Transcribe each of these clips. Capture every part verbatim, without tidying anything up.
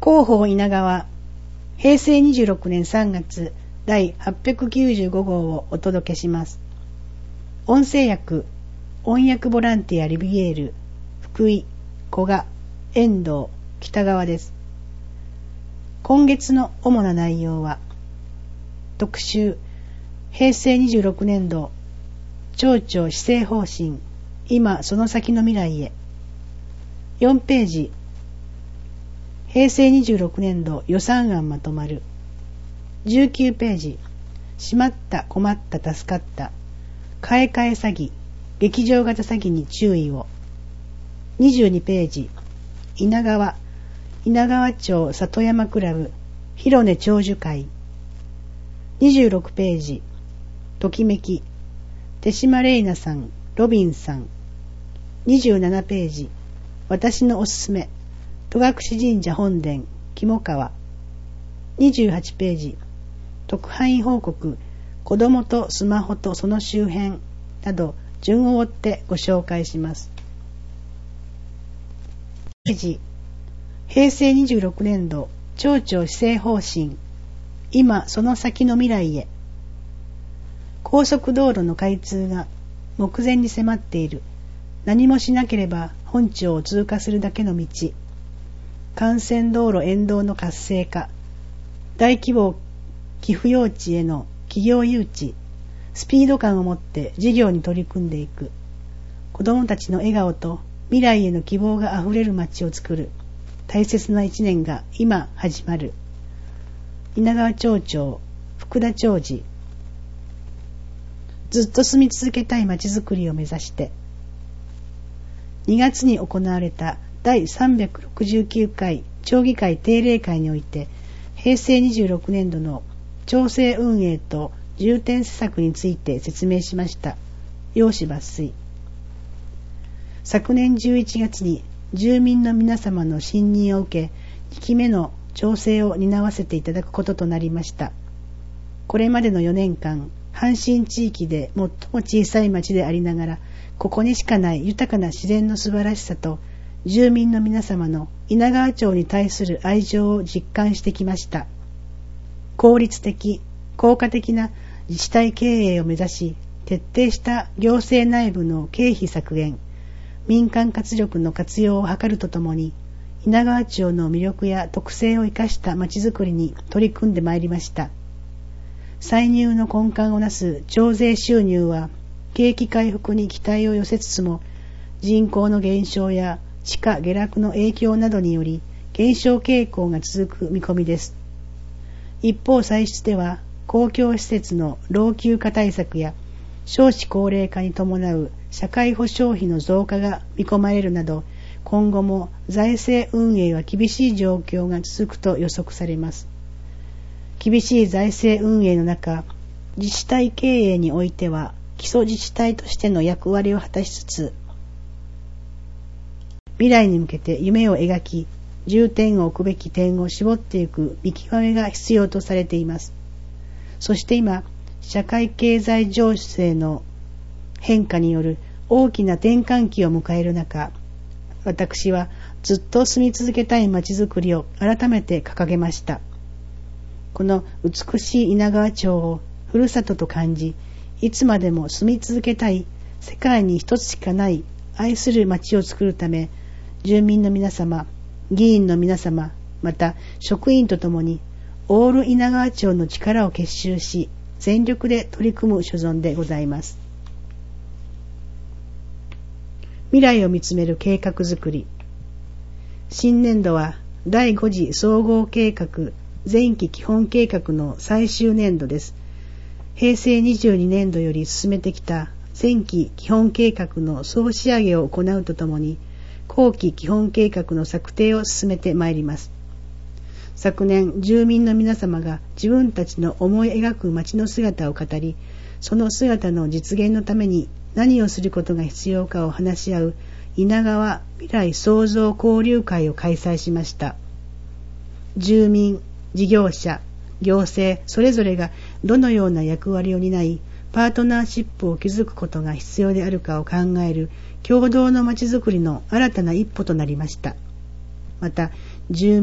広報稲川、へいせいにじゅうろくねんさんがつだいはっぴゃくきゅうじゅうごごうをお届けします。音声訳、音訳ボランティアリビエール、福井、古賀、遠藤、北川です。今月の主な内容は、特集、へいせいにじゅうろくねんど、町長施政方針、今その先の未来へ。よんページ、へいせいにじゅうろくねんど予算案まとまる。じゅうきゅうページ、しまった困った助かった。買い替え詐欺、劇場型詐欺に注意を。にじゅうにページ、稲川、稲川町里山クラブ、広根長寿会。にじゅうろくページ、ときめき、手島玲奈さん、ロビンさん。にじゅうななページ、私のおすすめ、戸隠神社本殿、肝川。にじゅうはちページ、特派員報告、子供とスマホとその周辺など順を追ってご紹介します。ページ、へいせいにじゅうろくねんど町長施政方針、今その先の未来へ。高速道路の開通が目前に迫っている。何もしなければ本町を通過するだけの道。幹線道路沿道の活性化。大規模寄付用地への企業誘致。スピード感を持って事業に取り組んでいく。子どもたちの笑顔と未来への希望があふれる街を作る。大切な一年が今始まる。稲川町長、福田長治。ずっと住み続けたい街づくりを目指して。にがつに行われただいさんびゃくろくじゅうきゅうかい町議会定例会において、へいせいにじゅうろくねんどの町政運営と重点施策について説明しました。要旨抜粋。昨年じゅういちがつに住民の皆様の信任を受け、にきめの町政を担わせていただくこととなりました。これまでのよねんかん、阪神地域で最も小さい町でありながら、ここにしかない豊かな自然の素晴らしさと、住民の皆様の稲川町に対する愛情を実感してきました。効率的、効果的な自治体経営を目指し、徹底した行政内部の経費削減、民間活力の活用を図るとともに、稲川町の魅力や特性を生かしたまちづくりに取り組んでまいりました。歳入の根幹をなす町税収入は、景気回復に期待を寄せつつも、人口の減少や地価下落の影響などにより、減少傾向が続く見込みです。一方、歳出では、公共施設の老朽化対策や、少子高齢化に伴う社会保障費の増加が見込まれるなど、今後も財政運営は厳しい状況が続くと予測されます。厳しい財政運営の中、自治体経営においては、基礎自治体としての役割を果たしつつ、未来に向けて夢を描き、重点を置くべき点を絞っていく見極めが必要とされています。そして今、社会経済情勢の変化による大きな転換期を迎える中、私はずっと住み続けたい街づくりを改めて掲げました。この美しい稲川町をふるさとと感じ、いつまでも住み続けたい、世界に一つしかない愛する町を作るため、住民の皆様、議員の皆様、また職員とともにオール稲川町の力を結集し、全力で取り組む所存でございます。未来を見つめる計画づくり。新年度はだいご次総合計画前期基本計画の最終年度です。へいせいにじゅうにねんどより進めてきた前期基本計画の総仕上げを行うとともに、後期基本計画の策定を進めてまいります。昨年、住民の皆様が自分たちの思い描く街の姿を語り、その姿の実現のために何をすることが必要かを話し合う稲川未来創造交流会を開催しました。住民、事業者、行政それぞれがどのような役割を担い、パートナーシップを築くことが必要であるかを考える共同のまちづくりの新たな一歩となりました。また、住民、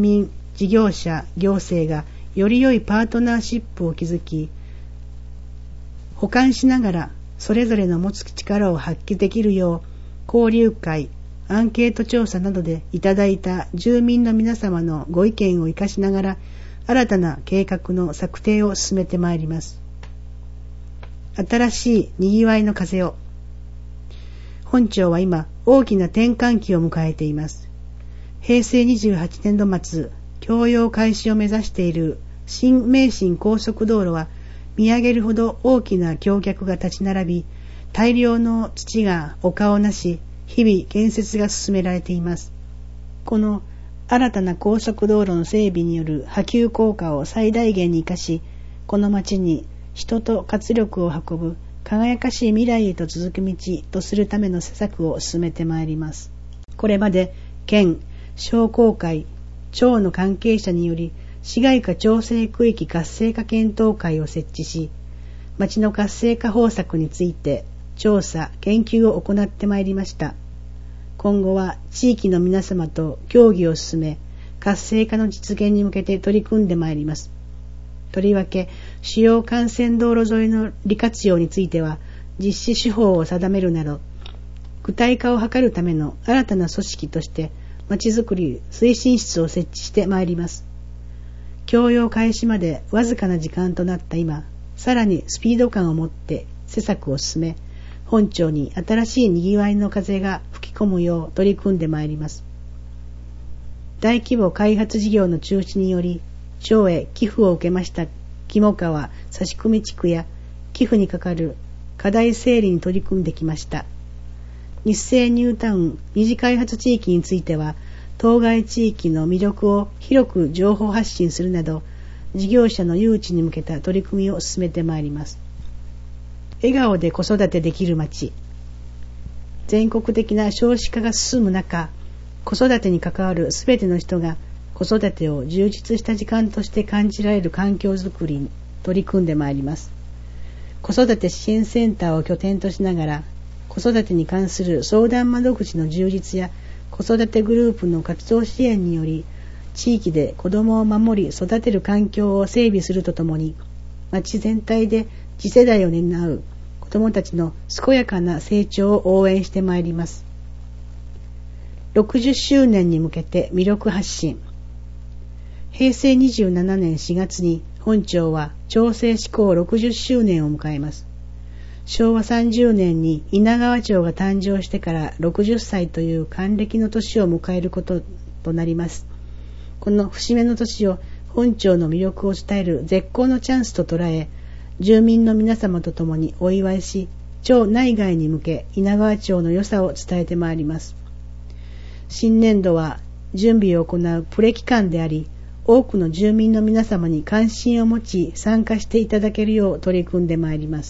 事業者、行政がより良いパートナーシップを築き、補完しながらそれぞれの持つ力を発揮できるよう、交流会、アンケート調査などでいただいた住民の皆様のご意見を生かしながら、新たな計画の策定を進めてまいります。新しいにぎわいの風を。本町は今、大きな転換期を迎えています。へいせいにじゅうはちねんど末、供用開始を目指している新名神高速道路は、見上げるほど大きな橋脚が立ち並び、大量の土が丘をなし、日々建設が進められています。この新たな高速道路の整備による波及効果を最大限に生かし、この町に人と活力を運ぶ輝かしい未来へと続く道とするための施策を進めてまいります。これまで県、商工会、町の関係者により市街化調整区域活性化検討会を設置し、町の活性化方策について調査・研究を行ってまいりました。今後は地域の皆様と協議を進め、活性化の実現に向けて取り組んでまいります。とりわけ、主要幹線道路沿いの利活用については、実施手法を定めるなど、具体化を図るための新たな組織として、まちづくり推進室を設置してまいります。供用開始までわずかな時間となった今、さらにスピード感を持って施策を進め、本町に新しいにぎわいの風が吹き込むよう取り組んでまいります。大規模開発事業の中止により、町へ寄付を受けました肝川差込地区や寄付にかかる課題整理に取り組んできました。日生ニュータウン二次開発地域については、当該地域の魅力を広く情報発信するなど、事業者の誘致に向けた取り組みを進めてまいります。笑顔で子育てできる町。全国的な少子化が進む中、子育てに関わるすべての人が子育てを充実した時間として感じられる環境づくりに取り組んでまいります。子育て支援センターを拠点としながら、子育てに関する相談窓口の充実や子育てグループの活動支援により、地域で子どもを守り育てる環境を整備するとともに、町全体で次世代を担う子どもたちの健やかな成長を応援してまいります。ろくじゅっしゅうねんに向けて魅力発信。へいせいにじゅうななねんしがつに本町は町制施行ろくじゅっしゅうねんを迎えます。しょうわさんじゅうねんに稲川町が誕生してからろくじゅっさいという還暦の年を迎えることとなります。この節目の年を本町の魅力を伝える絶好のチャンスと捉え、住民の皆様と共にお祝いし、町内外に向け稲川町の良さを伝えてまいります。新年度は準備を行うプレ期間であり、多くの住民の皆様に関心を持ち参加していただけるよう取り組んでまいります。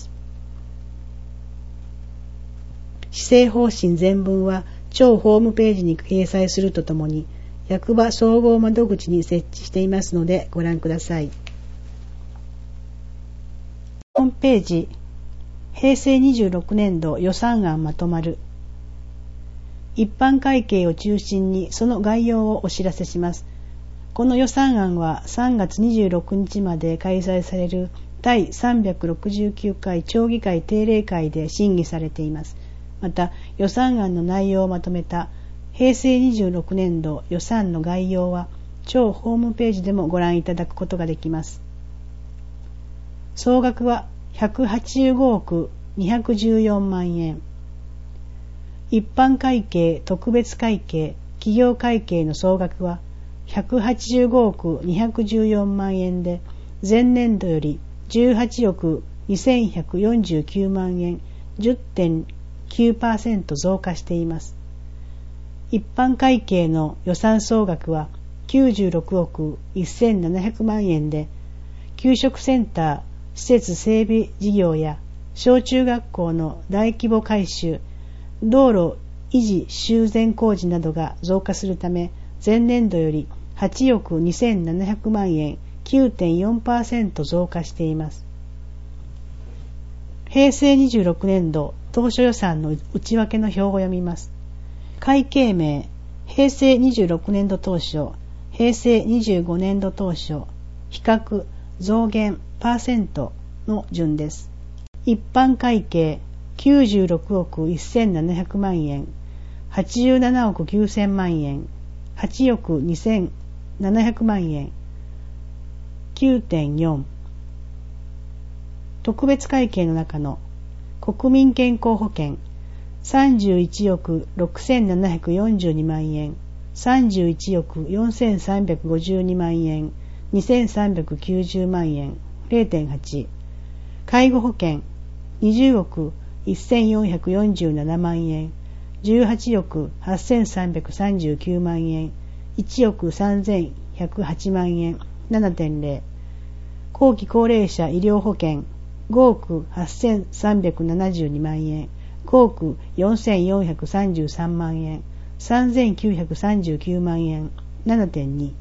施政方針全文は町ホームページに掲載するとともに、役場総合窓口に設置していますのでご覧ください。ホームページ、へいせいにじゅうろくねんど予算案まとまる。一般会計を中心にその概要をお知らせします。この予算案はさんがつにじゅうろくにちまで開催されるだいさんびゃくろくじゅうきゅうかい町議会定例会で審議されています。また予算案の内容をまとめたへいせいにじゅうろくねんど予算の概要は町ホームページでもご覧いただくことができます。総額はひゃくはちじゅうごおくにひゃくじゅうよんまんえん。一般会計、特別会計、企業会計の総額はひゃくはちじゅうごおくにひゃくじゅうよんまんえんで、前年度よりじゅうはちおくにせんひゃくよんじゅうきゅうまんえん、じゅってんきゅうパーセント 増加しています。一般会計の予算総額はきゅうじゅうろくおくせんななひゃくまんえんで、給食センター、施設整備事業や小中学校の大規模改修、道路維持修繕工事などが増加するため、前年度よりはちおくにせんななひゃくまんえん、きゅうてんよんパーセント 増加しています。へいせいにじゅうろくねんど当初予算の内訳の表を読みます。会計名、へいせいにじゅうろくねんど当初、 平成にじゅうごねんど当初、比較増減パーセントの順です。一般会計きゅうじゅうろくおくせんななひゃくまんえん、はちじゅうななおくきゅうせんまんえん、はちおくにせんななひゃくまんえん、きゅうてんよん。特別会計の中の国民健康保険さんじゅういちおくろくせんななひゃくよんじゅうにまんえん、さんじゅういちおくよんせんさんびゃくごじゅうにまんえん、にせんさんびゃくきゅうじゅうまんえん、れいてんはち。介護保険にじゅうおくせんよんひゃくよんじゅうななまんえん、じゅうはちおくはっせんさんびゃくさんじゅうきゅうまんえん、いちおくさんぜんひゃくはちまんえん、ななてんれい。後期高齢者医療保険ごおくはっせんさんびゃくななじゅうにまんえん、ごおくよんせんよんひゃくさんじゅうさんまんえん、さんぜんきゅうひゃくさんじゅうきゅうまんえん、ななてんに。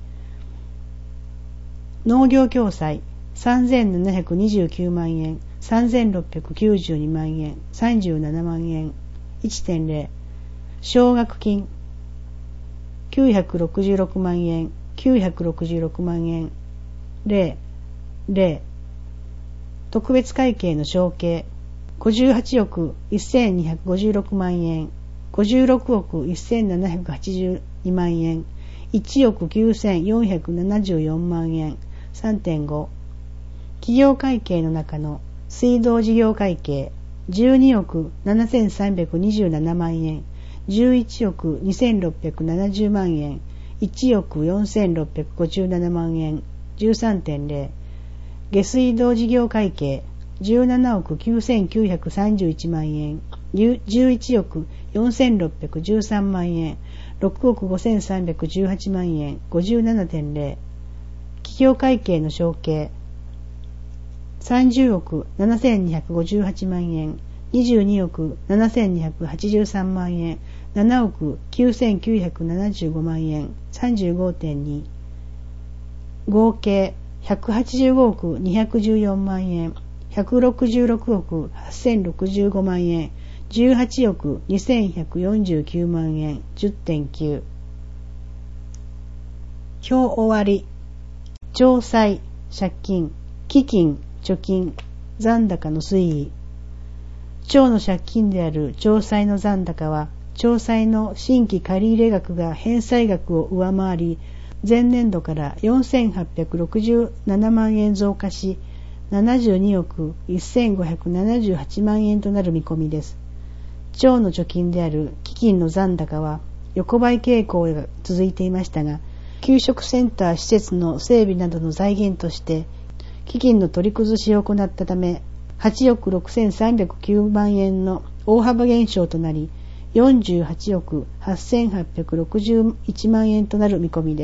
農業共済さんぜんななひゃくにじゅうきゅうまんえん、さんぜんろっぴゃくきゅうじゅうにまんえん、さんじゅうななまんえん、いってんれい。奨学金きゅうひゃくろくじゅうろくまんえん、きゅうひゃくろくじゅうろくまんえん、れい、れい。特別会計の承継ごじゅうはちおくせんにひゃくごじゅうろくまんえん、ごじゅうろくおくせんななひゃくはちじゅうにまんえん、いちおくきゅうせんよんひゃくななじゅうよんまんえん、さんてんご。企業会計の中の水道事業会計じゅうにおくななせんさんびゃくにじゅうななまんえん、じゅういちおくにせんろっぴゃくななじゅうまんえん、いちおくよんせんろっぴゃくごじゅうななまんえん、じゅうさんてんれい。下水道事業会計じゅうななおくきゅうせんきゅうひゃくさんじゅういちまんえん、じゅういちおくよんせんろっぴゃくじゅうさんまんえん、ろくおくごせんさんびゃくじゅうはちまんえん、ごじゅうななてんれい。企業会計の承継さんじゅうおくななせんにひゃくごじゅうはちまんえん、にじゅうにおくななせんにひゃくはちじゅうさんまんえん、ななおくきゅうせんきゅうひゃくななじゅうごまんえん、さんじゅうごてんに。合計ひゃくはちじゅうごおくにひゃくじゅうよんまんえん、ひゃくろくじゅうろくおくはっせんろくじゅうごまんえん、じゅうはちおくにせんひゃくよんじゅうきゅうまんえん、じゅってんきゅう。表終わり。帳債、借金、基金、貯金、残高の推移。帳の借金である帳債の残高は、帳債の新規借入額が返済額を上回り、前年度からよんせんはっぴゃくろくじゅうななまんえん増加し、ななじゅうにおくせんごひゃくななじゅうはちまんえんとなる見込みです。帳の貯金である基金の残高は横ばい傾向が続いていましたが、給食センター施設の整備などの財源として基金の取り崩しを行ったため、はちおくろくせんさんびゃくきゅうまんえんの大幅減少となり、よんじゅうはちおくはっせんはっぴゃくろくじゅういちまんえんとなる見込みです。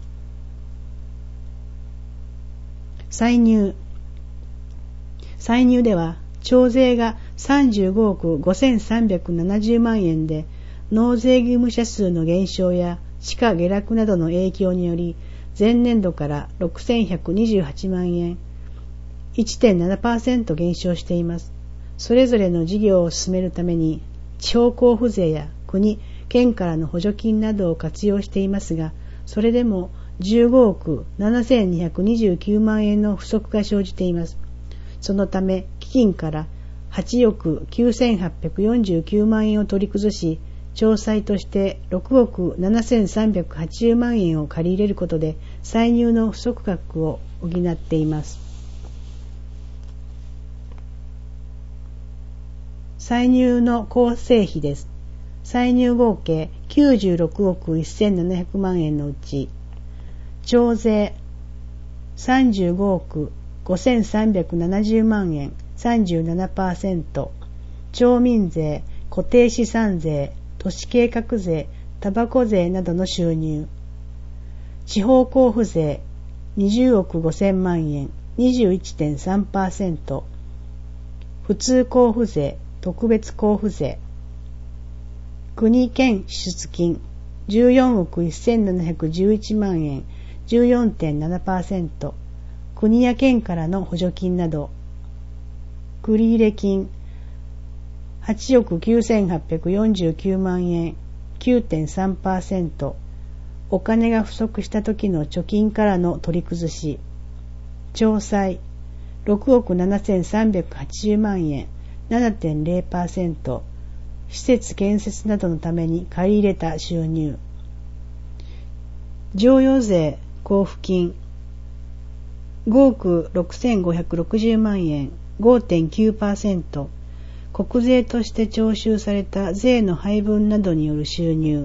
歳入。歳入では、徴税がさんじゅうごおくごせんさんびゃくななじゅうまんえんで、納税義務者数の減少や地価下落などの影響により、前年度からろくせんひゃくにじゅうはちまんえん、いってんななパーセント 減少しています。それぞれの事業を進めるために、地方交付税や国、県からの補助金などを活用していますが、それでもじゅうごおくななせんにひゃくにじゅうきゅうまんえんの不足が生じています。そのため、基金からはちおくきゅうせんはっぴゃくよんじゅうきゅうまんえんを取り崩し、帳債としてろくおくななせんさんびゃくはちじゅうまんえんを借り入れることで、歳入の不足額を補っています。歳入の構成比です。歳入合計きゅうじゅうろくおくせんななひゃくまんえんのうち、徴税さんじゅうごおくごせんさんびゃくななじゅうまんえん さんじゅうななパーセント、町民税、固定資産税、都市計画税、たばこ税などの収入。地方交付税にじゅうおくごせんまんえん にじゅういってんさんパーセント、普通交付税、特別交付税。国県支出金じゅうよんおくせんななひゃくじゅういちまんえん じゅうよんてんななパーセント、国や県からの補助金など。繰入金はちおくきゅうせんはっぴゃくよんじゅうきゅうまんえん きゅうてんさんパーセント、 お金が不足した時の貯金からの取り崩し。徴債ろくおくななせんさんびゃくはちじゅうまんえん ななてんれいパーセント。施設建設などのために借り入れた収入。譲与税交付金ごおくろくせんごひゃくろくじゅうまんえん ごてんきゅうパーセント。国税として徴収された税の配分などによる収入。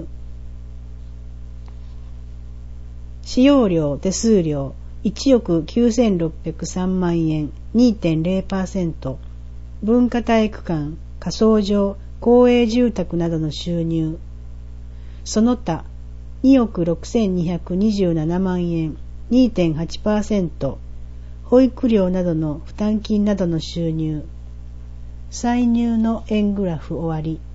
使用料手数料いちおくきゅうせんろっぴゃくさんまんえん にてんれいパーセント。文化体育館火葬場公営住宅などの収入。その他におくろくせんにひゃくにじゅうななまんえん にてんはちパーセント。保育料などの負担金などの収入。歳入の円グラフ終わり。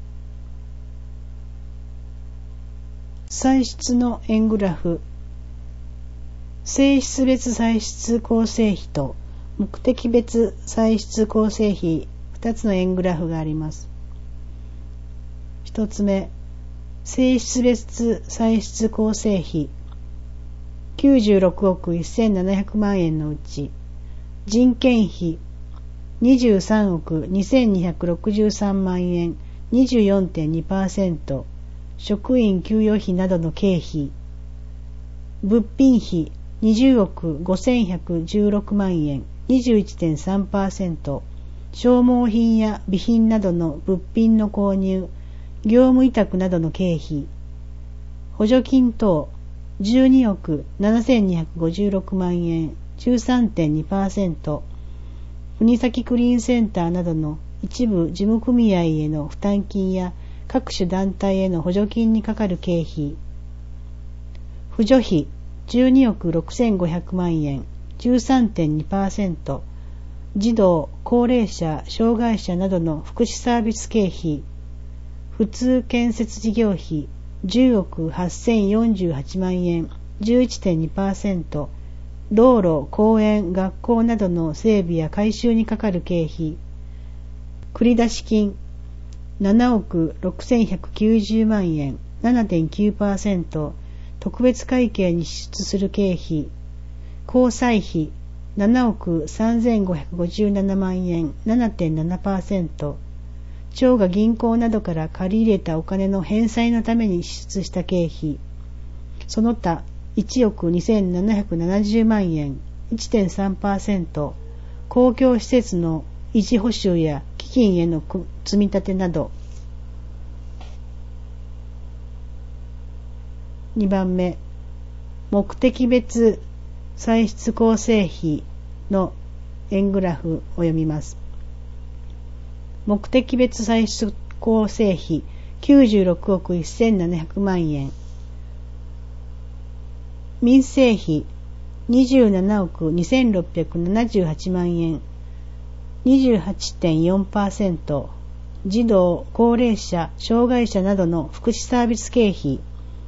歳出の円グラフ。性質別歳出構成比と目的別歳出構成比ふたつの円グラフがあります。ひとつめ、性質別歳出構成比きゅうじゅうろくおくせんななひゃくまんえんのうち、人件費にじゅうさんおくにせんにひゃくろくじゅうさんまんえん にじゅうよんてんにパーセント、職員給与費などの経費。物品費にじゅうおくごせんひゃくじゅうろくまんえん にじゅういってんさんパーセント、消耗品や備品などの物品の購入、業務委託などの経費。補助金等じゅうにおくななせんにひゃくごじゅうろくまんえん じゅうさんてんにパーセント、国崎クリーンセンターなどの一部事務組合への負担金や各種団体への補助金にかかる経費。扶助費じゅうにおくろくせんごひゃくまんえん じゅうさんてんにパーセント、児童、高齢者、障害者などの福祉サービス経費。普通建設事業費じゅうおくはっせんよんじゅうはちまんえん じゅういってんにパーセント、道路、公園、学校などの整備や改修にかかる経費。繰出金ななおくろくせんひゃくきゅうじゅうまんえん ななてんきゅうパーセント、特別会計に支出する経費。交際費ななおくさんぜんごひゃくごじゅうななまんえん ななてんななパーセント、町が銀行などから借り入れたお金の返済のために支出した経費。その他いちおくにせんななひゃくななじゅうまんえん いってんさんパーセント、公共施設の維持補修や基金への積み立てなど。にばんめ、目的別歳出構成比の円グラフを読みます。目的別歳出構成比きゅうじゅうろくおくせんななひゃくまんえん、民生費にじゅうななおくにせんろっぴゃくななじゅうはちまんえん にじゅうはちてんよんパーセント、児童、高齢者、障害者などの福祉サービス経費。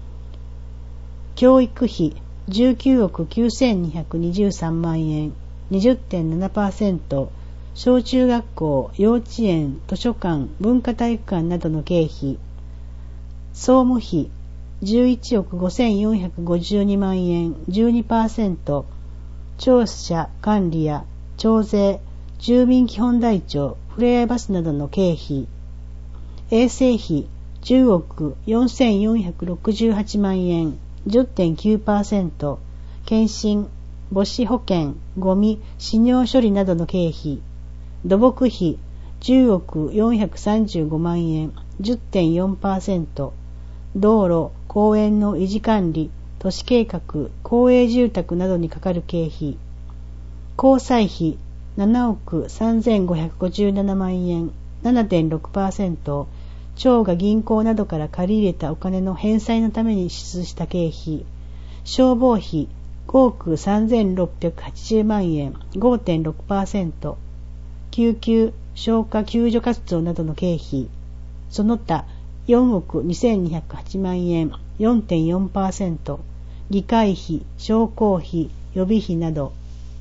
教育費じゅうきゅうおくきゅうせんにひゃくにじゅうさんまんえん にじゅってんななパーセント、小中学校、幼稚園、図書館、文化体育館などの経費。総務費じゅういちおくごせんよんひゃくごじゅうにまんえん じゅうにパーセント、庁舎管理や徴税、住民基本台帳、ふれあいバスなどの経費。衛生費じゅうおくよんせんよんひゃくろくじゅうはちまんえん じゅってんきゅうパーセント、検診、母子保険、ゴミ、死尿処理などの経費。土木費じゅうおくよんひゃくさんじゅうごまんえん じゅってんよんパーセント、道路、公園の維持管理、都市計画、公営住宅などにかかる経費。交際費ななおくさんぜんごひゃくごじゅうななまんえん ななてんろくパーセント、町が銀行などから借り入れたお金の返済のために支出した経費。消防費ごおくさんぜんろっぴゃくはちじゅうまんえん ごてんろくパーセント、救急、消火救助活動などの経費。その他よんおくにせんにひゃくはちまんえん よんてんよんパーセント、議会費、商工費、予備費など。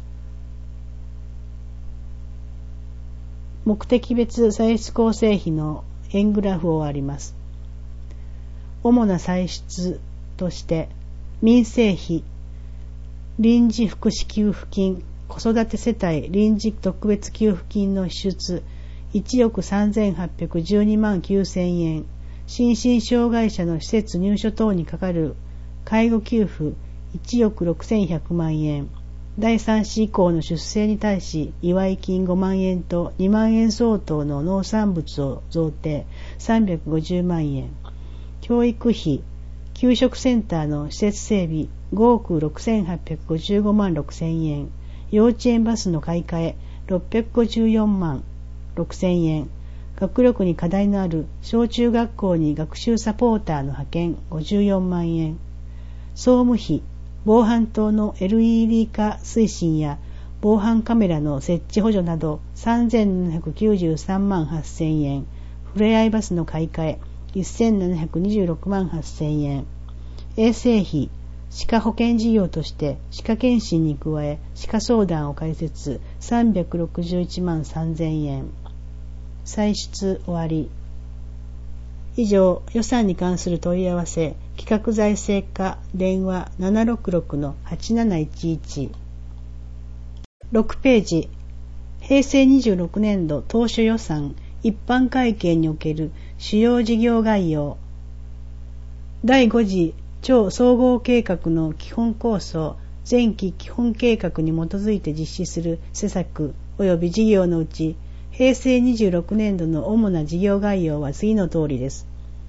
目的別歳出構成比の円グラフを割ります。主な歳出として民生費、臨時福祉給付金、子育て世帯臨時特別給付金の支出いちおくさんぜんはっぴゃくじゅうにまんきゅうせんえん、心身障害者の施設入所等にかかる介護給付いちおくろくせんひゃくまんえん、だいさん子以降の出生に対し祝い金ごまんえんとにまんえん相当の農産物を贈呈さんびゃくごじゅうまんえん、教育費、給食センターの施設整備ごおくろくせんはっぴゃくごじゅうごまんろくせんえん、幼稚園バスの買い替えろっぴゃくごじゅうよんまんろくせんえん、学力に課題のある小中学校に学習サポーターの派遣ごじゅうよんまんえん、総務費、防犯灯の エルイーディー 化推進や防犯カメラの設置補助などさんぜんななひゃくきゅうじゅうさんまんはっせんえん、ふれあいバスの買い替えせんななひゃくにじゅうろくまんはっせんえん、衛生費、歯科保険事業として歯科検診に加え歯科相談を開設さんびゃくろくじゅういちまんさんぜんえん。歳出終わり。以上、予算に関する問い合わせ、企画財政課電話 ななろくろくのはちなないちいち。ろくページ、平成にじゅうろくねん度当初予算一般会計における主要事業概要。だいご次超総合計画の基本構想、前期基本計画に基づいて実施する施策及び事業のうち、平成にじゅうろくねん度の主な事業概要は次の通りです。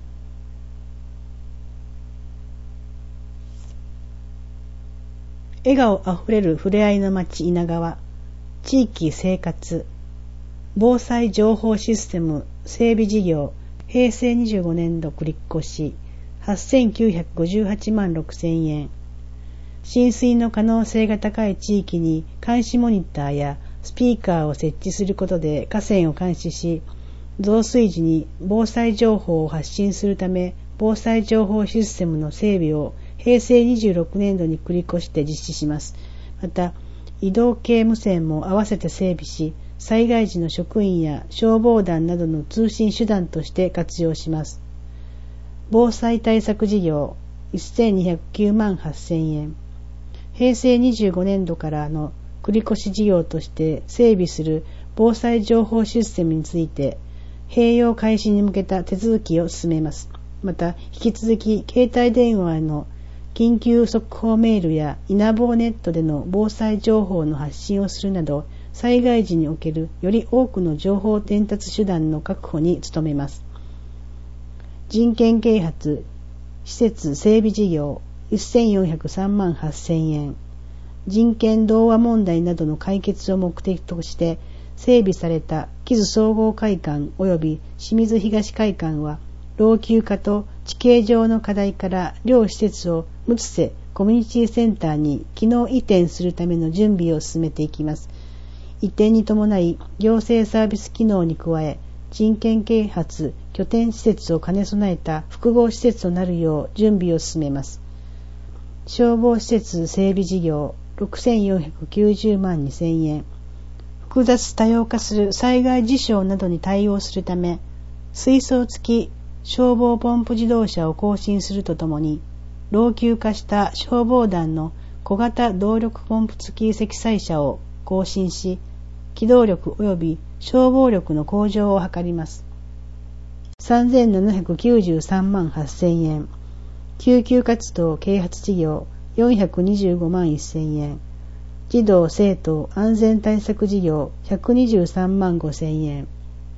笑顔あふれるふれあいの街稲川、地域生活、防災情報システム整備事業、平成にじゅうごねん度繰越はっせんきゅうひゃくごじゅうはちまんろくせんえん、浸水の可能性が高い地域に監視モニターやスピーカーを設置することで河川を監視し、増水時に防災情報を発信するため、防災情報システムの整備を平成にじゅうろくねん度に繰り越して実施します。また、移動系無線も合わせて整備し、災害時の職員や消防団などの通信手段として活用します。防災対策事業せんにひゃくきゅうまんはっせんえん、平成にじゅうごねん度からの繰越事業として整備する防災情報システムについて併用開始に向けた手続きを進めます。また引き続き携帯電話への緊急速報メールやイナボーネットでの防災情報の発信をするなど、災害時におけるより多くの情報伝達手段の確保に努めます。人権啓発施設整備事業せんよんひゃくさんまんはっせんえん、人権童話問題などの解決を目的として整備された木津総合会館及び清水東会館は、老朽化と地形上の課題から両施設をむつせコミュニティセンターに機能移転するための準備を進めていきます。移転に伴い行政サービス機能に加え、人権啓発拠点施設を兼ね備えた複合施設となるよう準備を進めます。消防施設整備事業ろくせんよんひゃくきゅうじゅうまんにせんえん、複雑多様化する災害事象などに対応するため、水槽付き消防ポンプ自動車を更新するとともに、老朽化した消防団の小型動力ポンプ付き積載車を更新し、機動力及び消防力の向上を図ります。さんぜんななひゃくきゅうじゅうさんまんはっせんえん、救急活動啓発事業よんひゃくにじゅうごまんせんえん、児童生徒安全対策事業ひゃくにじゅうさんまんごせんえん。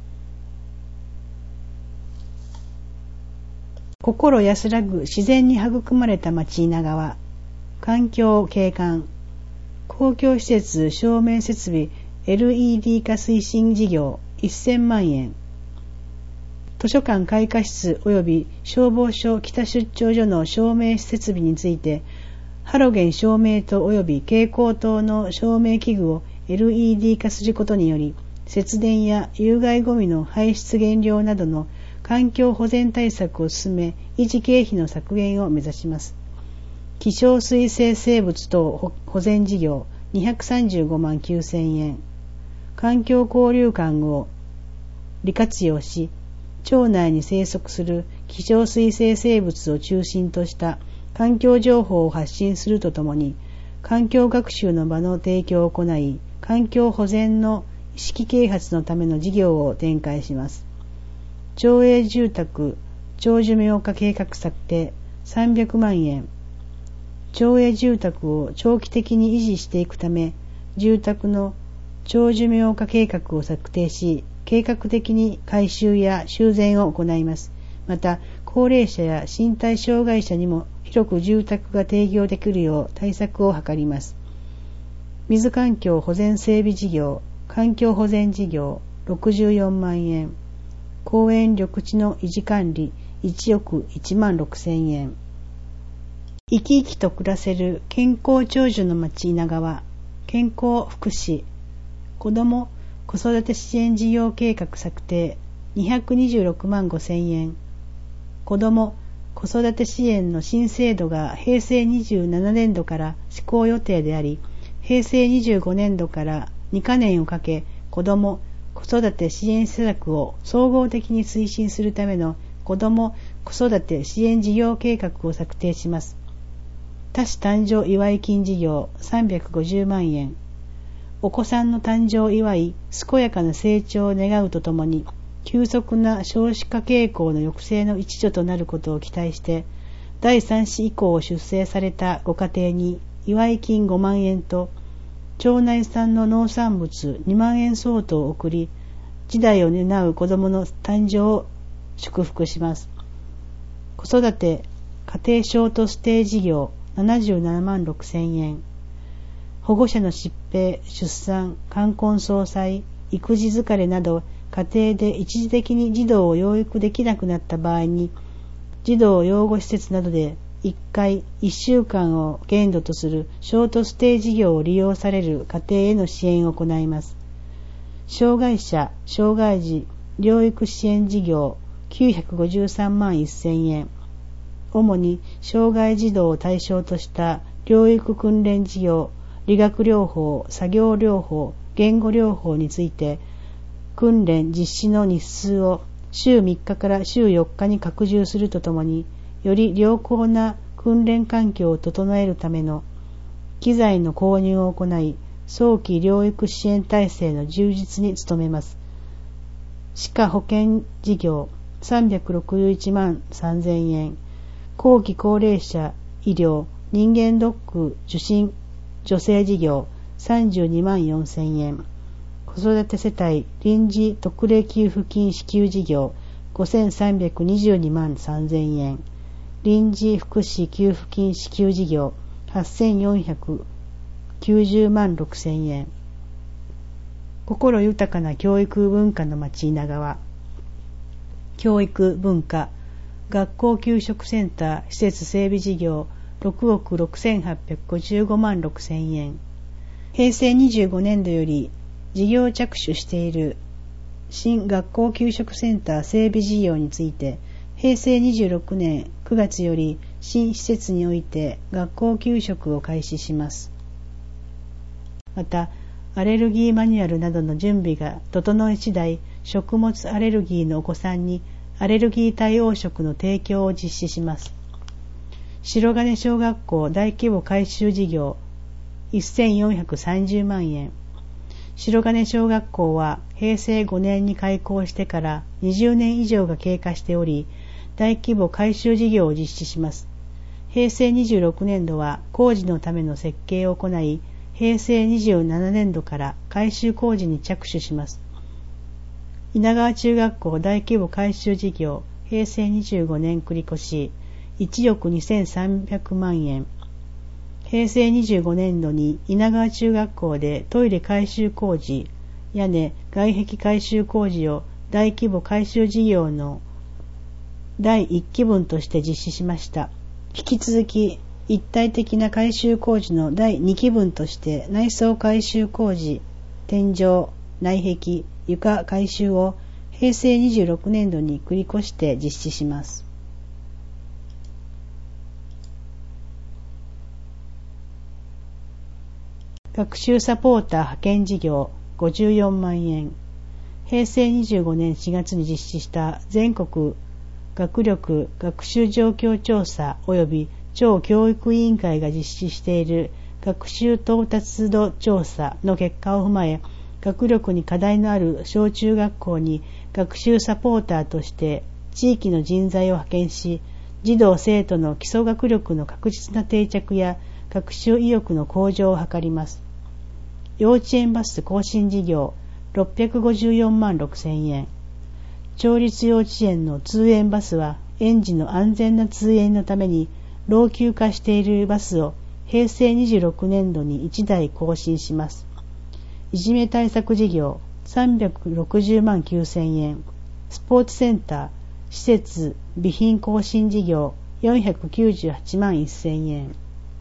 心安らぐ自然に育まれた町稲川、環境景観、公共施設照明設備 エルイーディー 化推進事業せんまんえん、図書館開花室及び消防署北出張所の照明設備について、ハロゲン照明灯及び蛍光灯の照明器具を エルイーディー 化することにより、節電や有害ゴミの排出減量などの環境保全対策を進め、維持経費の削減を目指します。希少水生生物等保全事業にひゃくさんじゅうごまんきゅうせんえん、環境交流館を利活用し、町内に生息する希少水生生物を中心とした環境情報を発信するとともに、環境学習の場の提供を行い、環境保全の意識啓発のための事業を展開します。町営住宅長寿命化計画策定さんびゃくまんえん。町営住宅を長期的に維持していくため、住宅の長寿命化計画を策定し、計画的に改修や修繕を行います。また、高齢者や身体障害者にも広く住宅が提供できるよう対策を図ります。水環境保全整備事業、環境保全事業ろくじゅうよんまんえん。公園緑地の維持管理いちおくいちまんろくせんえん。生き生きと暮らせる健康長寿の町稲川、健康福祉、子ども子育て支援事業計画策定にひゃくにじゅうろくまんごせんえん。子ども子育て支援の新制度がへいせいにじゅうななねんどから施行予定であり、へいせいにじゅうごねんどからにかねんをかけ、子ども子育て支援施策を総合的に推進するための子ども子育て支援事業計画を策定します。多子誕生祝い金事業さんびゃくごじゅうまんえん。お子さんの誕生を祝い、健やかな成長を願うとともに、急速な少子化傾向の抑制の一助となることを期待して、だいさん子以降出生されたご家庭に祝い金ごまんえんと、町内産の農産物にまんえん相当を送り、時代を担う子どもの誕生を祝福します。子育て家庭ショートステイ事業ななじゅうななまんろくせんえん。保護者の疾病、出産、冠婚葬祭、育児疲れなど家庭で一時的に児童を養育できなくなった場合に、児童養護施設などでいっかいいっしゅうかんを限度とするショートステイ事業を利用される家庭への支援を行います。障害者、障害児、療育支援事業きゅうひゃくごじゅうさんまんせんえん。主に障害児童を対象とした療育訓練事業、理学療法、作業療法、言語療法について、訓練実施の日数を週みっかから週よっかに拡充するとともに、より良好な訓練環境を整えるための機材の購入を行い、早期療育支援体制の充実に努めます。歯科保険事業さんびゃくろくじゅういちまんさんぜんえん。後期高齢者医療人間ドック受診助成事業さんじゅうにまんよんせんえん。子育て世帯臨時特例給付金支給事業ごせんさんびゃくにじゅうにまんさんぜんえん。臨時福祉給付金支給事業はっせんよんひゃくきゅうじゅうまんろくせんえん。心豊かな教育文化の町稲川、教育文化学校給食センター施設整備事業ろくおくろくせんはっぴゃくごじゅうごまんろくせんえん。へいせいにじゅうごねんどより事業着手している新学校給食センター整備事業について、へいせいにじゅうろくねんくがつより新施設において学校給食を開始します。また、アレルギーマニュアルなどの準備が整い次第、食物アレルギーのお子さんにアレルギー対応食の提供を実施します。白金小学校大規模改修事業せんよんひゃくさんじゅうまんえん。白金小学校はへいせいごねんに開校してからにじゅうねん以上が経過しており、大規模改修事業を実施します。へいせいにじゅうろくねんどは工事のための設計を行い、へいせいにじゅうななねんどから改修工事に着手します。稲川中学校大規模改修事業へいせいにじゅうごねん繰越いちおくにせんさんびゃくまんえん。へいせいにじゅうごねんどに稲川中学校でトイレ改修工事、屋根、外壁改修工事を大規模改修事業のだいいっきぶんとして実施しました。引き続き一体的な改修工事のだいにきぶんとして内装改修工事、天井、内壁、床改修をへいせいにじゅうろくねんどに繰り越して実施します。学習サポーター派遣事業ごじゅうよんまんえん。へいせいにじゅうごねんしがつに実施した全国学力学習状況調査及び庁教育委員会が実施している学習到達度調査の結果を踏まえ、学力に課題のある小中学校に学習サポーターとして地域の人材を派遣し、児童生徒の基礎学力の確実な定着や学習意欲の向上を図ります。幼稚園バス更新事業ろっぴゃくごじゅうよんまんろくせんえん。町立幼稚園の通園バスは園児の安全な通園のために老朽化しているバスをへいせいにじゅうろくねんどにいちだい更新します。いじめ対策事業さんびゃくろくじゅうまんきゅうせんえん。スポーツセンター施設備品更新事業よんひゃくきゅうじゅうはちまんせんえん。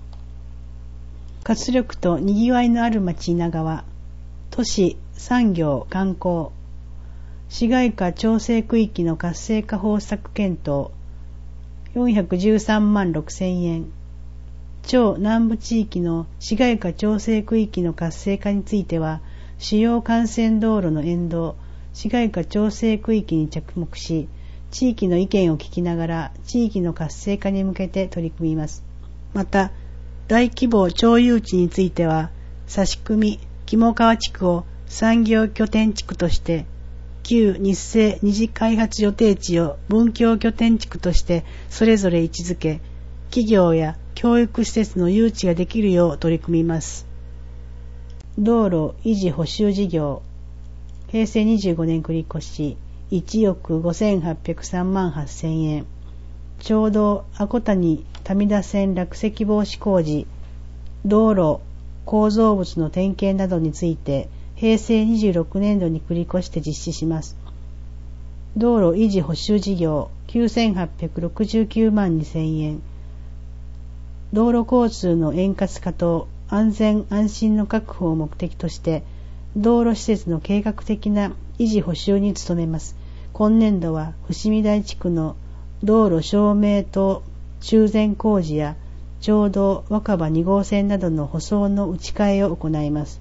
活力とにぎわいのある町稲川。都市、産業、観光。市街化調整区域の活性化方策検討よんひゃくじゅうさんまんろくせんえん。超南部地域の市街化調整区域の活性化については、主要幹線道路の沿道、市街化調整区域に着目し、地域の意見を聞きながら地域の活性化に向けて取り組みます。また、大規模町有地については、差し組み、肝川地区を産業拠点地区として、旧日生二次開発予定地を文教拠点地区としてそれぞれ位置づけ、企業や教育施設の誘致ができるよう取り組みます。道路維持補修事業、へいせいにじゅうごねん繰り越しいちおくごせんはっぴゃくさんまんはっせんえん。町道阿古谷民田線落石防止工事、道路構造物の点検などについてへいせいにじゅうろくねんどに繰り越して実施します。道路維持補修事業きゅうせんはっぴゃくろくじゅうきゅうまんにせんえん。道路交通の円滑化と安全安心の確保を目的として、道路施設の計画的な維持補修に努めます。今年度は伏見台地区の道路照明と修繕工事や町道若葉に号線などの舗装の打ち替えを行います。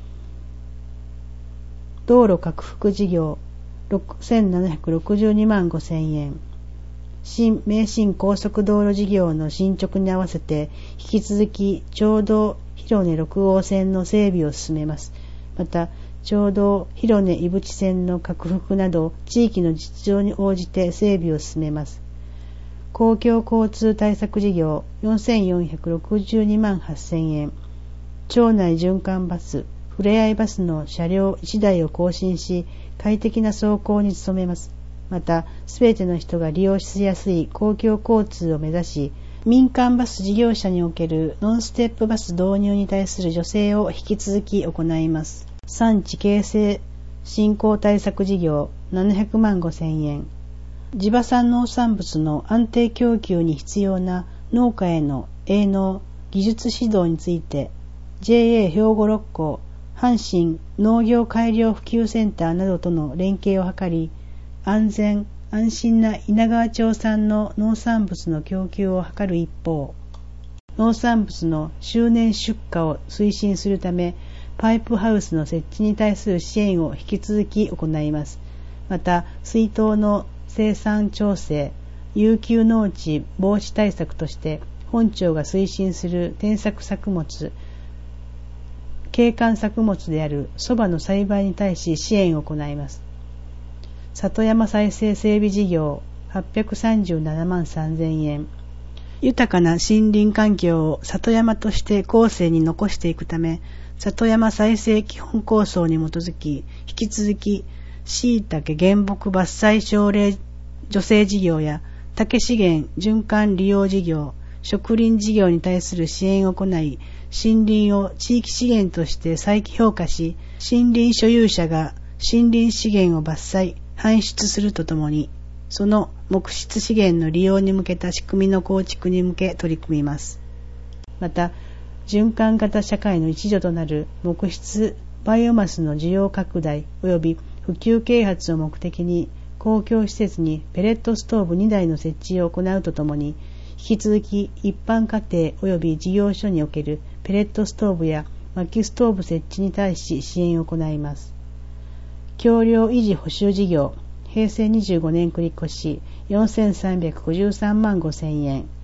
道路拡幅事業ろくせんななひゃくろくじゅうにまんごせんえん。新名神高速道路事業の進捗に合わせて引き続き町道広根ろくごうせんの整備を進めます。また町道広根井淵線の拡幅など地域の実情に応じて整備を進めます。公共交通対策事業よんせんよんひゃくろくじゅうにまんはっせんえん。町内循環バスふれあいバスの車両いちだいを更新し快適な走行に努めます。また、すべての人が利用しやすい公共交通を目指し、民間バス事業者におけるノンステップバス導入に対する助成を引き続き行います。産地形成振興対策事業ななひゃくまんごせんえん。地場産農産物の安定供給に必要な農家への営農、技術指導について、ジェーエー 兵庫六甲、阪神農業改良普及センターなどとの連携を図り、安全安心な稲川町産の農産物の供給を図る一方、農産物の周年出荷を推進するためパイプハウスの設置に対する支援を引き続き行います。また水稲の生産調整、有給農地防止対策として本庁が推進する転作作物、景観作物である蕎麦の栽培に対し支援を行います。里山再生整備事業はっぴゃくさんじゅうななまんさんぜんえん。豊かな森林環境を里山として後世に残していくため、里山再生基本構想に基づき、引き続き椎茸原木伐採奨励助成事業や竹資源循環利用事業、植林事業に対する支援を行い、森林を地域資源として再評価し、森林所有者が森林資源を伐採、搬出するとともに、その木質資源の利用に向けた仕組みの構築に向け取り組みます。また、循環型社会の一助となる木質バイオマスの需要拡大及び普及啓発を目的に、公共施設にペレットストーブにだいの設置を行うとともに、引き続き一般家庭及び事業所におけるペレットストーブや薪ストーブ設置に対し支援を行います。橋梁維持補修事業へいせいにじゅうごねん繰り越しよんせんさんびゃくごじゅうさんまんごせんえん。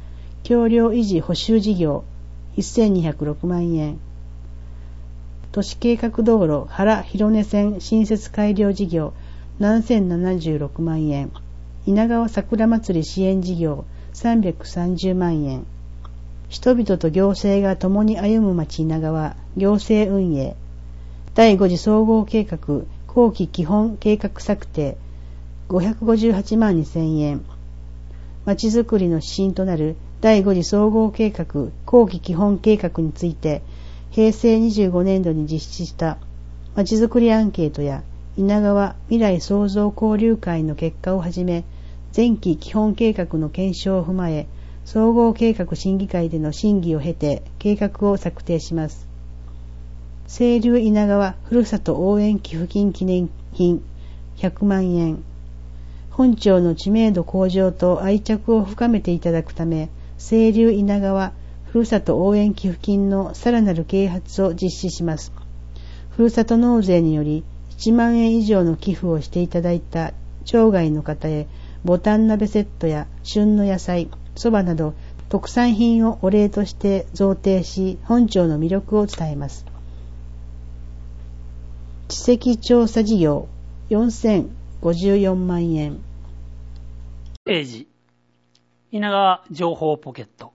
橋梁維持補修事業せんにひゃくろくまんえん、都市計画道路原広根線新設改良事業ななせんななじゅうろくまんえん、稲川桜祭り支援事業さんびゃくさんじゅうまんえん、人々と行政が共に歩む町稲川行政運営だいご次総合計画後期基本計画策定ごひゃくごじゅうはちまんにせんえん、町づくりの指針となるだいご次総合計画後期基本計画についてへいせいにじゅうごねんどに実施した町づくりアンケートや稲川未来創造交流会の結果をはじめ、前期基本計画の検証を踏まえ、総合計画審議会での審議を経て計画を策定します。清流稲川ふるさと応援寄付金記念品ひゃくまんえん、本町の知名度向上と愛着を深めていただくため、清流稲川ふるさと応援寄付金のさらなる啓発を実施します。ふるさと納税によりいちまんえん以上の寄付をしていただいた町外の方へ、ボタン鍋セットや旬の野菜、そばなど特産品をお礼として贈呈し、本町の魅力を伝えます。地籍調査事業よんせんごじゅうよんまんえん。 ページ稲川情報ポケット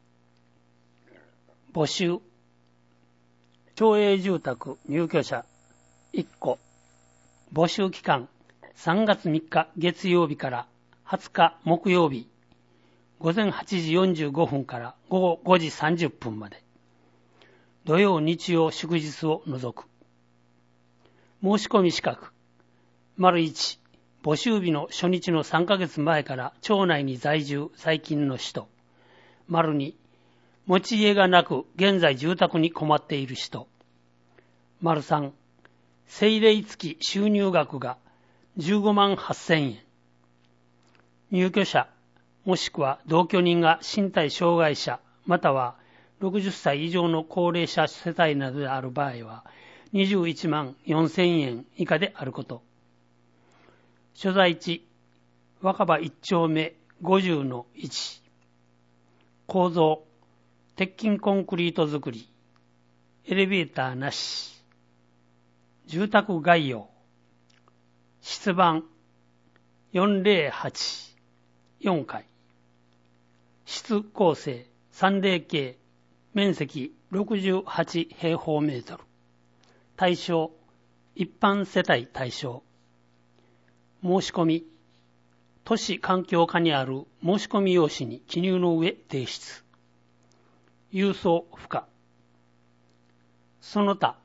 募集町営住宅入居者いっこ、募集期間さんがつみっか月曜日からはつか木曜日ごぜんはちじよんじゅうごふんからごごごじさんじゅっぷんまで、土曜日曜祝日を除く。申し込み資格 いち、募集日の初日のさんかげつまえから町内に在住在勤の人。に、持ち家がなく現在住宅に困っている人。さん、政令付き収入額がじゅうごまんはっせんえん。入居者もしくは同居人が身体障害者またはろくじゅっさい以上の高齢者世帯などである場合はにじゅういちまんよんせんえん以下であること。所在地若葉一丁目ごじゅうのいち。構造鉄筋コンクリート造り、エレベーターなし。住宅概要室番 よんぜろはちよん 階、室構成 スリーディーケー、面積ろくじゅうはちへいほうメートル、対象一般世帯対象。申し込み都市環境課にある申し込み用紙に記入の上提出。郵送不可。その他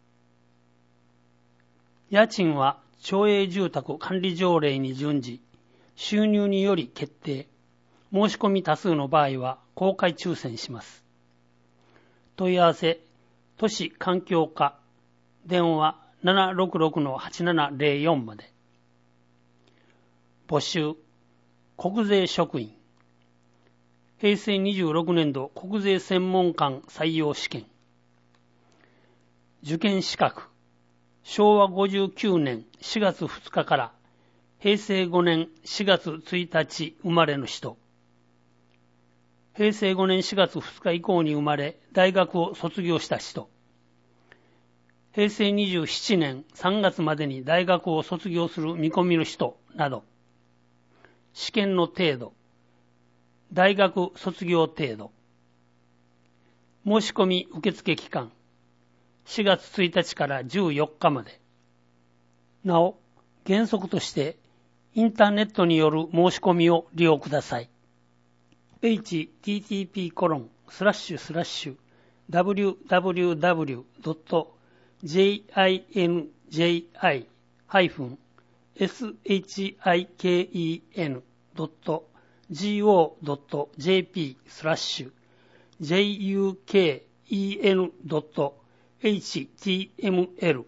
家賃は町営住宅管理条例に準じ収入により決定。申し込み多数の場合は公開抽選します。問い合わせ都市環境課電話 ななろくろくのはちななぜろよん まで。募集国税職員へいせいにじゅうろくねんど国税専門官採用試験。受験資格しょうわごじゅうきゅうねんしがつふつかからへいせいごねんしがつついたち生まれの人。へいせいごねんしがつふつか以降に生まれ大学を卒業した人。へいせいにじゅうななねんさんがつまでに大学を卒業する見込みの人など。試験の程度大学卒業程度。申し込み受付期間しがつついたちからじゅうよっかまで。なお原則としてインターネットによる申し込みを利用ください。エイチティーティーピーコロンスラッシュスラッシュダブリューダブリューダブリュードットジェイアイエヌジェイアイハイフンエスエイチアイケーイーエヌドットジーオードットジェーピースラッシュジェイユーケーイーエヌドットエイチティーエムエル。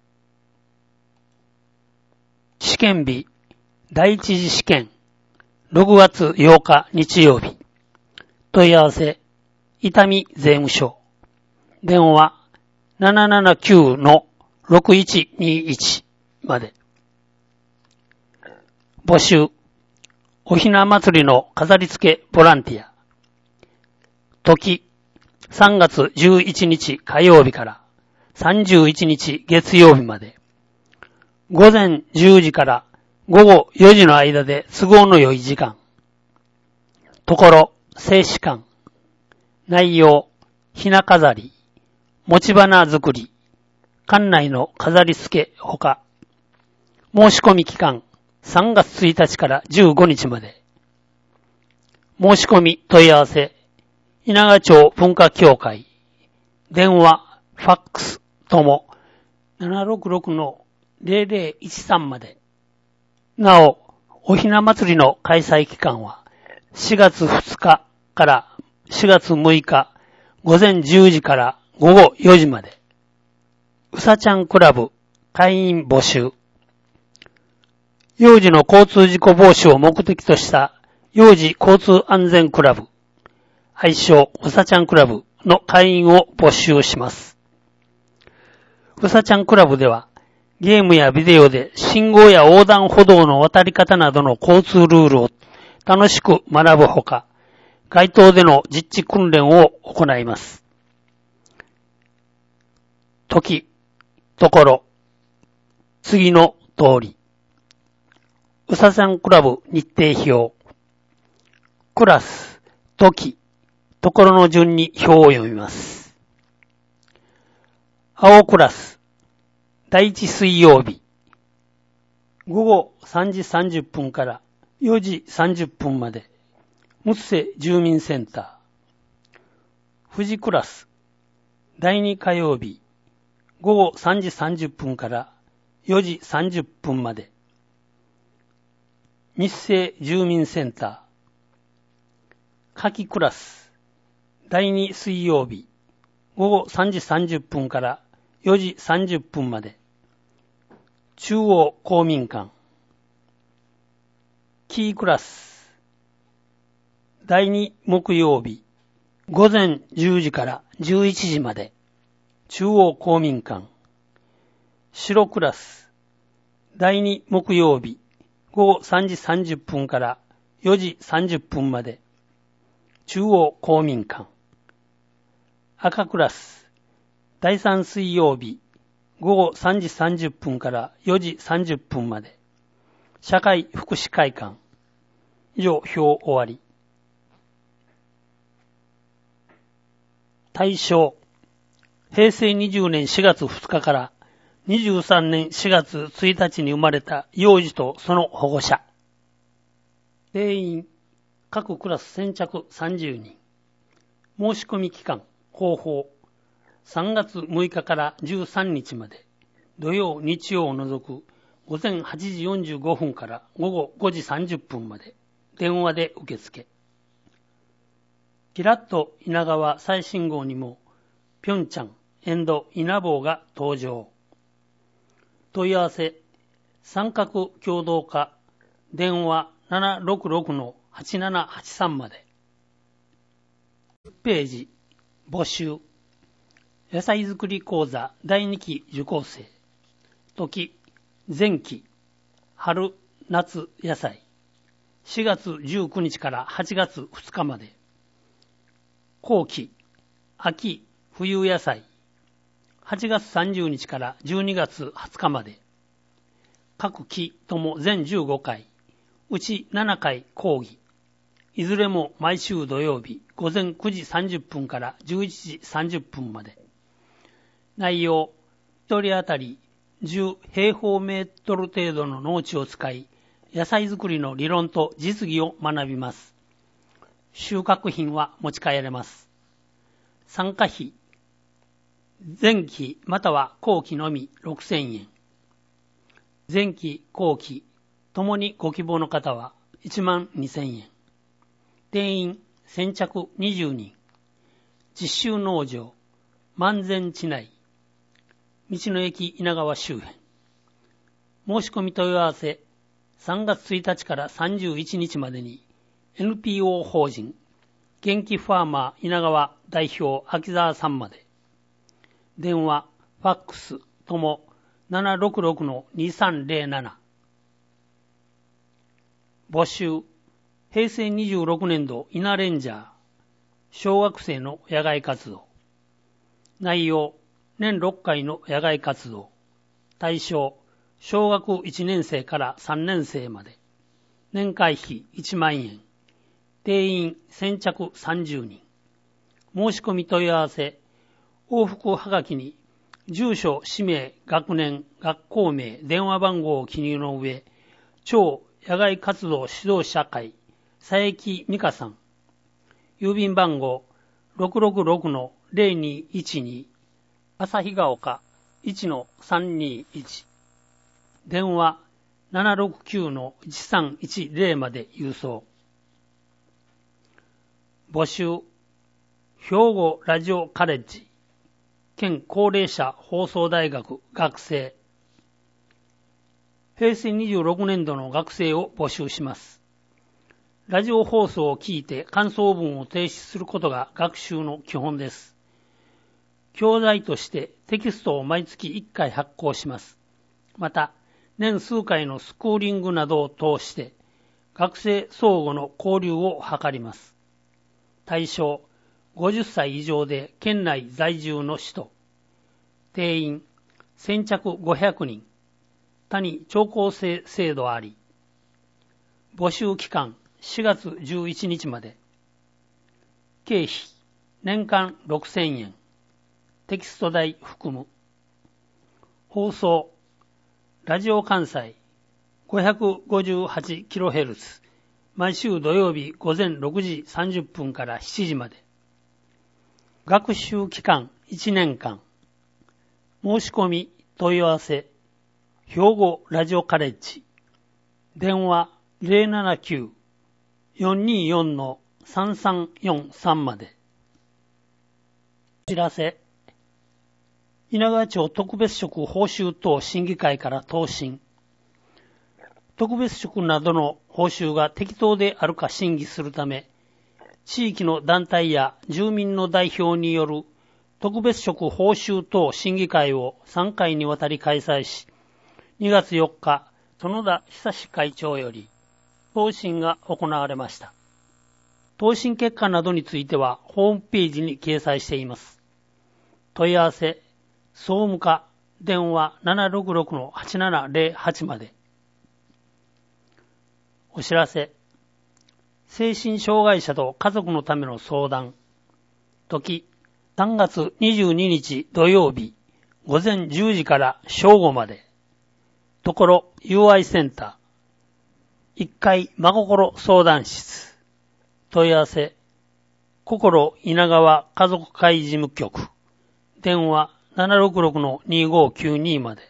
試験日第一次試験ろくがつようか日曜日。問い合わせ伊丹税務署電話 ななななきゅうのろくいちにいち まで。募集おひな祭りの飾り付けボランティア時、さんがつじゅういちにち火曜日からさんじゅういちにち月曜日まで、午前じゅうじから午後よじの間で都合の良い時間。ところ、静止間。内容、ひな飾り、持ち花作り、館内の飾り付けほか、申し込み期間、さんがつついたちからじゅうごにちまで。申し込み問い合わせ、稲川町文化協会、電話、ファックスとも ななろくろくのゼロゼロいちさん まで。なお、おひな祭りの開催期間はしがつふつかからしがつむいか午前じゅうじから午後よじまで。うさちゃんクラブ会員募集。幼児の交通事故防止を目的とした幼児交通安全クラブ、愛称うさちゃんクラブの会員を募集します。うさちゃんクラブでは、ゲームやビデオで信号や横断歩道の渡り方などの交通ルールを楽しく学ぶほか、街頭での実地訓練を行います。時、ところ、次の通り。うさちゃんクラブ日程表。クラス、時、ところの順に表を読みます。青クラス、第一水曜日、午後さんじさんじゅっぷんからよじさんじゅっぷんまで、むつせ住民センター。富士クラス、だいに火曜日、午後さんじさんじゅっぷんからよじさんじゅっぷんまで、日生住民センター。夏季クラス、だいに水曜日、午後さんじさんじゅっぷんからよじさんじゅっぷんまで、中央公民館。キークラス、だいに木曜日、午前じゅうじからじゅういちじまで、中央公民館。白クラス、だいに木曜日、午後さんじさんじゅっぷんからよじさんじゅっぷんまで、中央公民館。赤クラス、だいさん水曜日、午後さんじさんじゅっぷんからよじさんじゅっぷんまで、社会福祉会館。以上、表終わり。対象、へいせいにじゅうねんしがつふつかからにじゅうさんねんしがつついたちに生まれた幼児とその保護者。定員、各クラス先着さんじゅうにん。申し込み期間、方法、さんがつむいかからじゅうさんにちまで、土曜、日曜を除くごぜんはちじよんじゅうごふんからごごごじさんじゅっぷんまで、電話で受付。キラッと稲川最新号にも、ピョンチャン、エンド、稲坊が登場。問い合わせ、三角共同課、電話ななろくろくのはちななはちさんまで。ページ、募集。野菜作り講座だいにき受講生。時、前期、春、夏野菜。しがつじゅうくにちからはちがつふつかまで。後期、秋、冬野菜。はちがつさんじゅうにちからじゅうにがつはつかまで。各期とも全じゅうごかい、うちななかい講義。いずれも毎週土曜日午前くじさんじゅっぷんからじゅういちじさんじゅっぷんまで。内容、一人当たりじゅうへいほうメートル程度の農地を使い、野菜作りの理論と実技を学びます。収穫品は持ち帰れます。参加費、前期または後期のみろくせんえん。前期、後期、ともにご希望の方はいちまんにせんえん。定員先着にじゅうにん。実習農場、万全地内。道の駅稲川周辺。申し込み問い合わせ、さんがつついたちからさんじゅういちにちまでに エヌピーオー 法人、元気ファーマー稲川代表秋沢さんまで。電話、ファックスともななろくろくのにさんぜろなな。募集、へいせいにじゅうろくねんど稲レンジャー。 小学生の野外活動。内容、年ろっかいの野外活動。対象、小学いちねん生からさんねん生まで。年会費いちまんえん。定員先着さんじゅうにん。申し込み問い合わせ、往復はがきに、住所、氏名、学年、学校名、電話番号を記入の上、超野外活動指導者会、佐伯美香さん。郵便番号 ろくろくろくのゼロにいちに、旭ヶ丘 いちのさんにいち。電話 ななろくきゅうのいちさんいちゼロ まで郵送。募集、兵庫ラジオカレッジ、県高齢者放送大学学生。へいせいにじゅうろくねんどの学生を募集します。ラジオ放送を聞いて感想文を提出することが学習の基本です。教材としてテキストを毎月いっかい発行します。また、年数回のスクーリングなどを通して学生相互の交流を図ります。対象、ごじゅっさい以上で県内在住の人。定員、先着ごひゃくにん。他に聴講生制度あり。募集期間、しがつじゅういちにちまで。経費、年間ろくせんえん。テキスト代含む。放送、ラジオ関西 ごひゃくごじゅうはちキロヘルツ。毎週土曜日午前ろくじさんじゅっぷんからしちじまで。学習期間いちねんかん。申し込み問い合わせ、兵庫ラジオカレッジ。電話 ゼロななきゅう よんにーよん のさんさんよんさんまで。お知らせ。稲川町特別職報酬等審議会から答申。特別職などの報酬が適当であるか審議するため、地域の団体や住民の代表による特別職報酬等審議会をさんかいにわたり開催し、にがつよっか、殿田久会長より答申が行われました。答申結果などについてはホームページに掲載しています。問い合わせ、総務課、電話 ななろくろくのはちななゼロはち まで。お知らせ。精神障害者と家族のための相談。時、さんがつにじゅうににち土曜日、午前じゅうじから正午まで。ところ ユーアイ センター。いっかい真心相談室。問い合わせ。心稲川家族会事務局。電話 ななろくろくのにごきゅうに まで。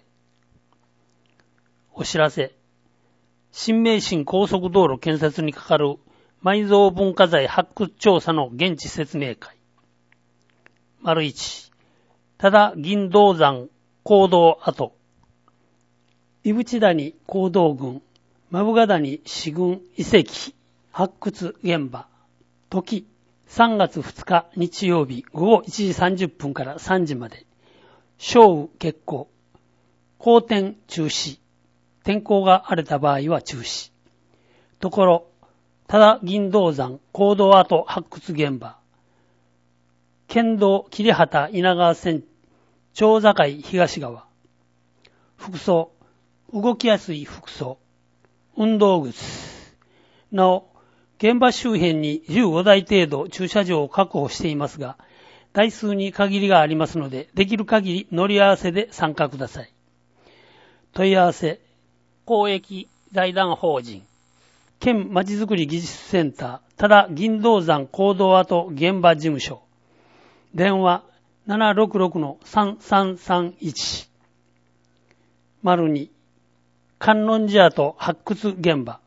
お知らせ。新名神高速道路建設にかかる埋蔵文化財発掘調査の現地説明会。丸一、ただ銀道山坑道跡。伊淵谷坑道群、マブガ谷市群遺跡発掘現場。時、さんがつふつか日曜日ごごいちじさんじゅっぷんからさんじまで。小雨決行。好天中止。天候が荒れた場合は中止。ところ、ただ銀道山坑道跡発掘現場。県道桐畑稲川線町境東側。服装、動きやすい服装。運動靴。なお、現場周辺にじゅうごだい程度駐車場を確保していますが、台数に限りがありますので、できる限り乗り合わせで参加ください。問い合わせ、公益財団法人、県まちづくり技術センター、ただ銀道山坑道跡現場事務所。電話 ななろくろくのさんさんさんいち。丸に、観音寺跡発掘現場。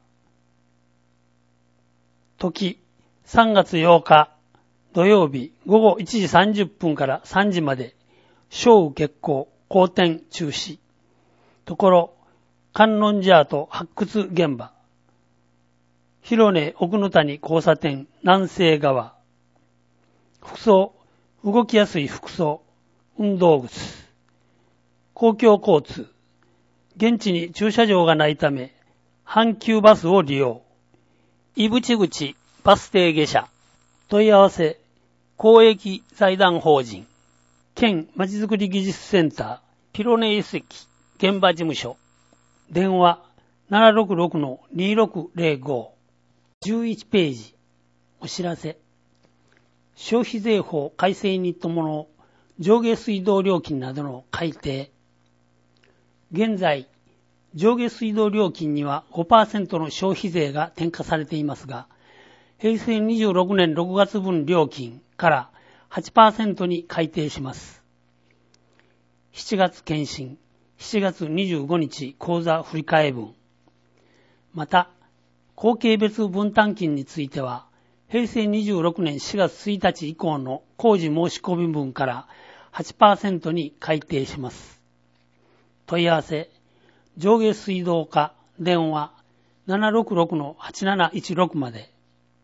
時、さんがつようか土曜日ごごいちじさんじゅっぷんからさんじまで。小雨決行、好天中止。ところ、観音寺跡発掘現場。広根奥の谷交差点南西側。服装、動きやすい服装、運動靴。公共交通。現地に駐車場がないため、阪急バスを利用。井淵口バス停下車。問い合わせ、 公益財団法人県まちづくり技術センターピロネ遺跡現場事務所電話 ななろくろくのにろくぜろご じゅういちページお知らせ消費税法改正に伴う上下水道料金などの改定現在上下水道料金には ごパーセント の消費税が転嫁されていますがへいせいにじゅうろくねんろくがつ分料金から はちパーセント に改定します。しちがつ検診、しちがつにじゅうごにち口座振替分。また、後継別分担金については、へいせいにじゅうろくねんしがつついたち以降の工事申し込み分から はちパーセント に改定します。問い合わせ、上下水道課電話 ななろくろくのはちなないちろく まで。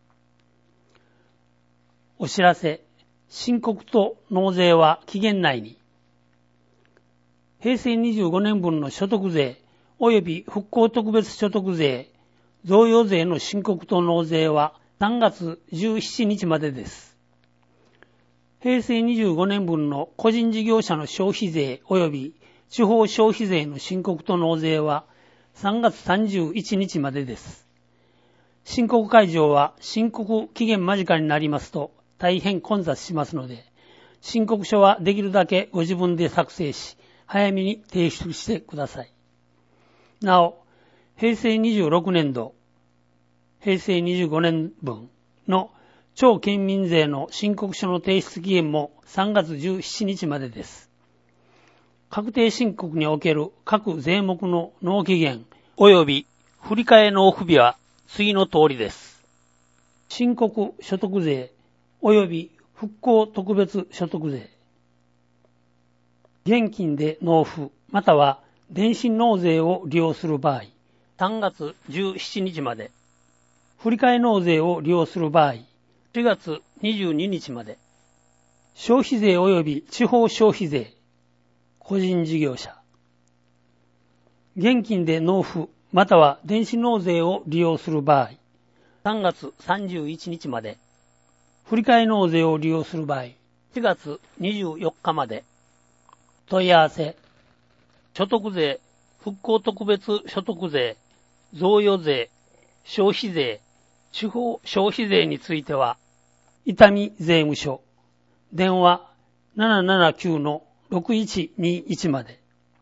お知らせ、申告と納税は期限内に。へいせいにじゅうごねんぶんの所得税及び復興特別所得税、贈与税の申告と納税はさんがつじゅうしちにちまでです。へいせいにじゅうごねんぶんの個人事業者の消費税及び地方消費税の申告と納税はさんがつさんじゅういちにちまでです。申告開場は申告期限間近になりますと大変混雑しますので、申告書はできるだけご自分で作成し、早めに提出してください。なお、へいせいにじゅうろくねんど、へいせいにじゅうごねんぶんの超県民税の申告書の提出期限もさんがつじゅうしちにちまでです。確定申告における各税目の納期限及び振替納付日は次の通りです。申告所得税及び復興特別所得税。現金で納付または電子納税を利用する場合、さんがつじゅうしちにちまで。振替納税を利用する場合、しがつにじゅうににちまで。消費税及び地方消費税、個人事業者。現金で納付または電子納税を利用する場合、さんがつさんじゅういちにちまで。振替納税を利用する場合、しがつにじゅうよっかまで。問い合わせ、所得税、復興特別所得税、贈与税、消費税、地方消費税については、伊丹税務署、電話 ななななきゅうのろくいちにいち まで。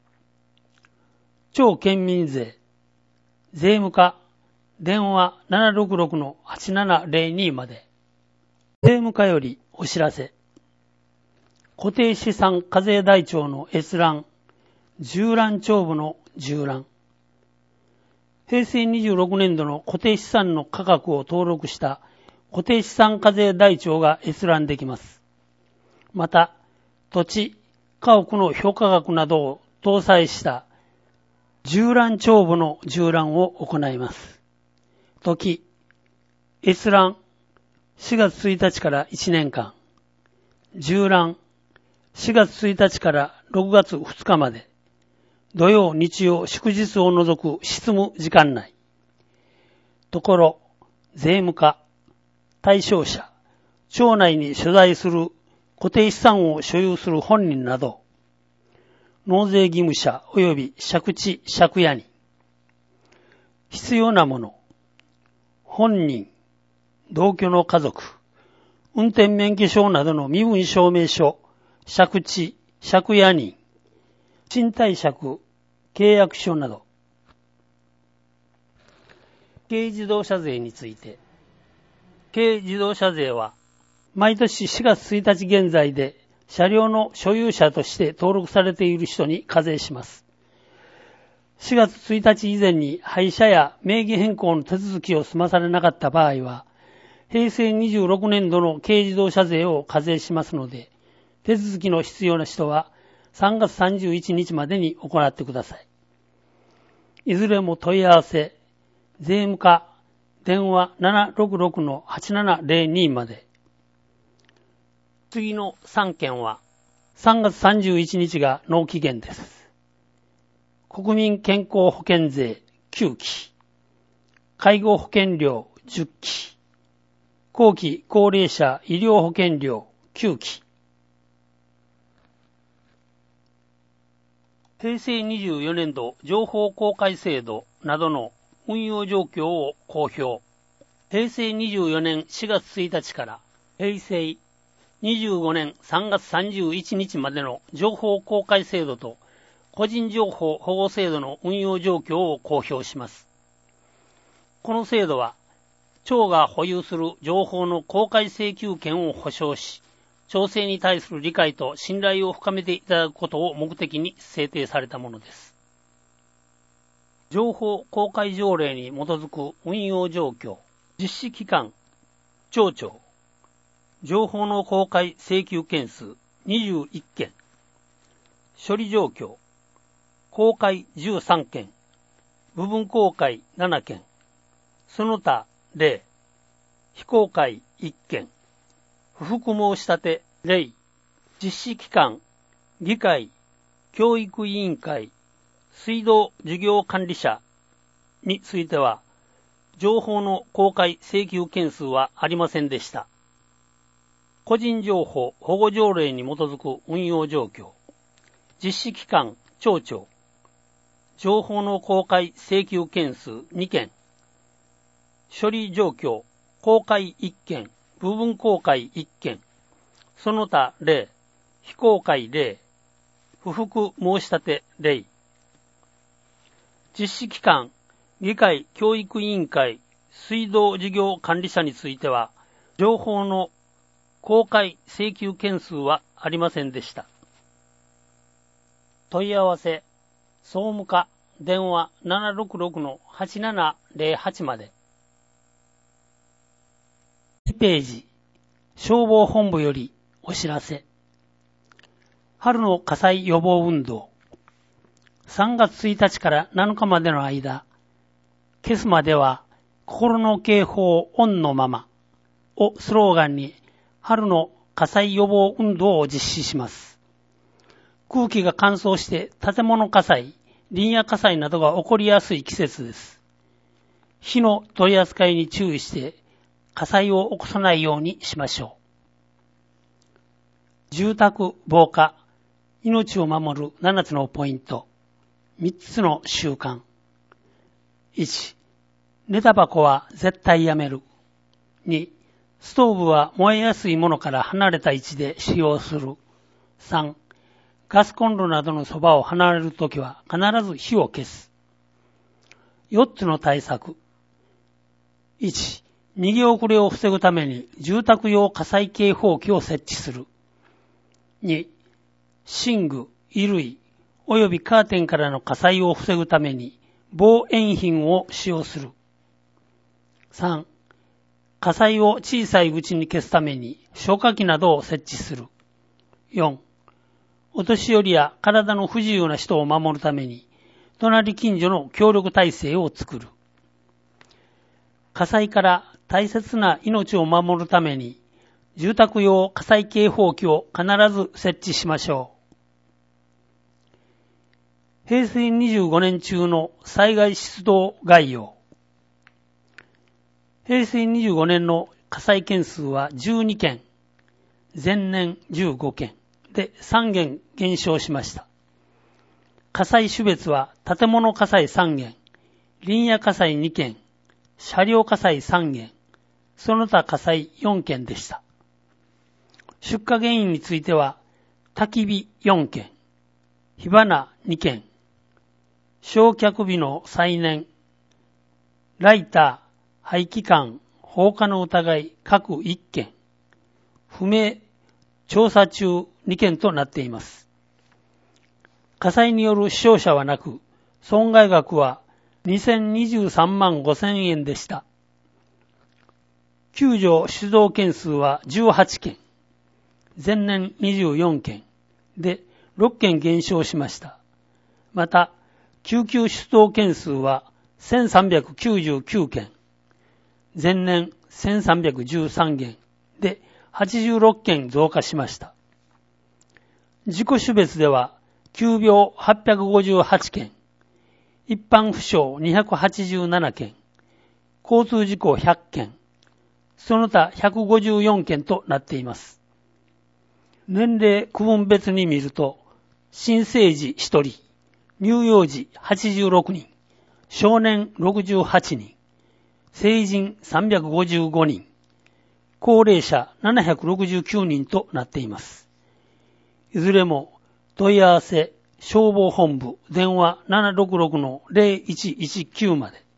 超県民税、税務課、電話 ななろくろくのはちななぜろに まで。税務課よりお知らせ。固定資産課税台帳の閲覧、縦覧帳簿の縦覧。へいせいにじゅうろくねんどの固定資産の価格を登録した固定資産課税台帳が閲覧できます。また、土地、家屋の評価額などを搭載した縦覧帳簿の縦覧を行います。時、閲覧、しがつついたちからいちねんかん。縦覧、しがつついたちからろくがつふつかまで。土曜、日曜、祝日を除く執務時間内。ところ、税務課、対象者、町内に所在する固定資産を所有する本人など、納税義務者及び借地借家に、必要なもの、本人、同居の家族、運転免許証などの身分証明書、借地、借家人、賃貸借、契約書など。軽自動車税について。軽自動車税は、毎年しがつついたち現在で車両の所有者として登録されている人に課税します。しがつついたち以前に廃車や名義変更の手続きを済まされなかった場合は、へいせいにじゅうろくねんどの軽自動車税を課税しますので、手続きの必要な人はさんがつさんじゅういちにちまでに行ってください。いずれも問い合わせ、税務課、電話 ななろくろくのはちななぜろに まで。次のさんけんはさんがつさんじゅういちにちが納期限です。国民健康保険税きゅうき、介護保険料じゅっき、後期高齢者医療保険料きゅうき。平成にじゅうよねん度情報公開制度などの運用状況を公表。平成にじゅうよねんしがつついたちから平成にじゅうごねんさんがつさんじゅういちにちまでの情報公開制度と個人情報保護制度の運用状況を公表します。この制度は、庁が保有する情報の公開請求権を保障し、庁政に対する理解と信頼を深めていただくことを目的に制定されたものです。情報公開条例に基づく運用状況、実施期間、庁長、情報の公開請求件数にじゅういっけん、処理状況、公開じゅうさんけん、部分公開ななけん、その他れい、非公開いっけん、不服申し立てれい、実施機関、議会、教育委員会、水道事業管理者については、情報の公開請求件数はありませんでした。個人情報保護条例に基づく運用状況、実施機関、庁長、情報の公開請求件数にけん、処理状況、公開いっけん、部分公開いっけん、その他れい、非公開れい、不服申し立てれい。実施機関、議会教育委員会、水道事業管理者については、情報の公開請求件数はありませんでした。問い合わせ、総務課、電話 ななろくろくのはちななぜろはち まで。にページ、消防本部よりお知らせ。春の火災予防運動。さんがつついたちからなのかまでの間、ケスマでは心の警報オンのままをスローガンに春の火災予防運動を実施します。空気が乾燥して建物火災、林野火災などが起こりやすい季節です。火の取り扱いに注意して火災を起こさないようにしましょう。住宅防火、命を守るななつのポイント、みっつの習慣。いち、寝タバコは絶対やめる。に、ストーブは燃えやすいものから離れた位置で使用する。さん、ガスコンロなどのそばを離れるときは必ず火を消す。よっつの対策。いち、逃げ遅れを防ぐために住宅用火災警報器を設置する。に、寝具、衣類、およびカーテンからの火災を防ぐために防煙品を使用する。さん、火災を小さいうちに消すために消火器などを設置する。よん、お年寄りや体の不自由な人を守るために隣近所の協力体制を作る。火災から大切な命を守るために住宅用火災警報器を必ず設置しましょう。平成にじゅうごねん中の災害出動概要。平成にじゅうごねんの火災件数はじゅうにけん、前年じゅうごけんでさんけん減少しました。火災種別は建物火災さんけん、林野火災にけん、車両火災さんけん、その他火災よんけんでした。出火原因については、焚き火よんけん、火花にけん、焼却火の再燃、ライター、排気管、放火の疑い各いっけん、不明、調査中にけんとなっています。火災による死傷者はなく、損害額はにせんにじゅうさんまんごせんえんでした。救助出動件数はじゅうはちけん、前年にじゅうよんけんでろっけん減少しました。また、救急出動件数はせんさんびゃくきゅうじゅうきゅうけん、前年せんさんびゃくじゅうさんけんではちじゅうろっけん増加しました。事故種別では、急病はっぴゃくごじゅうはちけん、一般負傷にひゃくはちじゅうななけん、交通事故ひゃっけん、その他ひゃくごじゅうよんけんとなっています。 年齢区分別に見ると、新生児ひとり、乳幼児はちじゅうろくにん、少年ろくじゅうはちにん、成人さんびゃくごじゅうごにん、高齢者ななひゃくろくじゅうきゅうにんとなっています。いずれも問い合わせ消防本部電話 ななろくろくのゼロいちいちきゅう まで。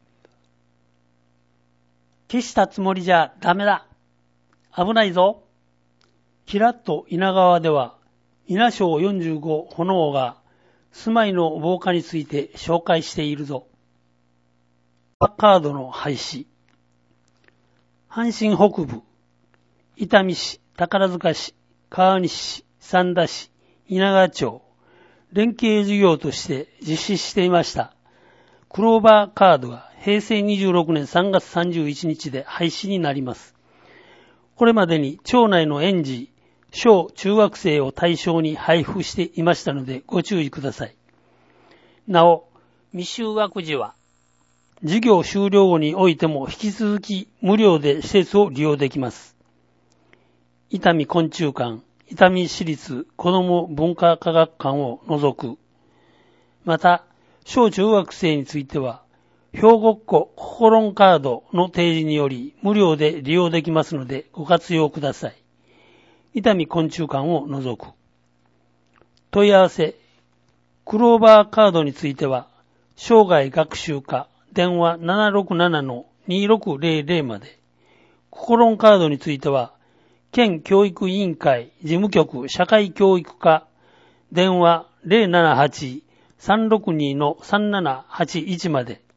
消したつもりじゃダメだ。危ないぞ。キラッと稲川では稲章よんじゅうご炎が住まいの防火について紹介しているぞ。カードの廃止。阪神北部、伊丹市、宝塚市、川西市、三田市、稲川町、連携事業として実施していましたクローバーカードがへいせいにじゅうろくねんさんがつさんじゅういちにちで廃止になります。これまでに町内の園児、小中学生を対象に配布していましたのでご注意ください。なお、未就学児は授業終了後においても引き続き無料で施設を利用できます。伊丹昆虫館、伊丹市立子ども文化科学館を除く。また、小中学生については、兵庫っ子ココロンカードの提示により無料で利用できますのでご活用ください。伊丹昆虫館を除く。問い合わせ、クローバーカードについては、生涯学習課電話 ななろくななのにろくゼロゼロ まで。ココロンカードについては、県教育委員会事務局社会教育課電話 ゼロななはちさんろくにのさんななはちいち まで。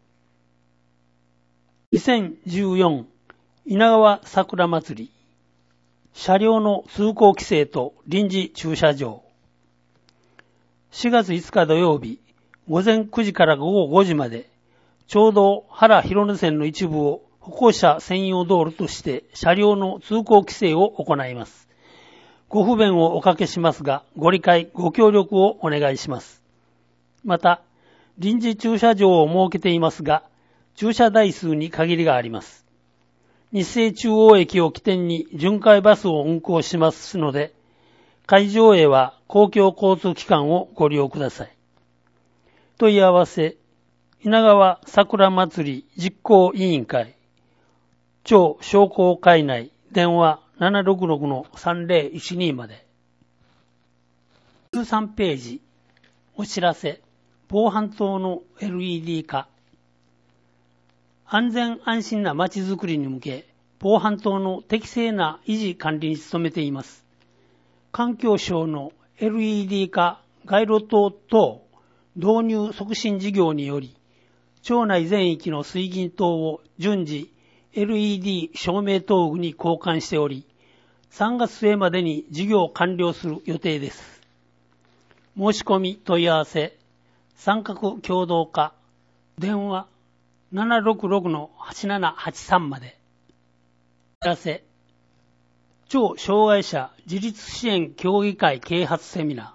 にせんじゅうよん稲川桜祭り車両の通行規制と臨時駐車場。しがついつか土曜日午前くじから午後ごじまでちょうど原広野線の一部を歩行者専用道路として車両の通行規制を行います。ご不便をおかけしますが、ご理解、ご協力をお願いします。また、臨時駐車場を設けていますが、駐車台数に限りがあります。日生中央駅を起点に巡回バスを運行しますので、会場へは公共交通機関をご利用ください。問い合わせ、稲川桜祭り実行委員会、町商工会内電話 ななろくろくのさんぜろいちに まで。じゅうさんページ、お知らせ、防犯灯の エルイーディー 化。安全安心な街づくりに向け、防犯灯の適正な維持管理に努めています。環境省の エルイーディー 化街路灯等導入促進事業により、町内全域の水銀灯を順次 エルイーディー 照明灯具に交換しており、さんがつすえまでに事業完了する予定です。申し込み問い合わせ、三角共同課、電話 ななろくろくのはちななはちさん まで。お知らせ、町障害者自立支援協議会啓発セミナー。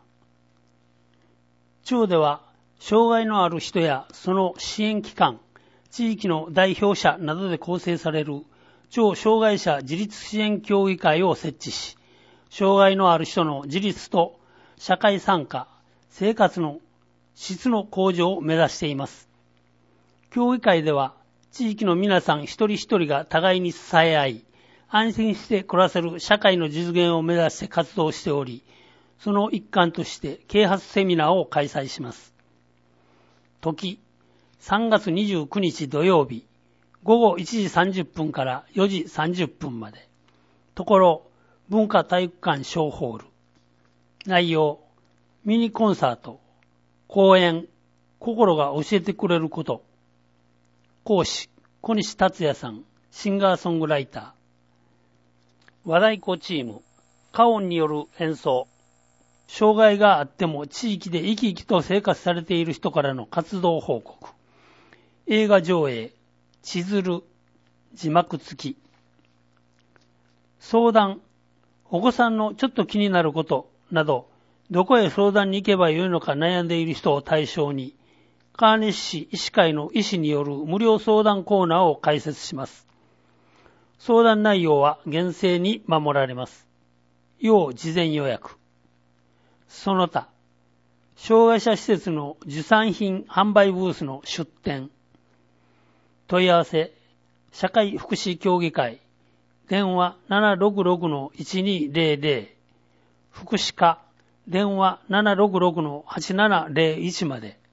町では、障害のある人やその支援機関、地域の代表者などで構成される町障害者自立支援協議会を設置し、障害のある人の自立と社会参加、生活の質の向上を目指しています。協議会では、地域の皆さん一人一人が互いに支え合い、安心して暮らせる社会の実現を目指して活動しており、その一環として啓発セミナーを開催します。時、さんがつにじゅうくにち土曜日、ごごいちじさんじゅっぷんからよじさんじゅっぷんまで。ところ、文化体育館小ホール。内容、ミニコンサート、講演、心が教えてくれること。講師、小西達也さん、シンガーソングライター。和太鼓チーム、歌音による演奏。障害があっても地域で生き生きと生活されている人からの活動報告。映画上映、千鶴、字幕付き。相談、お子さんのちょっと気になることなど、どこへ相談に行けばよいのか悩んでいる人を対象に、川西市医師会の医師による無料相談コーナーを開設します。相談内容は厳正に守られます。 要事前予約。その他、障害者施設の受産品販売ブースの出展。問い合わせ、社会福祉協議会、電話 ななろくろくのいちにぜろぜろ、福祉課、電話 ななろくろくのはちななぜろいち まで。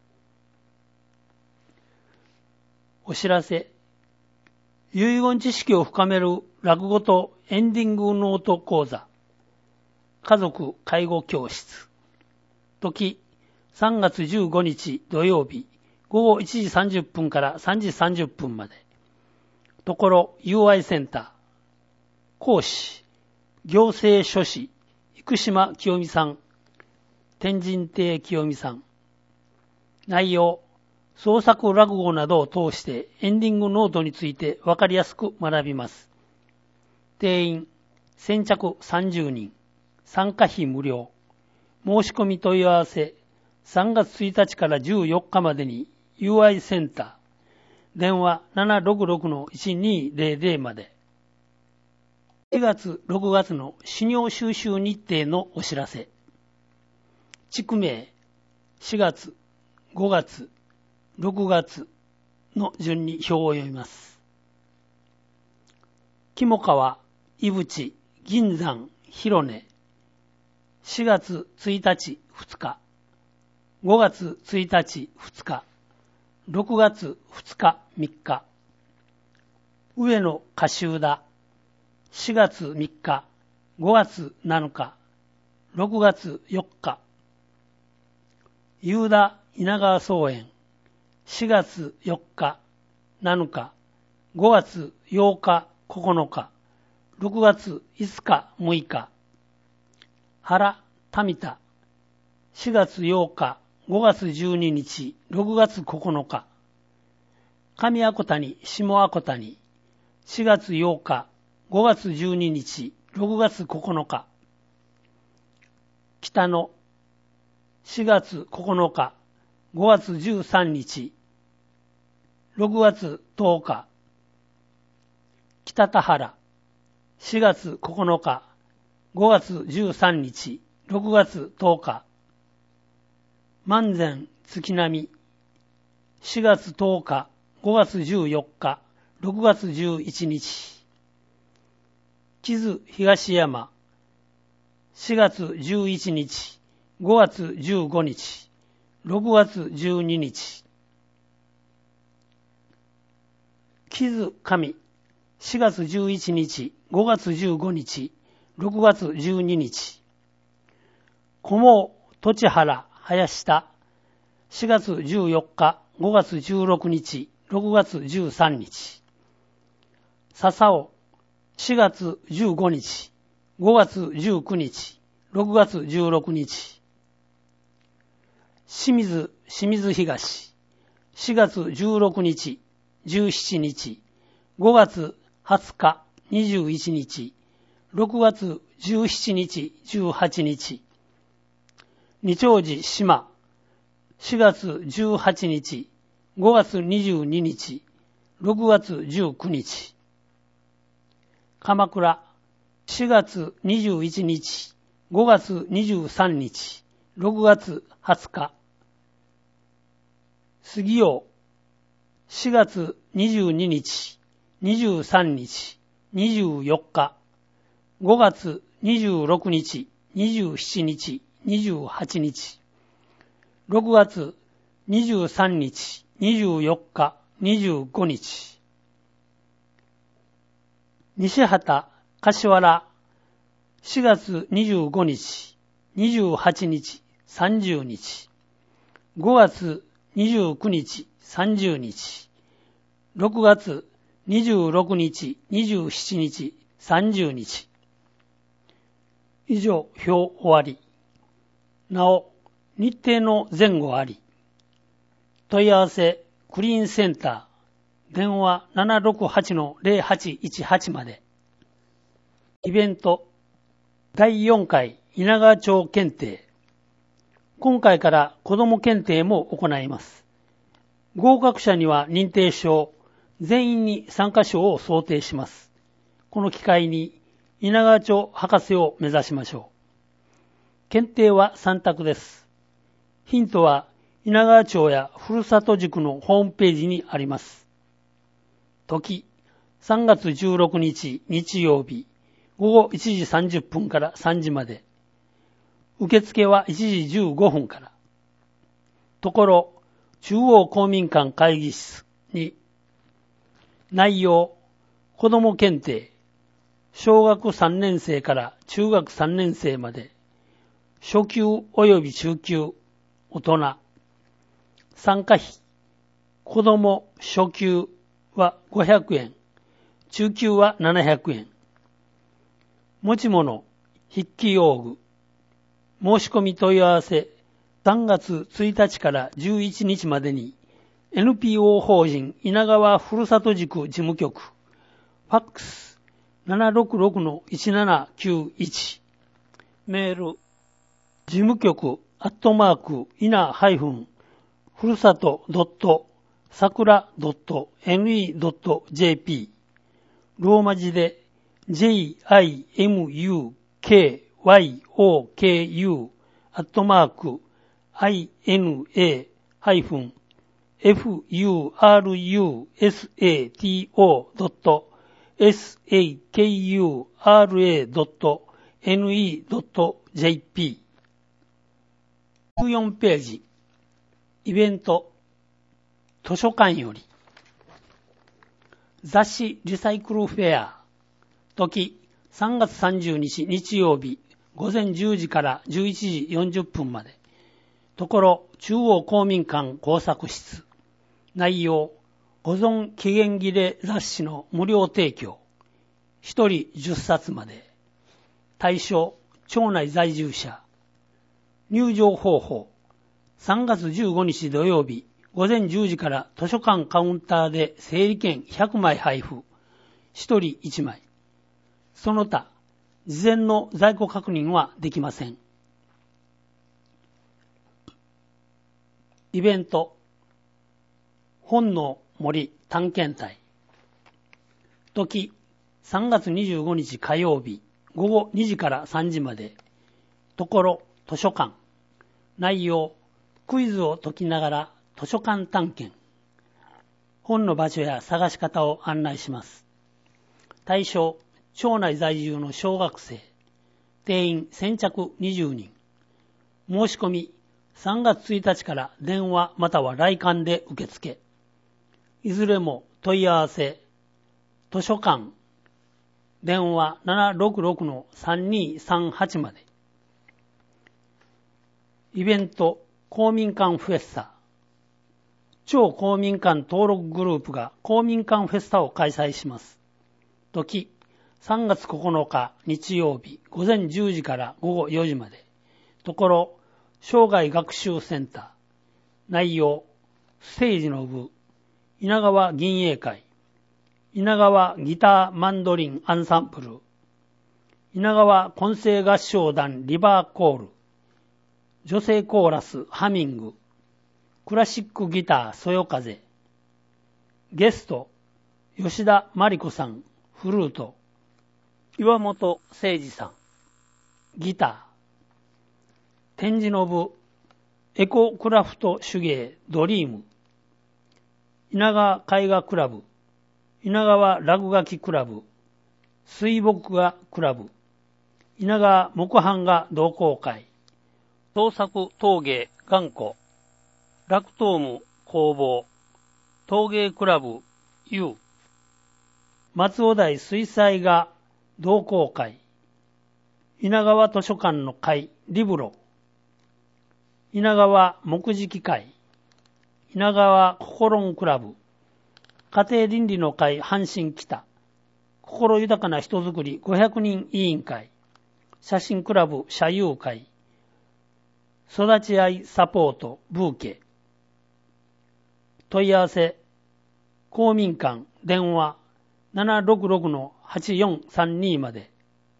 お知らせ。遺言知識を深める落語とエンディングノート講座。家族介護教室。時、さんがつじゅうごにち土曜日、ごごいちじさんじゅっぷんからさんじさんじゅっぷんまで。ところ ユーアイ センター。講師、行政書士、生島清美さん。天神亭清美さん。内容、創作落語などを通してエンディングノートについてわかりやすく学びます。定員、先着さんじゅうにん。参加費無料。申し込み問い合わせ、さんがつついたちからじゅうよっかまでに ユーアイ センター。電話 ななろくろくのいちにぜろぜろ まで。しがつ、ろくがつの修行収集日程のお知らせ。地区名、しがつ、ごがつ、ろくがつの順に表を読みます。肝川、井淵、銀山、広根。しがつついたち、ふつか。ごがつついたち、ふつか。ろくがつふつか、みっか。上野歌集田。しがつみっか、ごがつなのか、ろくがつよっか。夕田稲川草園。しがつよっか、なのか、ごがつようか、ここのか、ろくがついつか、むいか。原民田。しがつようか、ごがつじゅうににち、ろくがつここのか。上阿古谷、下阿古谷。しがつようか、ごがつじゅうににち、ろくがつここのか。北野。しがつここのか、ごがつじゅうさんにち、ろくがつとおか。北田原。しがつここのか、ごがつじゅうさんにち、ろくがつとおか。万全月並。しがつとおか、ごがつじゅうよっか、ろくがつじゅういちにち。木津東山。しがつじゅういちにち、ごがつじゅうごにち、ろくがつじゅうににち。木津上。しがつじゅういちにち、ごがつじゅうごにち、ろくがつじゅうににち。小毛土地原林田。しがつじゅうよっか、ごがつじゅうろくにち、ろくがつじゅうさんにち。笹尾。しがつじゅうごにち、ごがつじゅうくにち、ろくがつじゅうろくにち。清水清水東。しがつじゅうろくにち、じゅうしちにち、ごがつはつか、にじゅういちにち、ろくがつじゅうしちにち、じゅうはちにち。二丁寺島。しがつじゅうはちにち、ごがつにじゅうににち、ろくがつじゅうくにち。鎌倉。しがつにじゅういちにち、ごがつにじゅうさんにち、ろくがつはつか。杉尾。しがつにじゅうににち、にじゅうさんにち、にじゅうよっか。ごがつにじゅうろくにち、にじゅうしちにち、にじゅうはちにち。ろくがつにじゅうさんにち、にじゅうよっか、にじゅうごにち。西畑柏原。しがつにじゅうごにち、にじゅうはちにち、さんじゅうにち。ごがつにじゅうくにち、さんじゅうにち。ろくがつにじゅうろくにち、にじゅうしちにち、さんじゅうにち。以上、表終わり。なお、日程の前後あり。問い合わせ、クリーンセンター、電話 ななろくはちのぜろはちいちはち まで。イベント、だいよんかい稲川町検定。今回から子ども検定も行います。合格者には認定証、全員に参加証を贈呈します。この機会に稲川町博士を目指しましょう。検定はさん択です。ヒントは稲川町やふるさと塾のホームページにあります。時、さんがつじゅうろくにち日曜日、ごごいちじさんじゅっぷんからさんじまで。受付はいちじじゅうごふんから。ところ、中央公民館会議室に、内容、子ども検定、小学さんねん生から中学さんねん生まで、初級及び中級、大人、参加費、子ども初級はごひゃくえん、中級はななひゃくえん。持ち物、筆記用具、申し込み問い合わせ、さんがつついたちからじゅういちにちまでに エヌピーオー 法人稲川ふるさと塾事務局、ファックス ななろくろくのいちななきゅういち、メール、事務局アットマーク稲ハイフンふるさとドットさくらドットエヌイードットジェーピー、ローマ字で ジェイアイエムユーケーワイオーケーユー アットマーク アイエヌエー ハイフン エフユーアールユーエスエーティーオー ドット エスエーケーユーアールエー ドット エヌイー ドット ジェーピー。じゅうよんページ、イベント、図書館より、雑誌リサイクルフェア、時、さんがつさんじゅうにち日曜日、ごぜんじゅうじからじゅういちじよんじゅっぷんまで。ところ、中央公民館工作室。内容、保存期限切れ雑誌の無料提供。ひとりじゅっさつまで。対象、町内在住者。入場方法、さんがつじゅうごにち土曜日、ごぜんじゅうじから図書館カウンターで整理券ひゃくまい配布。ひとりいちまい。その他、事前の在庫確認はできません。イベント、本の森探検隊。時、さんがつにじゅうごにち火曜日、ごごにじからさんじまで。ところ、図書館。内容、クイズを解きながら図書館探検。本の場所や探し方を案内します。対象、町内在住の小学生。定員先着にじゅうにん。申し込み、さんがつついたちから電話または来館で受付。いずれも問い合わせ、図書館、電話ななろくろくのさんにさんはちまで。イベント、公民館フェスタ。町公民館登録グループが公民館フェスタを開催します。時、さんがつここのか日曜日、ごぜんじゅうじからごごよじまで。ところ、生涯学習センター。内容、ステージの部、稲川銀営会、稲川ギターマンドリンアンサンプル、稲川混声合唱団リバーコール、女性コーラスハミング、クラシックギターそよ風、ゲスト、吉田真理子さん、フルート、岩本誠二さん、ギター、展示の部、エコクラフト手芸ドリーム、稲川絵画クラブ、稲川落書きクラブ、水墨画クラブ、稲川木版画同好会、創作陶芸頑固、ラクトーム工房、陶芸クラブ U、松尾台水彩画同好会、稲川図書館の会リブロ、稲川木敷会、稲川心んクラブ、家庭倫理の会阪神北、心豊かな人づくりごひゃくにん委員会、写真クラブ社友会、育ち合いサポートブーケ。問い合わせ、公民館電話ななろくろくのはちよんさんにまで。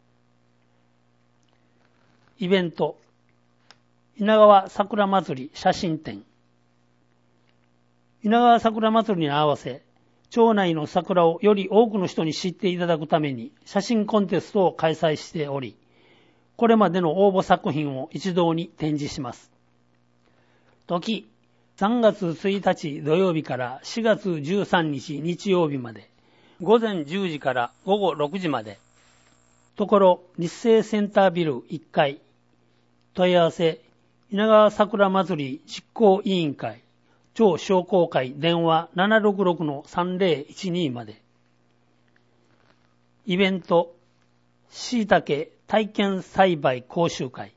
イベント、稲川桜祭り写真展。稲川桜祭りに合わせ、 町内の桜をより多くの人に知っていただくために写真コンテストを開催しており、これまでの応募作品を一堂に展示します。時、さんがつついたち土曜日からしがつじゅうさんにち日曜日まで、ごぜんじゅうじからごごろくじまで。ところ、日生センタービルいっかい。問い合わせ、稲川桜祭り実行委員会、町商工会電話 ななろくろくのさんぜろいちに まで。イベント、しいたけ体験栽培講習会。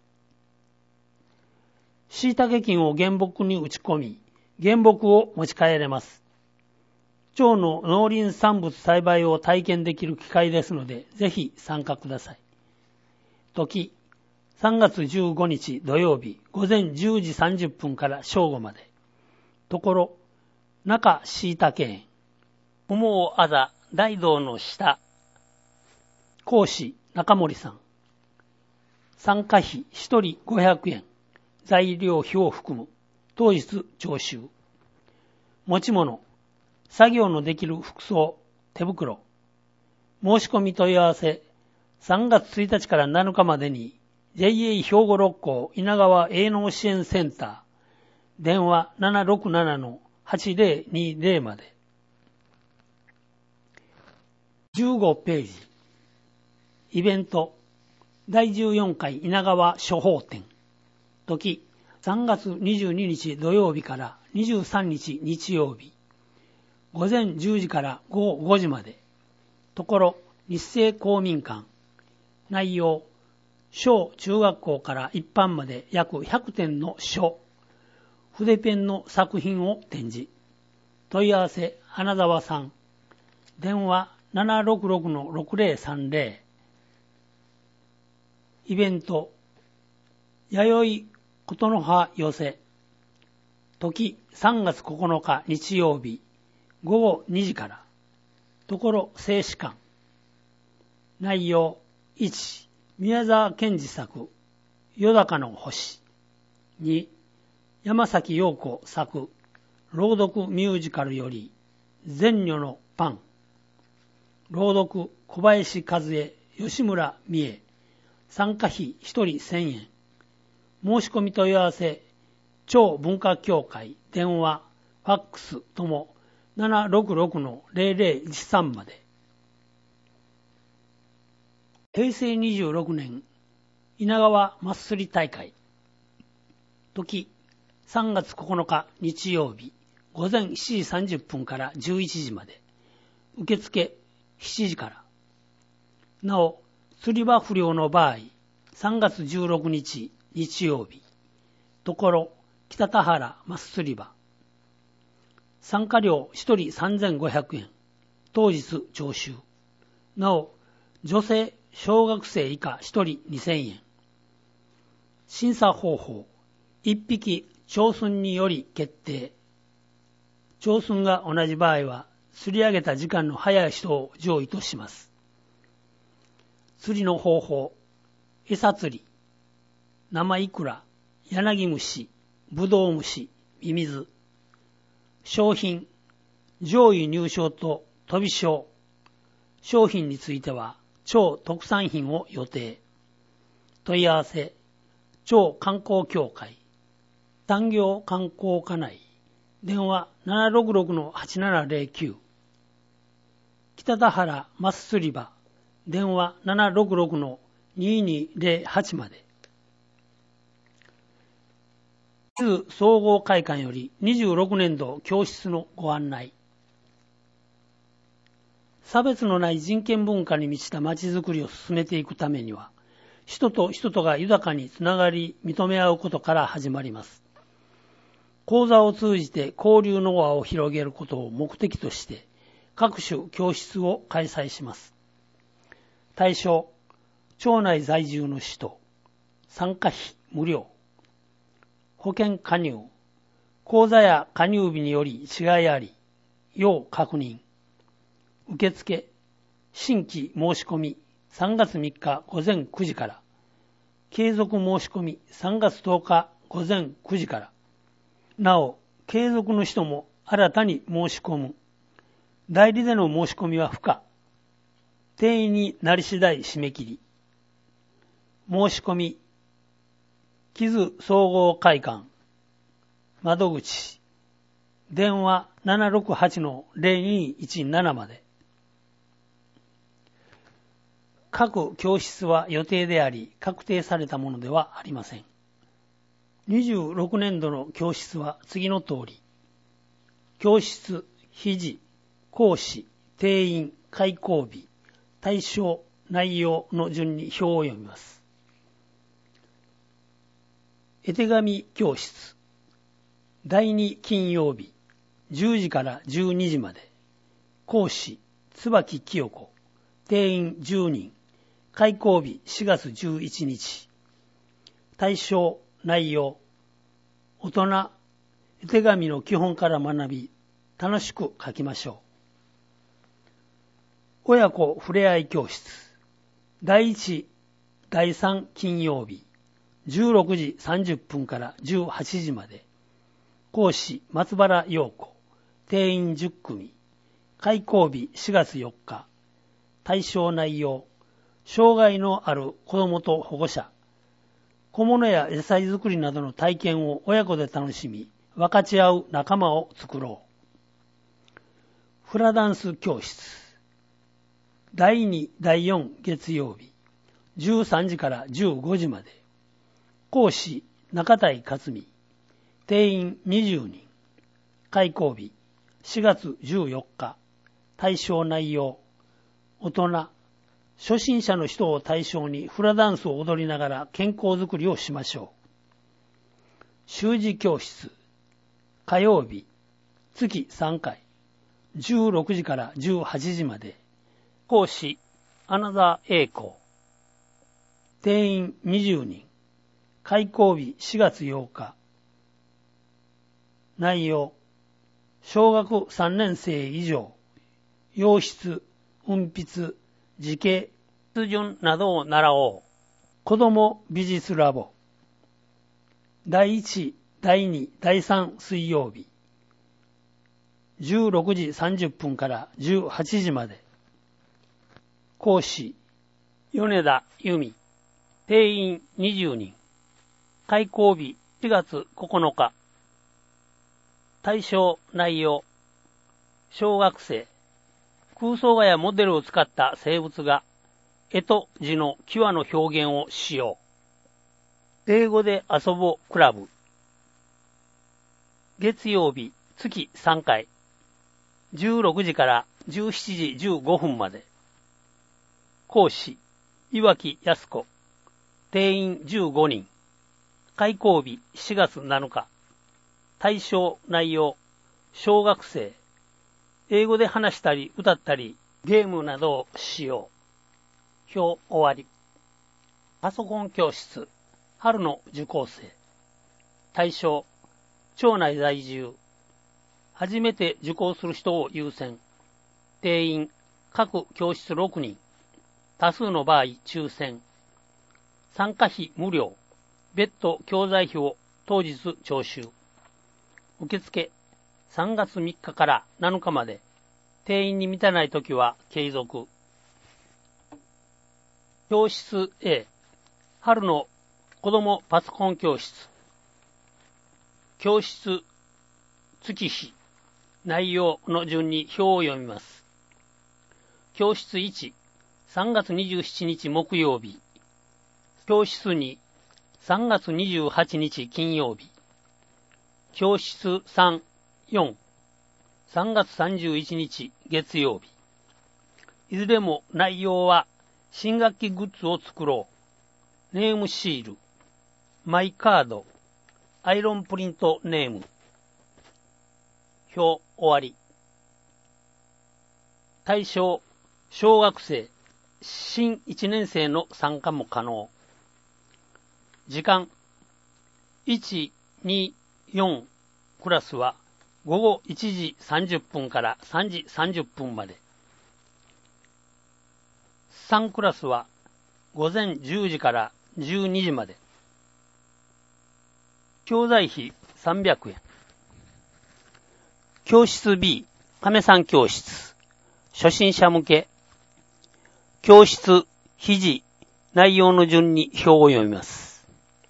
しいたけ菌を原木に打ち込み、原木を持ち帰れます。町の農林産物栽培を体験できる機会ですので、ぜひ参加ください。時、さんがつじゅうごにち土曜日、ごぜんじゅうじさんじゅっぷんから正午まで。ところ、中しいたけ園。不毛あざ大道の下。講師、中森さん。参加費ひとりごひゃくえん。材料費を含む。当日徴収。持ち物。作業のできる服装、手袋。申し込み問い合わせ。さんがつついたちからなのかまでに ジェイエー 兵庫六甲稲川営農支援センター。電話 ななろくななのはちぜろにぜろ まで。じゅうごページ。イベント。だいじゅうよんかい稲川書法展。時、さんがつにじゅうににち土曜日からにじゅうさんにち日曜日。ごぜんじゅうじからごごごじまで。ところ、日生公民館。内容、小中学校から一般まで約ひゃくてんの書。筆ペンの作品を展示。問い合わせ、花沢さん。電話 ななろくろくのろくぜろさんぜろ。イベント、弥生琴の葉寄せ。時、さんがつここのか日曜日。ごごにじから。ところ静止館。内容いち、宮沢賢治作よだかの星。に、山崎陽子作朗読ミュージカルより善女のパン。朗読小林和恵、吉村美恵。参加費ひとりせんえん。申し込み問い合わせ、町文化協会電話、ファックスともななろくろくのぜろぜろいちさんまで。へいせいにじゅうろくねん稲川マッスリ大会。時、さんがつここのか日曜日、ごぜんしちじさんじゅっぷんからじゅういちじまで。受付しちじから。なお、釣り場不良の場合、さんがつじゅうろくにち日曜日。ところ、北田原マス釣り場。参加料ひとりさんぜんごひゃくえん。当日徴収。なお、女性小学生以下ひとりにせんえん。審査方法。いっぴき町村により決定。町村が同じ場合は、釣り上げた時間の早い人を上位とします。釣りの方法。餌釣り。生イクラ、柳虫、ブドウ虫、ミミズ。商品、上位入賞と飛び賞。商品については、町特産品を予定。問い合わせ、町観光協会、産業観光課内、電話 ななろくろくのはちななぜろきゅう。北田原マス釣り場、電話 ななろくろくのににぜろはち まで。地図総合会館よりにじゅうろくねんど教室のご案内。差別のない人権文化に満ちた街づくりを進めていくためには、人と人とが豊かにつながり認め合うことから始まります。講座を通じて交流の輪を広げることを目的として、各種教室を開催します。対象、町内在住の人、参加費無料。保険加入、口座や加入日により違いあり、要確認。受付、新規申し込みさんがつみっかごぜんくじから、継続申し込みさんがつとおかごぜんくじから、なお、継続の人も新たに申し込む。 代理での申し込みは不可。定員になり次第締め切り。申し込み、木津総合会館、窓口、電話 ななろくはちのゼロにいちなな まで。各教室は予定であり、確定されたものではありません。にじゅうろくねんどの教室は次の通り。教室、日時、講師、定員、開講日、対象、内容の順に表を読みます。絵手紙教室、だいに金曜日、じゅうじからじゅうにじまで。講師、椿清子、定員じゅうにん、開講日しがつじゅういちにち。対象、内容、大人、絵手紙の基本から学び、楽しく書きましょう。親子ふれあい教室、だいいち、だいさん金曜日、じゅうろくじさんじゅっぷんからじゅうはちじまで。講師、松原陽子、定員じゅっくみ、開講日しがつよっか。対象内容、障害のある子どもと保護者、小物や野菜作りなどの体験を親子で楽しみ、分かち合う仲間を作ろう。フラダンス教室、だいに、だいよん月曜日、じゅうさんじからじゅうごじまで。講師、中台克美、定員にじゅうにん、開講日しがつじゅうよっか。対象内容、大人、初心者の人を対象にフラダンスを踊りながら健康づくりをしましょう。習字教室、火曜日、月さんかい、じゅうろくじからじゅうはちじまで。講師、穴田栄子、定員にじゅうにん、開講日しがつようか。内容、小学さんねん生以上、洋筆、運筆、字形、筆順などを習おう。子ども美術ラボ、だいいち、だいに、だいさん水曜日、じゅうろくじさんじゅっぷんからじゅうはちじまで。講師、米田由美、定員にじゅうにん、開講日しがつここのか。対象内容、小学生、空想画やモデルを使った生物画、絵と字の際の表現をしよう。英語で遊ぼうクラブ、月曜日月さんかい、じゅうろくじからじゅうしちじじゅうごふんまで。講師、岩木康子、定員じゅうごにん、開講日しがつなのか。対象内容、小学生、英語で話したり歌ったりゲームなどをしよう。表終わり。パソコン教室、春の受講生。対象、町内在住、初めて受講する人を優先。定員、各教室ろくにん、多数の場合抽選。参加費無料、別途教材費を当日徴収。受付、さんがつみっかからなのかまで。定員に満たないときは継続。教室 A、春の子どもパソコン教室。教室月日、内容の順に表を読みます。教室いち、さんがつにじゅうしちにち木曜日。教室に、さんがつにじゅうはちにち金曜日。教室さん、よん、さんがつさんじゅういちにち月曜日。いずれも内容は新学期グッズを作ろう。ネームシール、マイカード、アイロンプリントネーム。表終わり。対象、小学生、新いちねん生の参加も可能。時間、いち、に、よんクラスはごごいちじさんじゅっぷんからさんじさんじゅっぷんまで。さんクラスは午前じゅうじからじゅうにじまで。教材費さんびゃくえん。教室 B、亀さん教室。 初心者向け。教室、肘、内容の順に表を読みます。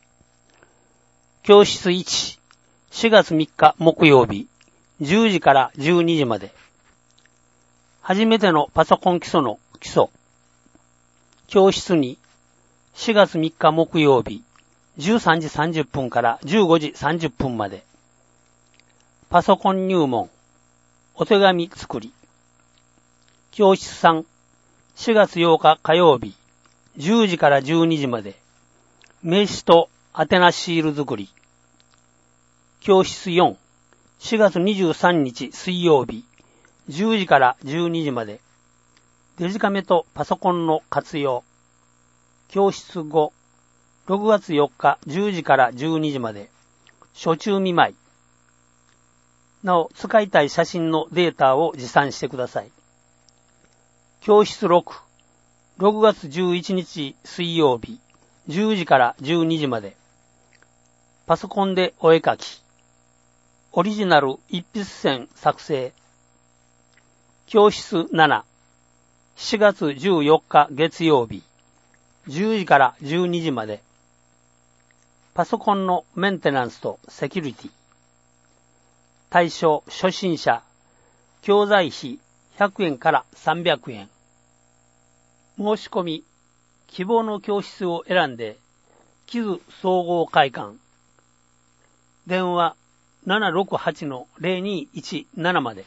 教室いち、しがつみっか木曜日、じゅうじからじゅうにじまで。初めてのパソコン基礎の基礎。教室に、しがつみっか木曜日、じゅうさんじさんじゅっぷんからじゅうごじさんじゅっぷんまで。パソコン入門、お手紙作り。教室さん、しがつようか火曜日、じゅうじからじゅうにじまで。名刺と宛名シール作り。教室よん、しがつにじゅうさんにち水曜日、じゅうじからじゅうにじまで。デジカメとパソコンの活用。教室ご、ろくがつよっかじゅうじからじゅうにじまで。初中見舞い。なお、使いたい写真のデータを持参してください。教室ろく、ろくがつじゅういちにち水曜日、じゅうじからじゅうにじまで。パソコンでお絵描き。オリジナル一筆線作成。教室なな、しがつじゅうよっか月曜日、じゅうじからじゅうにじまで。パソコンのメンテナンスとセキュリティ。対象初心者。教材費ひゃくえんからさんびゃくえん。申し込み、希望の教室を選んで、木津総合会館。電話ななろくはちのゼロにいちななまで。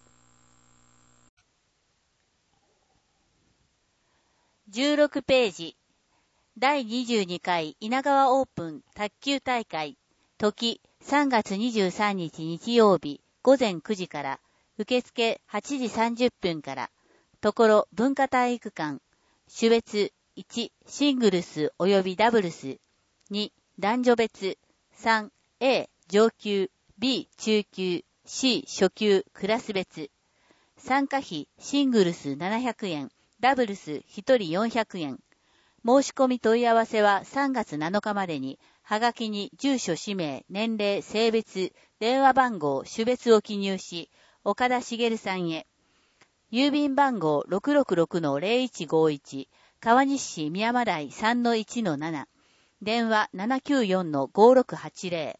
じゅうろくページ。だいにじゅうにかい稲川オープン卓球大会。時さんがつにじゅうさんにち日曜日ごぜんくじから。受付はちじさんじゅっぷんから。ところ文化体育館。種別いち、シングルス及びダブルス。に、男女別。さん、A、上級、B、中級、C、初級、クラス別。参加費、シングルスななひゃくえん、ダブルスひとりよんひゃくえん。申し込み問い合わせはさんがつなのかまでに、はがきに住所、氏名、年齢、性別、電話番号、種別を記入し、岡田茂さんへ。郵便番号 ろくろくろくのゼロいちごいち、川西市宮山台 さんのいちのなな、電話 ななきゅうよんのごろくはちゼロ。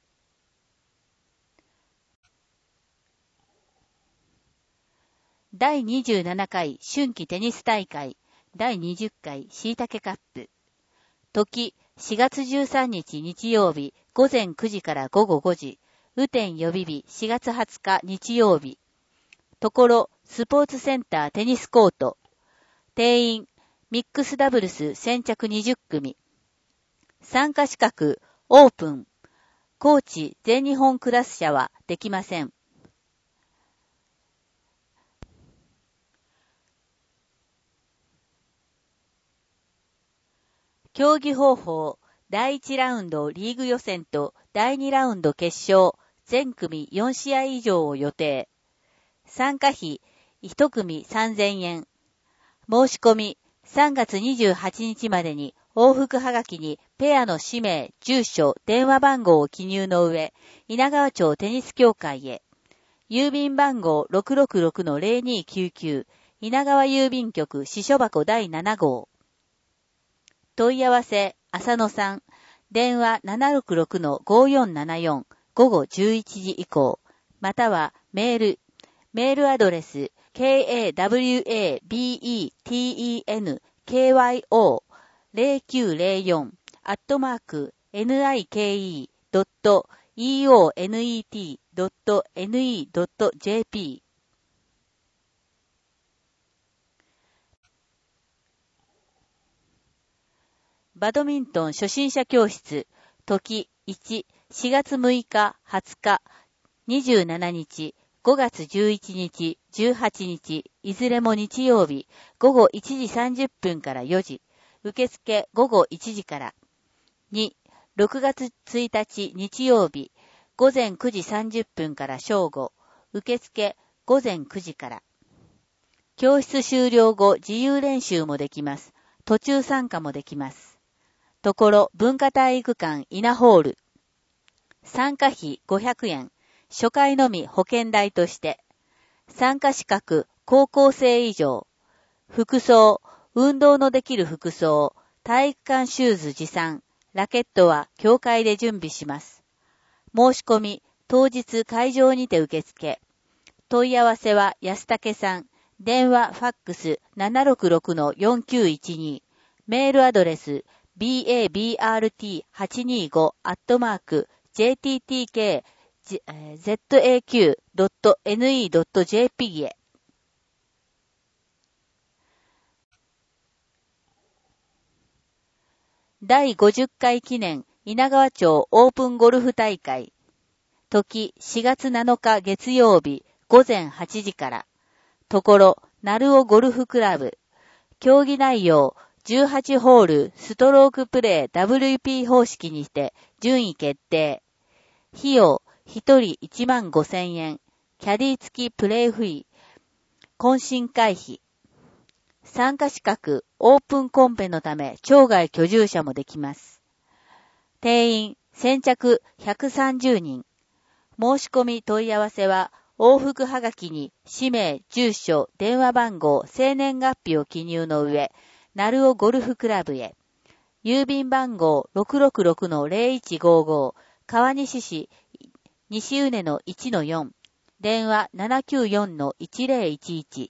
だいにじゅうななかい春季テニス大会だいにじゅっかいしいたけカップ。時しがつじゅうさんにち日曜日ごぜんくじからごごごじ。雨天予備日しがつはつか日曜日。ところスポーツセンターテニスコート。定員ミックスダブルス先着にじゅっくみ。参加資格オープン。コーチ全日本クラス者はできません。競技方法だいいちラウンドリーグ予選とだいにラウンド決勝全組よんしあい以上を予定。参加費いち組さんぜんえん。申し込みさんがつにじゅうはちにちまでに往復はがきにペアの氏名、住所、電話番号を記入の上、稲川町テニス協会へ。郵便番号 ろくろくろくのゼロにきゅうきゅう、稲川郵便局支所箱だいななごう。問い合わせ、浅野さん。電話 ななろくろくのごよんななよん、ごごじゅういちじ以降。または、メール。メールアドレス、ケーエーダブリューエービーイーティーイーエヌケーワイオーゼロきゅうゼロよん アットマーク ニケードットイーオーネットドットネットドットジェーピー。バドミントン初心者教室。時いち、しがつむいか、はつか、にじゅうしちにち、ごがつじゅういちにち、じゅうはちにち、いずれも日曜日、ごごいちじさんじゅっぷんからよじ。受付ごごいちじから。に、ろくがつついたち日曜日、ごぜんくじさんじゅっぷんから正午。受付ごぜんくじから。教室終了後自由練習もできます。途中参加もできます。ところ文化体育館稲ホール。参加費ごひゃくえん。初回のみ保険代として。参加資格高校生以上。服装、運動のできる服装、体育館シューズ持参、ラケットは教会で準備します。申し込み、当日会場にて受付。問い合わせは安武さん。電話、ファックス ななろくろくのよんきゅういちに。メールアドレス バブはちにご アットマーク ジェーティーティーケー ゼットエーキュー ドット エヌイー ドット ジェーピー へ。だいごじゅっかい記念稲川町オープンゴルフ大会。時しがつなのか月曜日ごぜんはちじから。ところ、なるおゴルフクラブ。競技内容、じゅうはちホールストロークプレイ ダブリューピー 方式にて順位決定。費用、ひとりいちまんごせんえん。キャディ付きプレイフィー。懇親会費。参加資格、オープンコンペのため、町外居住者もできます。定員、先着ひゃくさんじゅうにん。申し込み問い合わせは、往復はがきに氏名、住所、電話番号、生年月日を記入の上、なるおゴルフクラブへ。郵便番号 ろくろくろくのゼロいちごご、川西市西畝の いちのよん、電話 ななきゅうよんのいちゼロいちいち。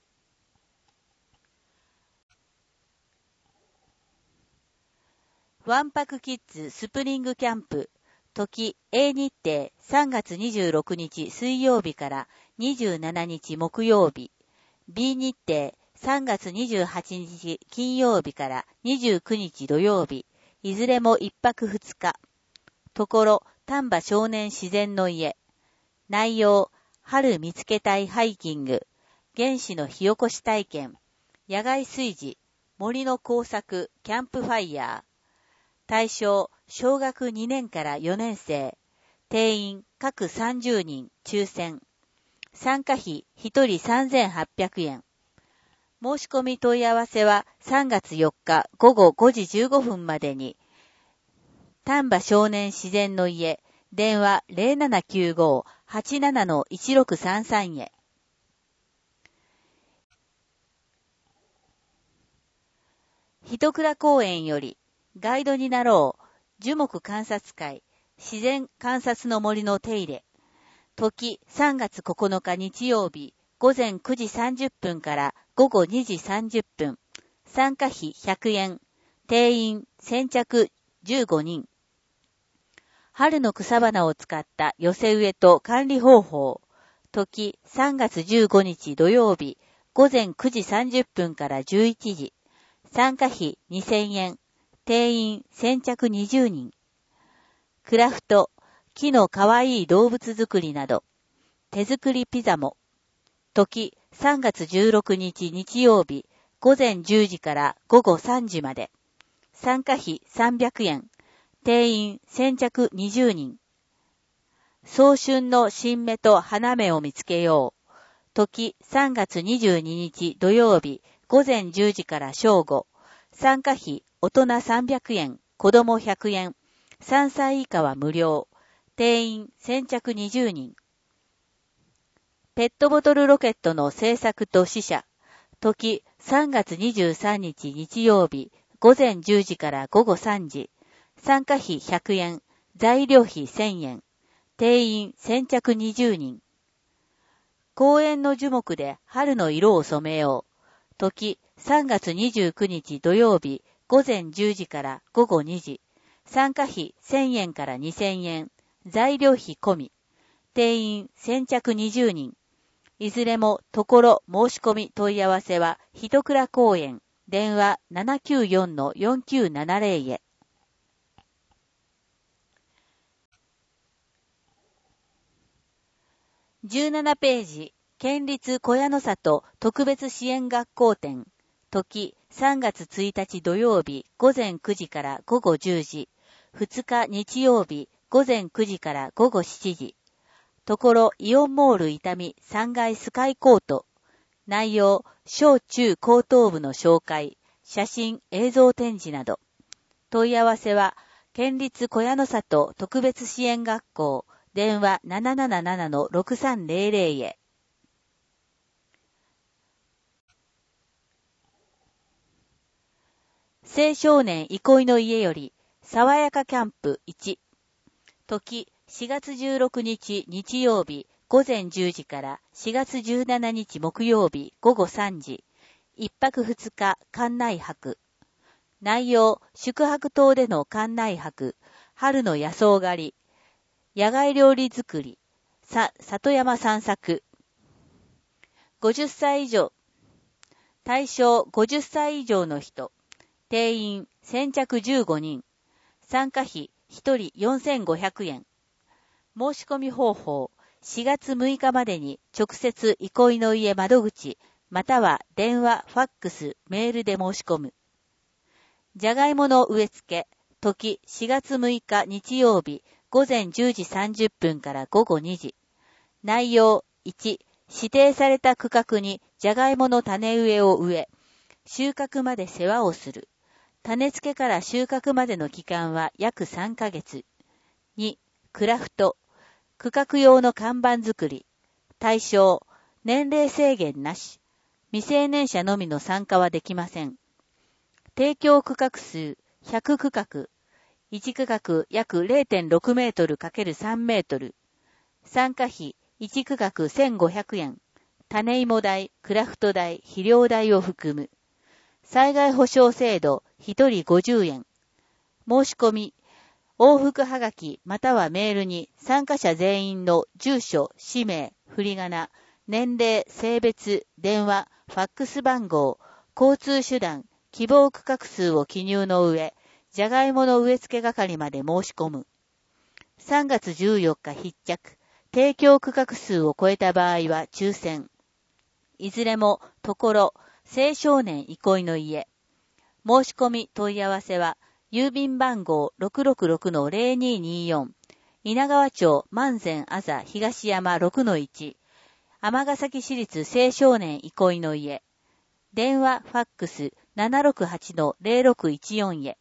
わんぱくキッズスプリングキャンプ。時 A 日程さんがつにじゅうろくにち水曜日からにじゅうしちにち木曜日。B 日程さんがつにじゅうはちにち金曜日からにじゅうくにち土曜日。いずれもいっぱくふつか。ところ、丹波少年自然の家。内容、春見つけたいハイキング。原始の火起こし体験。野外炊事。森の工作、キャンプファイヤー。対象、小学にねんからよねん生。定員、各さんじゅうにん、抽選。参加費、ひとりさんぜんはっぴゃくえん。申し込み問い合わせはさんがつよっかごごごじじゅうごふんまでに。丹波少年自然の家、電話 ゼロななきゅうご はちななのいちろくさんさん へ。一倉公園より、ガイドになろう。樹木観察会。自然観察の森の手入れ。時さんがつここのか日曜日。午前くじさんじゅっぷんから午後にじさんじゅっぷん。参加費ひゃくえん。定員先着じゅうごにん。春の草花を使った寄せ植えと管理方法。時さんがつじゅうごにち土曜日。午前くじさんじゅっぷんからじゅういちじ。参加費にせんえん。定員先着にじゅうにん。クラフト、木のかわいい動物作りなど。手作りピザも。時さんがつじゅうろくにち日曜日。午前じゅうじから午後さんじまで。参加費さんびゃくえん。定員先着にじゅうにん。早春の新芽と花芽を見つけよう。時さんがつにじゅうににち土曜日。午前じゅうじから正午。参加費大人さんびゃくえん、子供ひゃくえん。さんさい以下は無料。定員先着にじゅうにん。ペットボトルロケットの製作と試写。時さんがつにじゅうさんにち日曜日。午前じゅうじから午後さんじ。参加費ひゃくえん。材料費せんえん。定員先着にじゅうにん。公園の樹木で春の色を染めよう。時さんがつにじゅうくにち土曜日。午前じゅうじから午後にじ。参加費せんえんからにせんえん。材料費込み。定員先着にじゅうにん。いずれもところ申し込み問い合わせは一倉公園。電話 ななきゅうよんのよんきゅうななゼロ へ。じゅうななページ。県立小屋の里特別支援学校展。時さんがつついたち土曜日午前くじから午後じゅうじ。ふつか日曜日午前くじから午後しちじ。ところイオンモール伊丹さんがいスカイコート。内容小中高等部の紹介、写真映像展示など。問い合わせは県立小屋の里特別支援学校電話 なななななのろくさんゼロゼロ へ。 青少年憩いの家より、爽やかキャンプいち。時、しがつじゅうろくにち日曜日午前じゅうじからしがつじゅうしちにち木曜日午後さんじ。一泊二日館内泊。内容、宿泊棟での館内泊、春の野草狩り、野外料理作り、さ、里山散策。ごじゅっさい以上、対象ごじゅっさい以上の人、定員先着じゅうごにん、参加費ひとりよんせんごひゃくえん。申し込み方法、しがつむいかまでに直接憩いの家窓口、または電話、ファックス、メールで申し込む。じゃがいもの植え付け、時しがつむいか日曜日午前じゅうじさんじゅっぷんから午後にじ。内容いち、指定された区画にじゃがいもの種植えを植え、収穫まで世話をする。種付けから収穫までの期間は約さんかげつ。に、クラフト。区画用の看板作り。対象、年齢制限なし。未成年者のみの参加はできません。提供区画数ひゃくくかく。いち区画約 れいてんろくメートル×さんメートル。参加費いち区画せんごひゃくえん。種芋代、クラフト代、肥料代を含む。災害保障制度ひとりごじゅうえん。申し込み、往復はがきまたはメールに参加者全員の住所、氏名、振り仮名、年齢、性別、電話、ファックス番号、交通手段、希望区画数を記入の上、じゃがいもの植え付け係まで申し込む。さんがつじゅうよっか必着。提供区画数を超えた場合は抽選。いずれも、ところ、青少年憩いの家。申し込み問い合わせは、郵便番号 ろくろくろくのぜろにによん、稲川町万善あざ東山 ろくのいち、尼崎市立青少年憩いの家。電話、ファックス ななろくはちのぜろろくいちよん へ。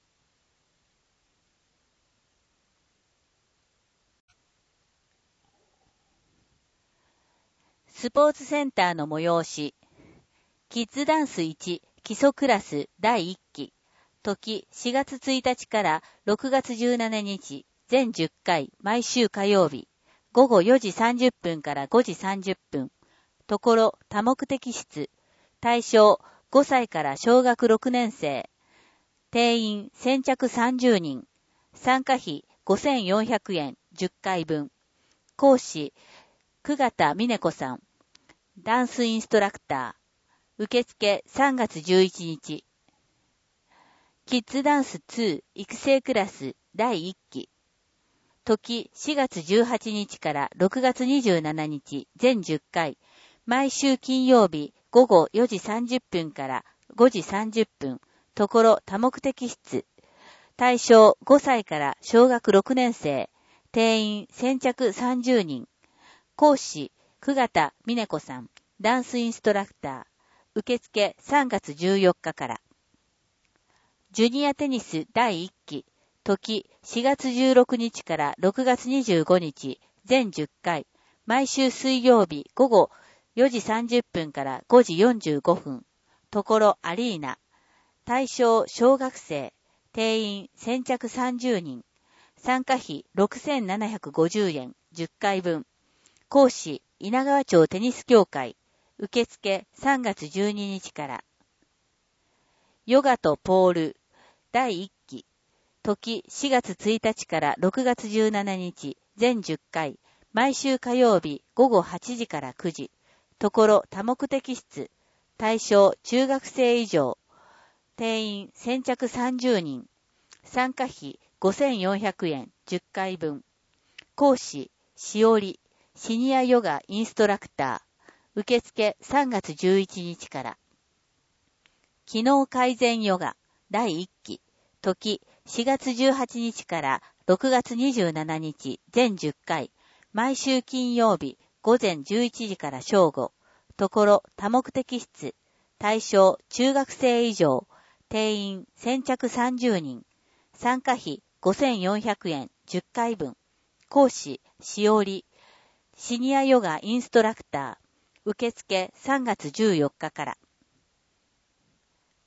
スポーツセンターの催し。キッズダンスいち基礎クラスだいいっき。時しがつついたちからろくがつじゅうしちにち全じゅっかい毎週火曜日午後よじさんじゅっぷんからごじさんじゅっぷん。ところ多目的室。対象ごさいから小学ろくねんせい。定員先着さんじゅうにん。参加費ごせんよんひゃくえんじゅっかいぶん。講師久形美音子さん。ダンスインストラクター。受付さんがつじゅういちにち。キッズダンスに育成クラスだいいっき。時しがつじゅうはちにちからろくがつにじゅうしちにち全じゅっかい。毎週金曜日午後よじさんじゅっぷんからごじさんじゅっぷん。ところ多目的室。対象ごさいから小学ろくねんせい。定員先着さんじゅうにん。講師久形美音子さん。ダンスインストラクター。受付さんがつじゅうよっかから。ジュニアテニスだいいっき。時しがつじゅうろくにちからろくがつにじゅうごにち全じゅっかい。毎週水曜日午後よじさんじゅっぷんからごじよんじゅうごふん。ところアリーナ。対象小学生。定員先着さんじゅうにん。参加費ろくせんななひゃくごじゅうえんじゅっかいぶん。講師稲川町テニス協会。受付さんがつじゅうににちから。ヨガとポールだいいっき。時しがつついたちからろくがつじゅうしちにち全じゅっかい。毎週火曜日午後はちじからくじ。ところ多目的室。対象中学生以上。定員先着さんじゅうにん。参加費ごせんよんひゃくえんじゅっかいぶん。講師しおりシニアヨガインストラクター。受付さんがつじゅういちにちから。機能改善ヨガだいいっき。時しがつじゅうはちにちからろくがつにじゅうしちにち全じゅっかい。毎週金曜日午前じゅういちじから正午。ところ多目的室。対象中学生以上。定員先着さんじゅうにん。参加費ごせんよんひゃくえんじゅっかいぶん。講師しおりシニアヨガインストラクター。受付さんがつじゅうよっかから。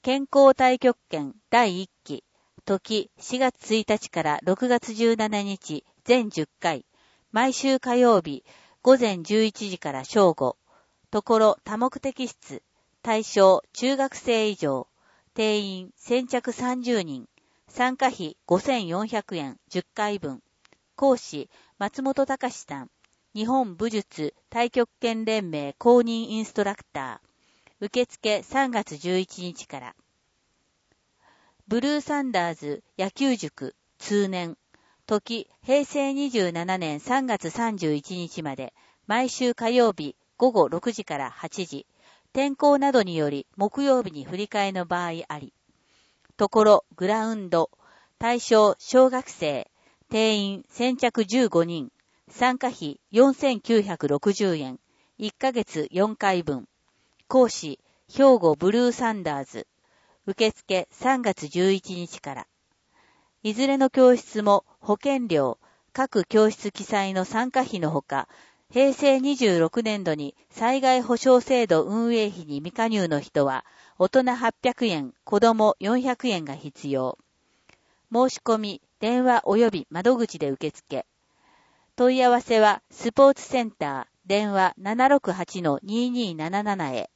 健康太極拳だいいっき、時しがつついたちからろくがつじゅうしちにち全じゅっかい、毎週火曜日午前じゅういちじから正午、ところ多目的室、対象中学生以上、定員先着さんじゅうにん、参加費ごせんよんひゃくえんじゅっかいぶん、講師松本隆さん、日本武術太極拳連盟公認インストラクター、受付さんがつじゅういちにちから。ブルーサンダーズ野球塾通年、時へいせいにじゅうななねんさんがつさんじゅういちにちまで、毎週火曜日ごごろくじからはちじ、天候などにより木曜日に振り替えの場合あり。ところグラウンド、対象小学生、定員先着じゅうごにん、参加費よんせんきゅうひゃくろくじゅうえん、いっかげつよんかいぶん、講師兵庫ブルーサンダーズ、受付さんがつじゅういちにちから。いずれの教室も保険料、各教室記載の参加費のほか、へいせいにじゅうろくねんどに災害保障制度運営費に未加入の人は、大人はっぴゃくえん、子供よんひゃくえんが必要。申し込み、電話及び窓口で受付。問い合わせは、スポーツセンター、電話 ななろくはちのににーなななな へ。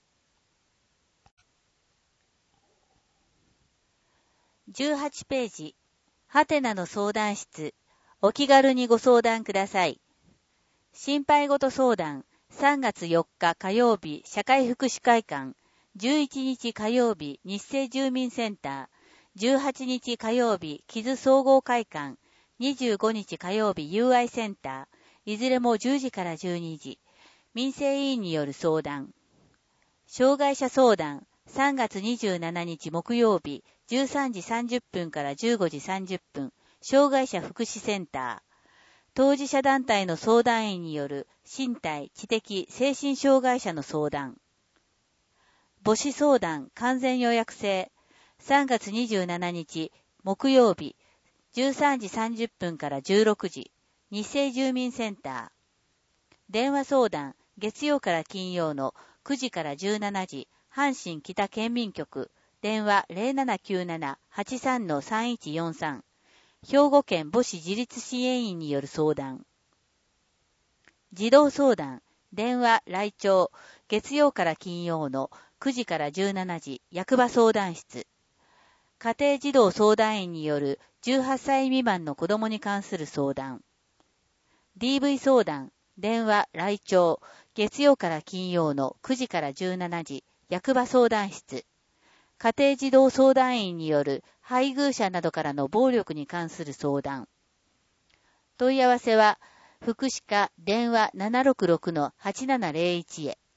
じゅうはちページ、ハテナの相談室、お気軽にご相談ください。心配事相談、さんがつよっか火曜日社会福祉会館、じゅういちにち火曜日日生住民センター、じゅうはちにち火曜日木津総合会館、にじゅうごにち火曜日友愛センター、いずれもじゅうじからじゅうにじ、民生委員による相談。障害者相談、さんがつにじゅうしちにち木曜日じゅうさんじさんじゅっぷんからじゅうごじさんじゅっぷん、障害者福祉センター。当事者団体の相談員による身体、知的、精神障害者の相談。母子相談完全予約制。さんがつにじゅうしちにち木曜日じゅうさんじさんじゅっぷんからじゅうろくじ、日生住民センター。電話相談月曜から金曜のくじからじゅうしちじ、阪神北県民局、電話 ゼロななきゅうなな はちさんのさんいちよんさん。兵庫県母子自立支援員による相談。児童相談、電話来庁、月曜から金曜のくじからじゅうしちじ、役場相談室。家庭児童相談員によるじゅうはっさい未満の子供に関する相談。ディーブイ 相談、電話来庁、月曜から金曜のくじからじゅうしちじ、役場相談室。家庭児童相談員による配偶者などからの暴力に関する相談。問い合わせは、福祉課電話 ななろくろくのはちななゼロいち へ。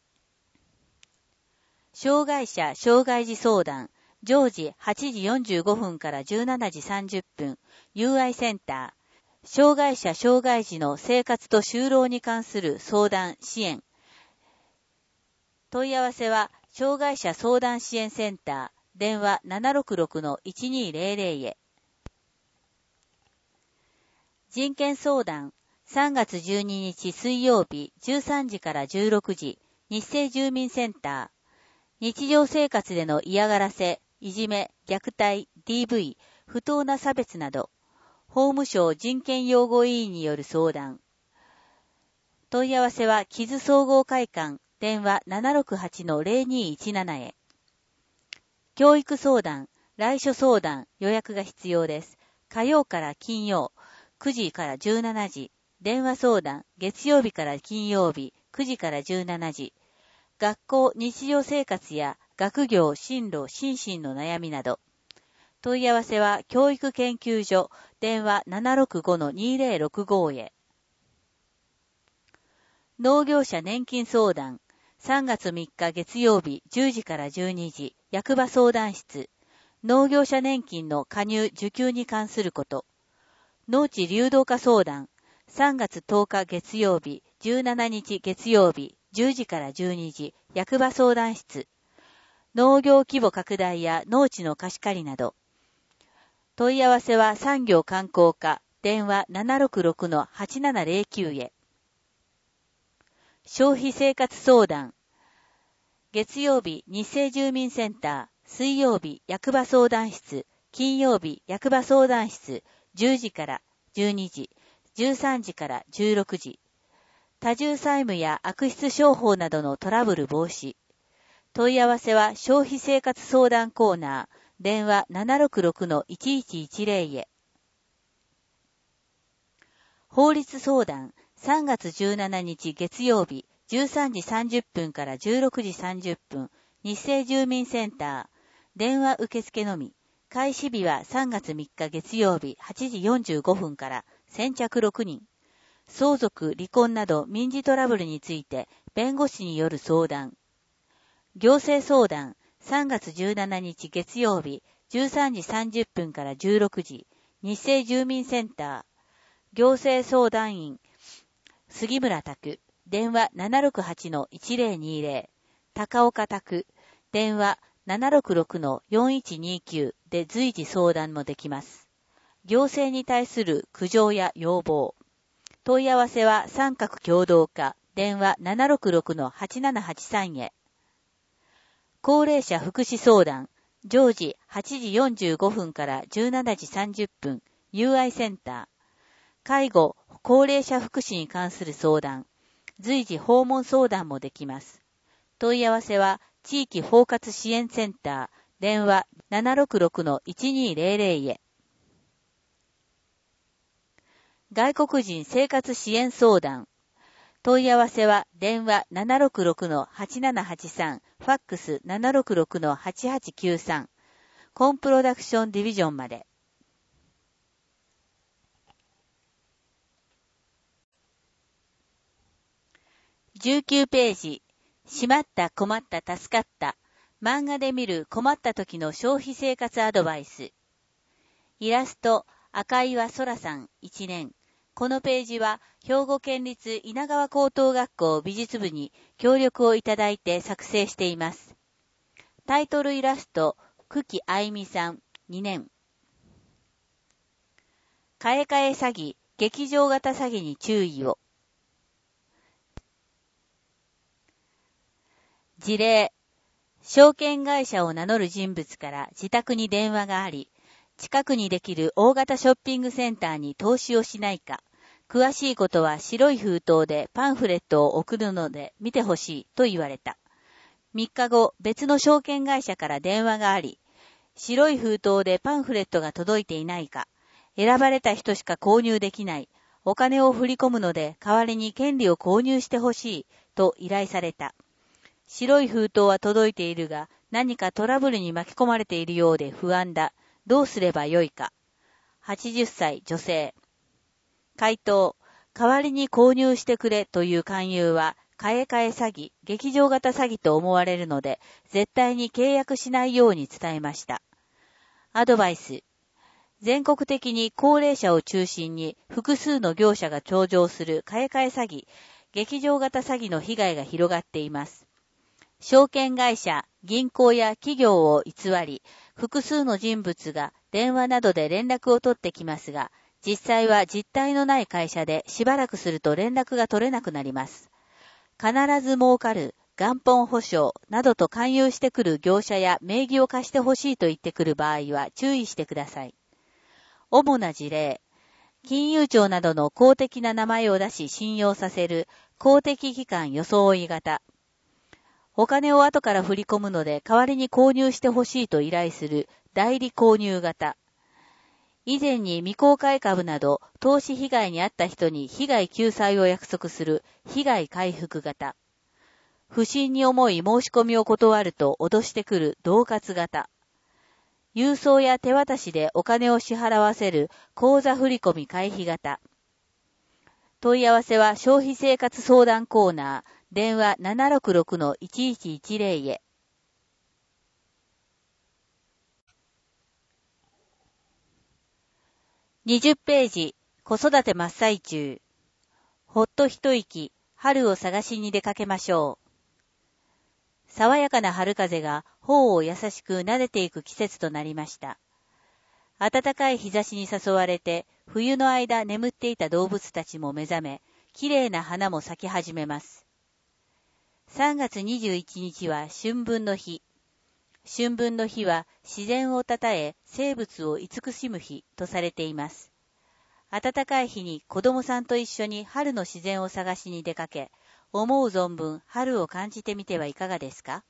障害者障害児相談、常時はちじよんじゅうごふんからじゅうしちじさんじゅっぷん、友愛センター。障害者障害児の生活と就労に関する相談支援。問い合わせは、障害者相談支援センター、電話 ななろくろくのいちにーゼロゼロ へ。人権相談、さんがつじゅうににち水曜日じゅうさんじからじゅうろくじ、日生住民センター。日常生活での嫌がらせ、いじめ、虐待、ディーブイ、不当な差別など、法務省人権擁護委員による相談。問い合わせは、木津総合会館、電話 ななろくはちのゼロにーいちなな へ。教育相談、来所相談、予約が必要です。火曜から金曜、くじからじゅうしちじ、電話相談、月曜日から金曜日、くじからじゅうしちじ。学校、日常生活や学業、進路、心身の悩みなど。問い合わせは、教育研究所、電話 ななろくごのにゼロろくご へ。農業者年金相談、さんがつみっか月曜日じゅうじからじゅうにじ、役場相談室。農業者年金の加入受給に関すること。農地流動化相談、さんがつとおか月曜日じゅうしちにち月曜日じゅうじからじゅうにじ、役場相談室。農業規模拡大や農地の貸し借りなど。問い合わせは産業観光課、電話 ななろくろくのはちななゼロきゅう へ。消費生活相談。月曜日、日生住民センタ水曜日役場相談室、金曜日役場相談室、じゅうじからじゅうにじ、じゅうさんじからじゅうろくじ。多重債務や悪質商法などのトラブル防止。問い合わせは消費生活相談コーナー、電話 ななろくろくのいちいちいちゼロ へ。法律相談、さんがつじゅうしちにち月曜日、じゅうさんじさんじゅっぷんからじゅうろくじさんじゅっぷん、日生住民センター、電話受付のみ。開始日はさんがつみっか月曜日はちじよんじゅうごふんから先着ろくにん。相続、離婚など民事トラブルについて弁護士による相談。行政相談、さんがつじゅうしちにち月曜日じゅうさんじさんじゅっぷんからじゅうろくじ、日生住民センター、行政相談員、杉村拓、電話 ななろくはちのいちゼロにゼロ、高岡拓、電話 ななろくろくのよんいちにきゅう で随時相談もできます。行政に対する苦情や要望。問い合わせは三角共同課、電話 ななろくろくのはちななはちさん へ。高齢者福祉相談、常時はちじよんじゅうごふんからじゅうしちじさんじゅっぷん、友愛センター。介護、高齢者福祉に関する相談、随時訪問相談もできます。問い合わせは地域包括支援センター、電話 ななろくろくのいちにゼロゼロ へ。外国人生活支援相談。問い合わせは電話 ななろくろくのはちななはちさん、ファックス ななろくろくのはちはちきゅうさん、コンプロダクションディビジョンまで。じゅうきゅうページ。しまった困った助かった。漫画で見る困った時の消費生活アドバイス。イラスト、赤岩空さんいちねん。このページは兵庫県立稲川高等学校美術部に協力をいただいて作成しています。タイトルイラスト、久喜愛美さんにねん。買え替え詐欺、劇場型詐欺に注意を。事例、証券会社を名乗る人物から自宅に電話があり、近くにできる大型ショッピングセンターに投資をしないか、詳しいことは白い封筒でパンフレットを送るので見てほしいと言われた。みっかご、別の証券会社から電話があり、白い封筒でパンフレットが届いていないか、選ばれた人しか購入できない、お金を振り込むので代わりに権利を購入してほしいと依頼された。白い封筒は届いているが、何かトラブルに巻き込まれているようで不安だ。どうすればよいか。はちじゅっさい女性。回答、代わりに購入してくれという勧誘は、買え替え詐欺、劇場型詐欺と思われるので、絶対に契約しないように伝えました。アドバイス。全国的に高齢者を中心に複数の業者が登場する買え替え詐欺、劇場型詐欺の被害が広がっています。証券会社、銀行や企業を偽り、複数の人物が電話などで連絡を取ってきますが、実際は実体のない会社でしばらくすると連絡が取れなくなります。必ず儲かる、元本保証などと勧誘してくる業者や名義を貸してほしいと言ってくる場合は注意してください。主な事例、金融庁などの公的な名前を出し信用させる公的機関装い型。お金を後から振り込むので代わりに購入してほしいと依頼する代理購入型。以前に未公開株など投資被害に遭った人に被害救済を約束する被害回復型。不審に思い申し込みを断ると脅してくる恫喝型。郵送や手渡しでお金を支払わせる口座振込回避型。問い合わせは消費生活相談コーナー、電話 ななろくろくのいちいちいちゼロ へ。にじゅっページ、子育て真っ最中。ほっと一息、春を探しに出かけましょう。爽やかな春風が頬を優しく撫でていく季節となりました。暖かい日差しに誘われて、冬の間眠っていた動物たちも目覚め、綺麗な花も咲き始めます。さんがつにじゅういちにちは春分の日。 春分の日は自然をたたえ生物を慈しむ日とされています。暖かい日に子供さんと一緒に春の自然を探しに出かけ、思う存分春を感じてみてはいかがですか？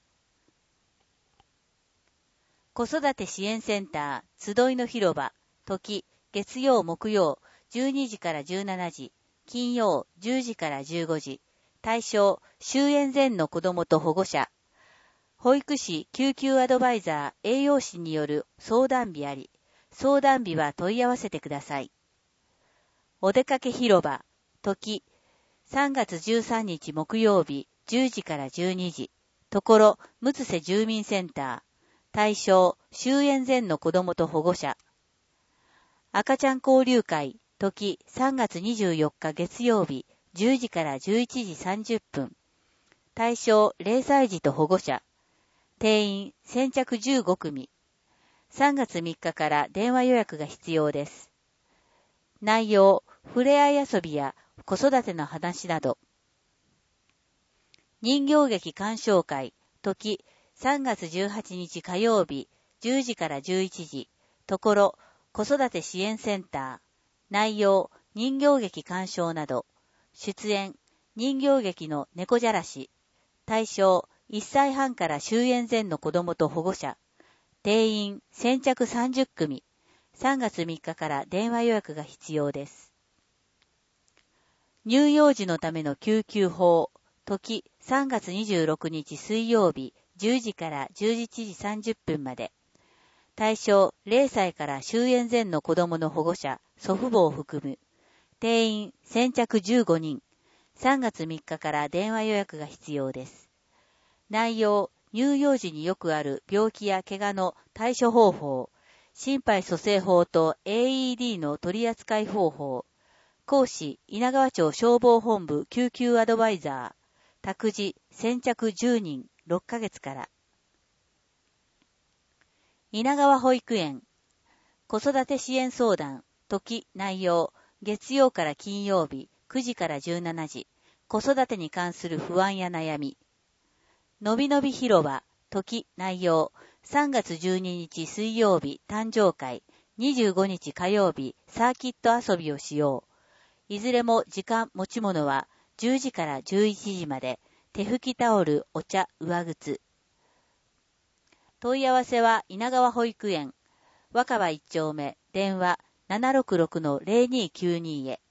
子育て支援センター集いの広場、時、月曜木曜じゅうにじからじゅうしちじ、金曜じゅうじからじゅうごじ、対象、終園前の子供と保護者、保育士救急アドバイザー栄養士による相談日あり、相談日は問い合わせてください。お出かけ広場、時、さんがつじゅうさんにち木曜日じゅうじからじゅうにじ、ところ、むつせ住民センター、対象、終園前の子供と保護者。赤ちゃん交流会、時、さんがつにじゅうよっか月曜日じゅうじからじゅういちじさんじゅっぷん。対象、れいさい児と保護者。定員、先着じゅうごくみ。さんがつみっかから電話予約が必要です。内容、ふれあい遊びや子育ての話など。人形劇鑑賞会、時、さんがつじゅうはちにち火曜日じゅうじからじゅういちじ、ところ、子育て支援センター。内容、人形劇鑑賞など。出演、人形劇の猫じゃらし。対象、いっさいはんから終園前の子供と保護者。定員、先着さんじゅっくみ。さんがつみっかから電話予約が必要です。乳幼児のための救急法、時さんがつにじゅうろくにち水曜日じゅうじからじゅういちじさんじゅっぷんまで。対象れいさいから終園前の子供の保護者、祖父母を含む。定員先着じゅうごにん。さんがつみっかから電話予約が必要です。内容、乳幼児によくある病気や怪我の対処方法、心肺蘇生法と エーイーディー の取扱い方法。講師、稲川町消防本部救急アドバイザー。託児、先着じゅうにん、ろっかげつから。稲川保育園。子育て支援相談。時、内容。月曜から金曜日、くじからじゅうしちじ。子育てに関する不安や悩み。のびのび広場。時、内容。さんがつじゅうににち水曜日、誕生会。にじゅうごにち火曜日、サーキット遊びをしよう。いずれも時間持ち物はじゅうじからじゅういちじまで。手拭きタオル、お茶、上靴。問い合わせは稲川保育園。若葉いち丁目、電話 ななろくろくのぜろにきゅうに へ。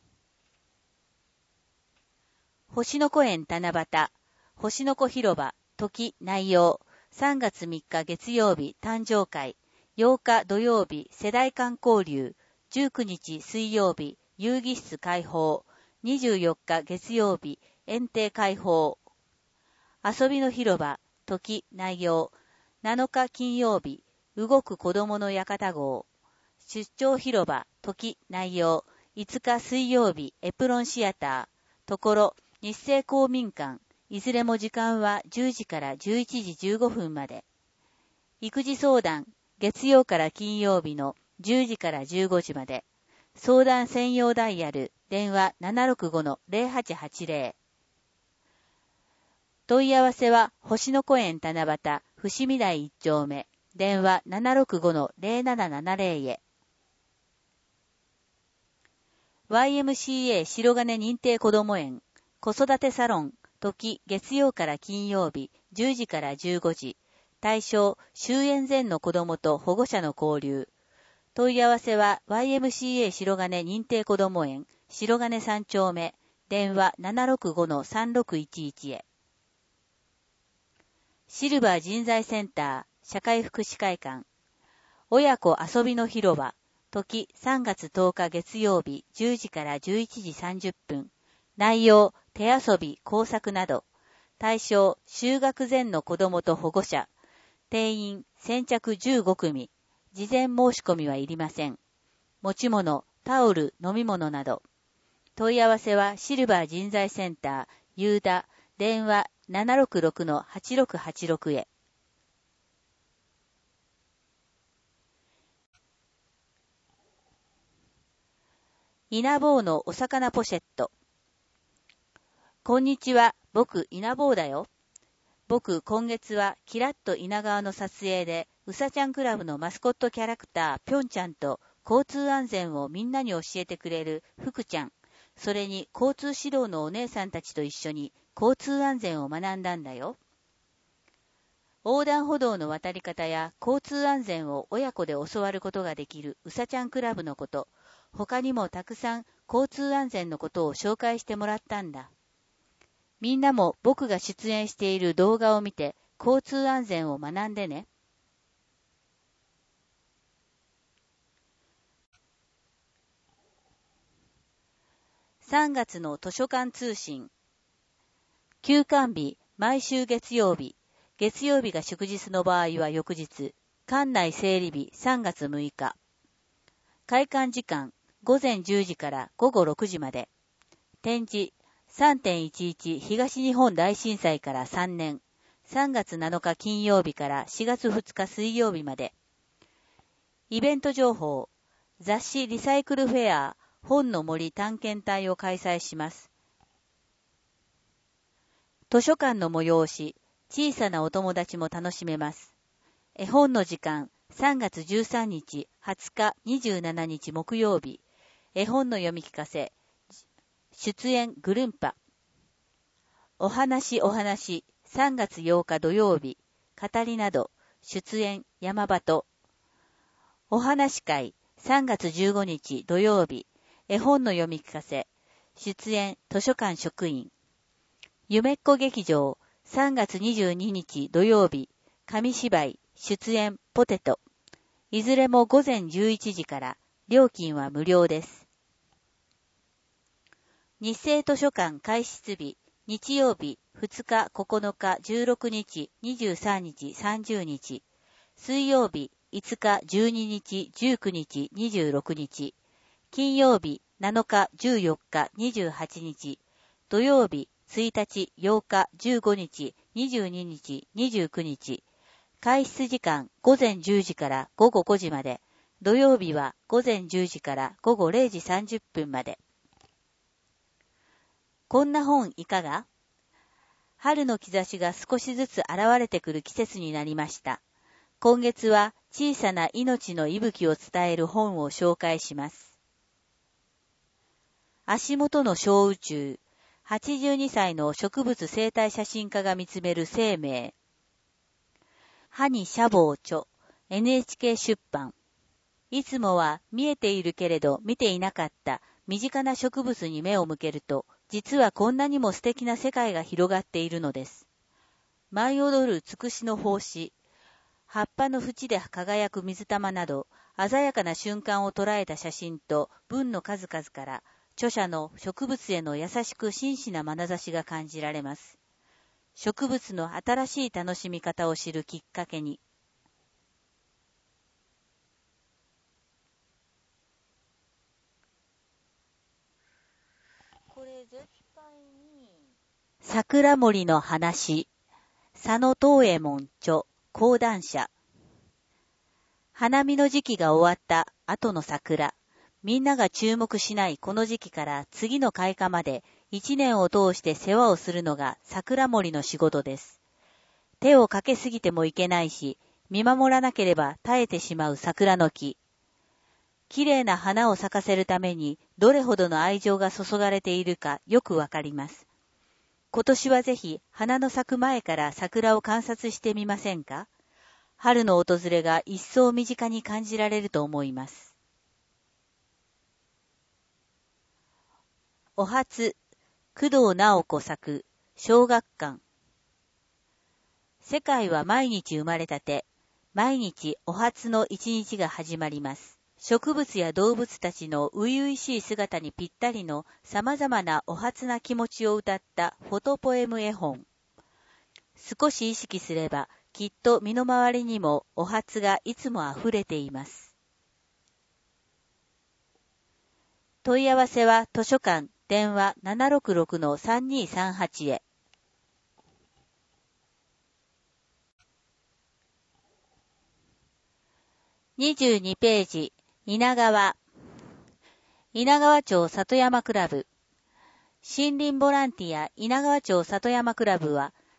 星の子園七夕。星の子広場。時、内容。さんがつみっか月曜日、誕生会。ようか土曜日、世代間交流。じゅうくにち水曜日、遊戯室開放。にじゅうよっか月曜日、園庭開放。遊びの広場。時、内容。なのか金曜日、動く子供の館号。出張広場。時、内容。いつか水曜日、エプロンシアター。ところ、日生公民館。いずれも時間はじゅうじからじゅういちじじゅうごふんまで。育児相談。月曜から金曜日のじゅうじからじゅうごじまで。相談専用ダイヤル。電話 ななろくごのぜろはちはちぜろ。問い合わせは星の子園七夕伏見台いち丁目。電話 ななろくごのぜろななななぜろ へ。ワイエムシーエー 白金認定こども園。子育てサロン。時、月曜から金曜日、じゅうじからじゅうごじ。対象、終園前の子供と保護者の交流。問い合わせは ワイエムシーエー 白金認定こども園、白金さん丁目、電話 ななろくごのさんろくいちいち へ。シルバー人材センター、社会福祉会館。親子遊びの広場。時、さんがつとおか月曜日、じゅうじからじゅういちじさんじゅっぷん。内容、手遊び、工作など。対象、就学前の子供と保護者。定員、先着じゅうごくみ。事前申し込みはいりません。持ち物、タオル、飲み物など。問い合わせはシルバー人材センター、ユーダ、電話 ななろくろくのはちろくはちろく へ。イナボーのお魚ポシェット。こんにちは、僕イナボーだよ。 僕、今月はキラッと稲川の撮影で、うさちゃんクラブのマスコットキャラクター、ぴょんちゃんと交通安全をみんなに教えてくれる福ちゃん、それに交通指導のお姉さんたちと一緒に交通安全を学んだんだよ。横断歩道の渡り方や交通安全を親子で教わることができるうさちゃんクラブのこと、他にもたくさん交通安全のことを紹介してもらったんだ。みんなも僕が出演している動画を見て交通安全を学んでね。さんがつの図書館通信。休館日、毎週月曜日。月曜日が祝日の場合は翌日。館内整理日さんがつむいか。開館時間、ごぜんじゅうじからごごろくじまで。展示、さんてんいちいち 東日本大震災からさんねん。さんがつなのか金曜日からしがつふつか水曜日まで。イベント情報、雑誌リサイクルフェア、本の森探検隊を開催します。図書館の催し、小さなお友達も楽しめます。絵本の時間、さんがつじゅうさんにち、はつか、にじゅうしちにち木曜日。絵本の読み聞かせ、出演グルンパ。お話お話、さんがつようか土曜日。語りなど、出演山鳩。お話会、さんがつじゅうごにち土曜日。絵本の読み聞かせ、出演図書館職員。夢っこ劇場、さんがつにじゅうににち土曜日。紙芝居、出演ポテト。いずれもごぜんじゅういちじから、料金は無料です。日生図書館開設日、日曜日、ふつか、ここのか、じゅうろくにち、にじゅうさんにち、さんじゅうにち。水曜日、いつか、じゅうににち、じゅうくにち、にじゅうろくにち。金曜日、なのか、じゅうよっか、にじゅうはちにち。土曜日、ついたち、ようか、じゅうごにち、にじゅうににち、にじゅうくにち。開始時間、ごぜんじゅうじからごごごじまで。土曜日はごぜんじゅうじからごごれいじさんじゅっぷんまで。こんな本いかが？春の兆しが少しずつ現れてくる季節になりました。今月は小さな命の息吹を伝える本を紹介します。足元の小宇宙、はちじゅうにさいの植物生態写真家が見つめる生命。歯にシャボー著、エヌエイチケー 出版。いつもは見えているけれど見ていなかった身近な植物に目を向けると、実はこんなにも素敵な世界が広がっているのです。舞い踊るつくしの胞子、葉っぱの縁で輝く水玉など、鮮やかな瞬間を捉えた写真と文の数々から、著者の植物への優しく真摯な眼差しが感じられます。植物の新しい楽しみ方を知るきっかけに。これ絶対に桜森の話、佐野東右衛門著講談社。花見の時期が終わった後の桜。みんなが注目しないこの時期から次の開花まで一年を通して世話をするのが桜森の仕事です。手をかけすぎてもいけないし、見守らなければ絶えてしまう桜の木。綺麗な花を咲かせるためにどれほどの愛情が注がれているかよくわかります。今年はぜひ花の咲く前から桜を観察してみませんか？春の訪れが一層身近に感じられると思います。お初、工藤直子作、小学館。世界は毎日生まれたて、毎日お初の一日が始まります。植物や動物たちの初々しい姿にぴったりの様々なお初な気持ちを歌ったフォトポエム絵本。少し意識すれば、きっと身の回りにもお初がいつもあふれています。問い合わせは図書館電話 ななろくろくのさんにーさんはち へ。にじゅうにページ、稲川。稲川町里山クラブ。森林ボランティア稲川町里山クラブは、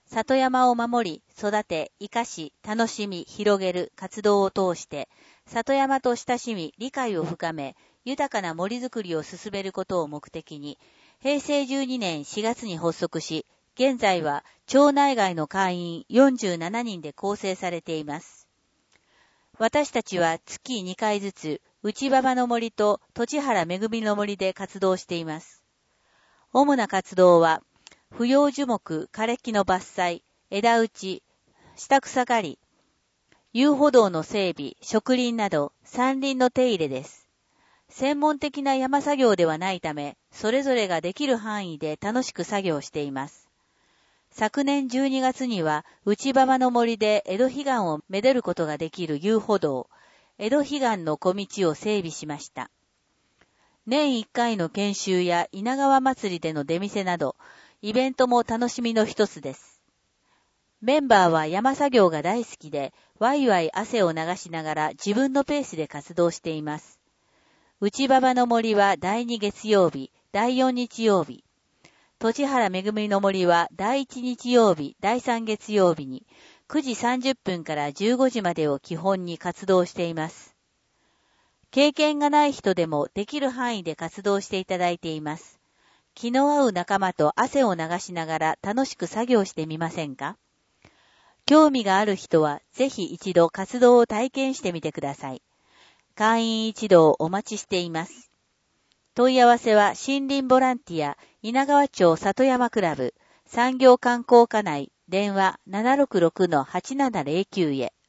里山を守り、育て、生かし、楽しみ、広げる活動を通して、里山と親しみ、理解を深め、豊かな森づくりを進めることを目的に、へいせいじゅうにねんしがつに発足し、現在は町内外の会員よんじゅうななにんで構成されています。私たちは月にかいずつ、内馬場の森と栃原めぐみの森で活動しています。主な活動は、不要樹木、枯れ木の伐採、枝打ち、下草刈り、遊歩道の整備、植林など山林の手入れです。専門的な山作業ではないため、それぞれができる範囲で楽しく作業しています。昨年じゅうにがつには、内馬場の森で江戸彼岸をめでることができる遊歩道、江戸彼岸の小道を整備しました。年いっかいの研修や稲川祭りでの出店など、イベントも楽しみの一つです。メンバーは山作業が大好きで、ワイワイ汗を流しながら自分のペースで活動しています。内馬場の森はだいに月曜日、だいよん日曜日。栃原めぐみの森はだいいち日曜日、だいさん月曜日にくじさんじゅっぷんからじゅうごじまでを基本に活動しています。経験がない人でもできる範囲で活動していただいています。気の合う仲間と汗を流しながら楽しく作業してみませんか？興味がある人はぜひ一度活動を体験してみてください。会員一同お待ちしています。問い合わせは森林ボランティア稲川町里山クラブ産業観光課内電話 ななろくろくのはちななぜろきゅう へ。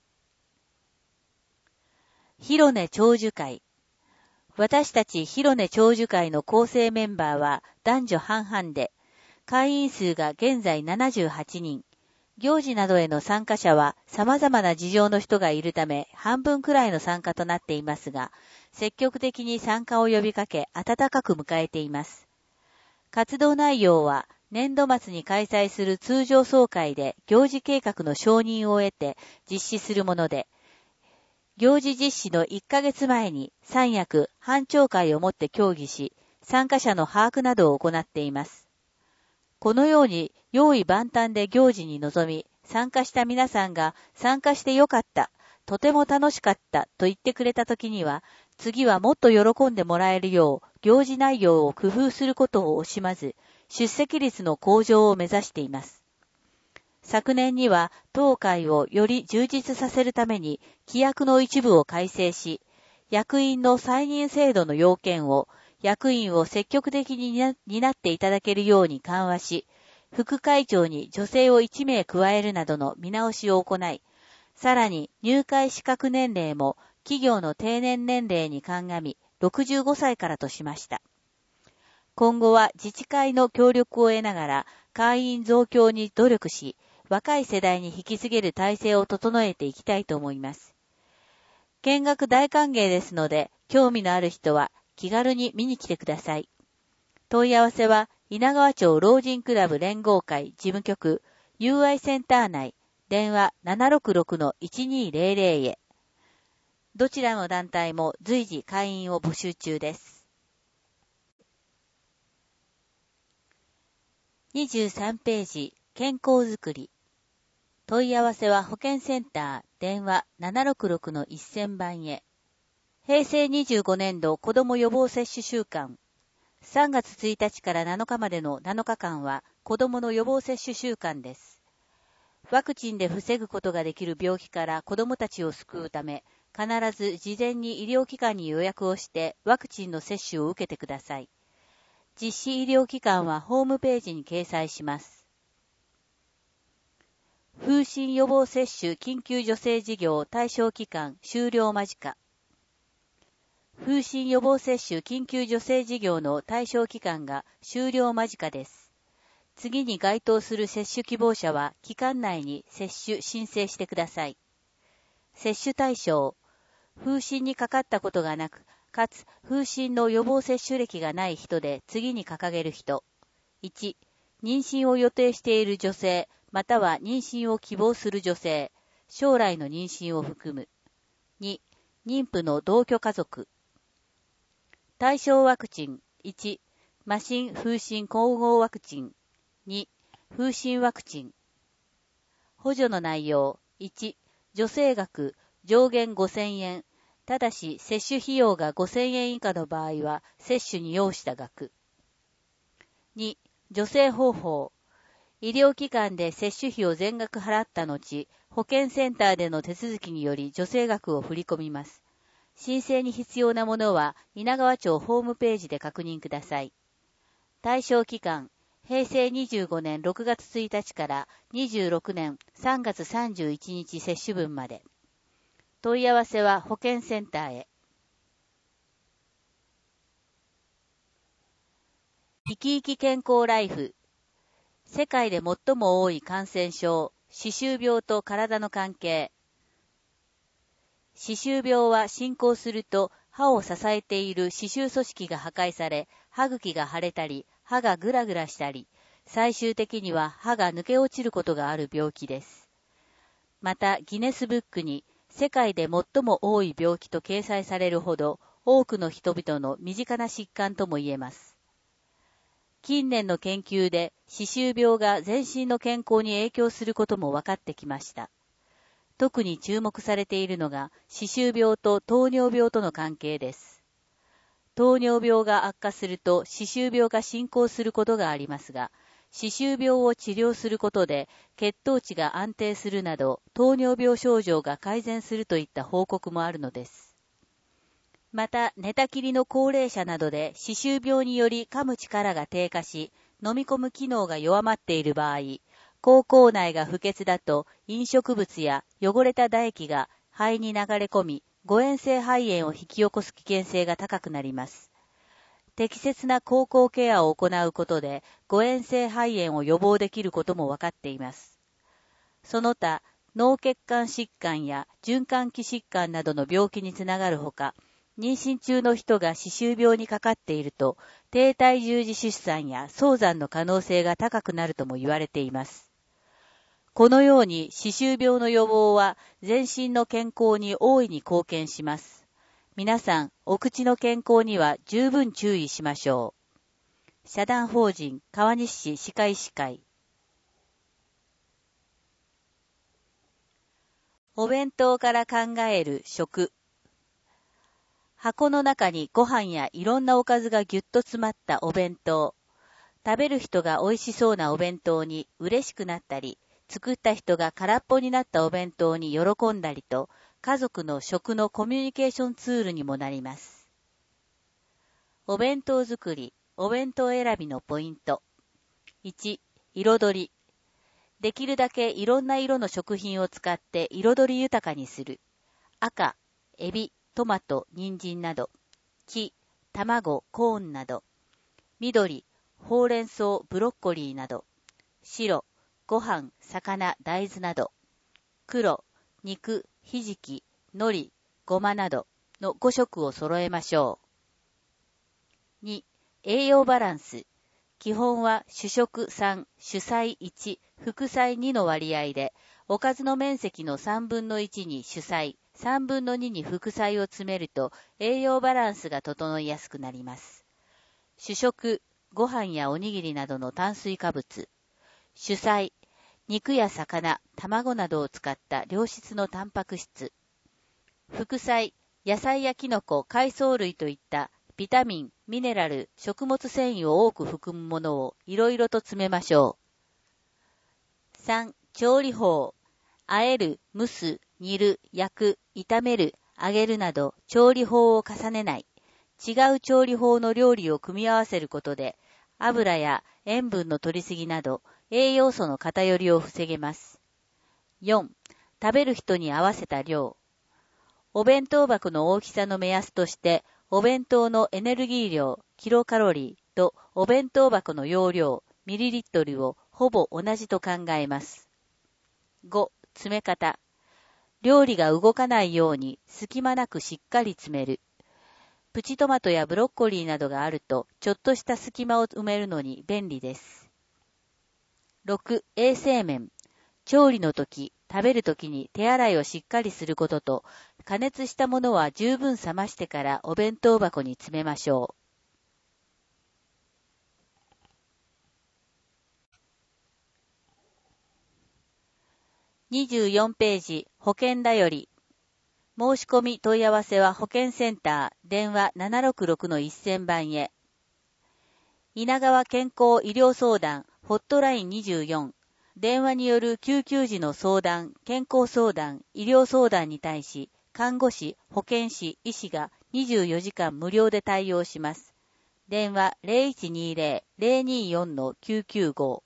広根長寿会。私たち広根長寿会の構成メンバーは男女半々で、会員数が現在ななじゅうはちにん。行事などへの参加者は様々な事情の人がいるため半分くらいの参加となっていますが、積極的に参加を呼びかけ温かく迎えています。活動内容は年度末に開催する通常総会で行事計画の承認を得て実施するもので、行事実施のいっかげつまえに三役、班長会をもって協議し、参加者の把握などを行っています。このように用意万端で行事に臨み、参加した皆さんが参加してよかった、とても楽しかったと言ってくれたときには、次はもっと喜んでもらえるよう行事内容を工夫することを惜しまず、出席率の向上を目指しています。昨年には当会をより充実させるために規約の一部を改正し、役員の再任制度の要件を役員を積極的に担っていただけるように緩和し、副会長に女性をいち名加えるなどの見直しを行い、さらに入会資格年齢も企業の定年年齢に鑑みろくじゅうごさいからとしました。今後は自治会の協力を得ながら会員増強に努力し、若い世代に引き継げる体制を整えていきたいと思います。見学大歓迎ですので、興味のある人は気軽に見に来てください。問い合わせは稲川町老人クラブ連合会事務局 ユーアイ センター内電話 ななろくろくのいちにぜろぜろ へ。どちらの団体も随時会員を募集中です。にじゅうさんページ健康づくり。問い合わせは保健センター電話 ななろくろくのせんばんへ。平成にじゅうごねん度子ども予防接種週間。さんがつついたちからなのかまでのなのかかんは子どもの予防接種週間です。ワクチンで防ぐことができる病気から子どもたちを救うため、必ず事前に医療機関に予約をしてワクチンの接種を受けてください。実施医療機関はホームページに掲載します。風疹予防接種緊急助成事業対象期間終了間近。風疹予防接種緊急助成事業の対象期間が終了間近です。次に該当する接種希望者は期間内に接種申請してください。接種対象、風疹にかかったことがなく、かつ風疹の予防接種歴がない人で次に掲げる人。いち、妊娠を予定している女性、または妊娠を希望する女性、将来の妊娠を含む。に、妊婦の同居家族。対象ワクチン。いち、麻疹風疹混合ワクチン。に、風疹ワクチン。 補助の内容。いち、助成額、上限ごせんえん。ただし、接種費用がごせんえん以下の場合は、接種に要した額。に、助成方法。医療機関で接種費を全額払った後、保健センターでの手続きにより助成額を振り込みます。申請に必要なものは、稲川町ホームページで確認ください。対象期間、へいせいにじゅうごねんろくがつついたちからにじゅうろくねんさんがつさんじゅういちにち接種分まで。問い合わせは保健センターへ。生き生き健康ライフ。世界で最も多い感染症、歯周病と体の関係。歯周病は進行すると歯を支えている歯周組織が破壊され、歯茎が腫れたり、歯がグラグラしたり、最終的には歯が抜け落ちることがある病気です。また、ギネスブックに世界で最も多い病気と掲載されるほど、多くの人々の身近な疾患とも言えます。近年の研究で歯周病が全身の健康に影響することも分かってきました。特に注目されているのが歯周病と糖尿病との関係です。糖尿病が悪化すると歯周病が進行することがありますが、歯周病を治療することで血糖値が安定するなど糖尿病症状が改善するといった報告もあるのです。また、寝たきりの高齢者などで歯周病により噛む力が低下し、飲み込む機能が弱まっている場合、口腔内が不潔だと飲食物や汚れた唾液が肺に流れ込み、誤嚥性肺炎を引き起こす危険性が高くなります。適切な口腔ケアを行うことで、誤嚥性肺炎を予防できることも分かっています。その他、脳血管疾患や循環器疾患などの病気につながるほか、妊娠中の人が歯周病にかかっていると、低体重児出産や早産の可能性が高くなるとも言われています。このように歯周病の予防は全身の健康に大いに貢献します。皆さん、お口の健康には十分注意しましょう。社団法人川西市歯科医師会。お弁当から考える食。箱の中にご飯やいろんなおかずがぎゅっと詰まったお弁当。食べる人が美味しそうなお弁当に嬉しくなったり、作った人が空っぽになったお弁当に喜んだりと、家族の食のコミュニケーションツールにもなります。お弁当作り、お弁当選びのポイント。いち、彩り。できるだけいろんな色の食品を使って彩り豊かにする。赤、エビ、トマト、人参など。黄、卵、コーンなど。緑、ほうれん草、ブロッコリーなど。白、ご飯、魚、大豆など。黒、肉、ひじき、海苔、ごまなどのご食を揃えましょう。に、栄養バランス。基本は主食さん、主菜いち、副菜にの割合で、おかずの面積のさんぶんのいちに主菜、さんぶんのにに副菜を詰めると栄養バランスが整いやすくなります。主食、ご飯やおにぎりなどの炭水化物。主菜、肉や魚、卵などを使った良質のタンパク質。副菜、野菜やキノコ、海藻類といったビタミン、ミネラル、食物繊維を多く含むものをいろいろと詰めましょう。さん、調理法。和える、蒸す、煮る、焼く、炒める、揚げるなど調理法を重ねない。違う調理法の料理を組み合わせることで、油や塩分の摂りすぎなど栄養素の偏りを防げます。よん、食べる人に合わせた量。お弁当箱の大きさの目安として、お弁当のエネルギー量、キロカロリーとお弁当箱の容量、ミリリットルをほぼ同じと考えます。ご、詰め方。料理が動かないように隙間なくしっかり詰める。プチトマトやブロッコリーなどがあると、ちょっとした隙間を埋めるのに便利です。ろく、衛生面。調理の時、食べる時に手洗いをしっかりすることと、加熱したものは十分冷ましてからお弁当箱に詰めましょう。 にじゅうよんページ、保険だより。申し込み問い合わせは保健センター、電話 ななろくろくのいっせん 番へ。稲川健康医療相談、ホットラインにじゅうよん。電話による救急時の相談、健康相談、医療相談に対し、看護師、保健師、医師がにじゅうよじかん無料で対応します。電話 ゼロいちにゼロ ゼロによんのきゅうきゅうご。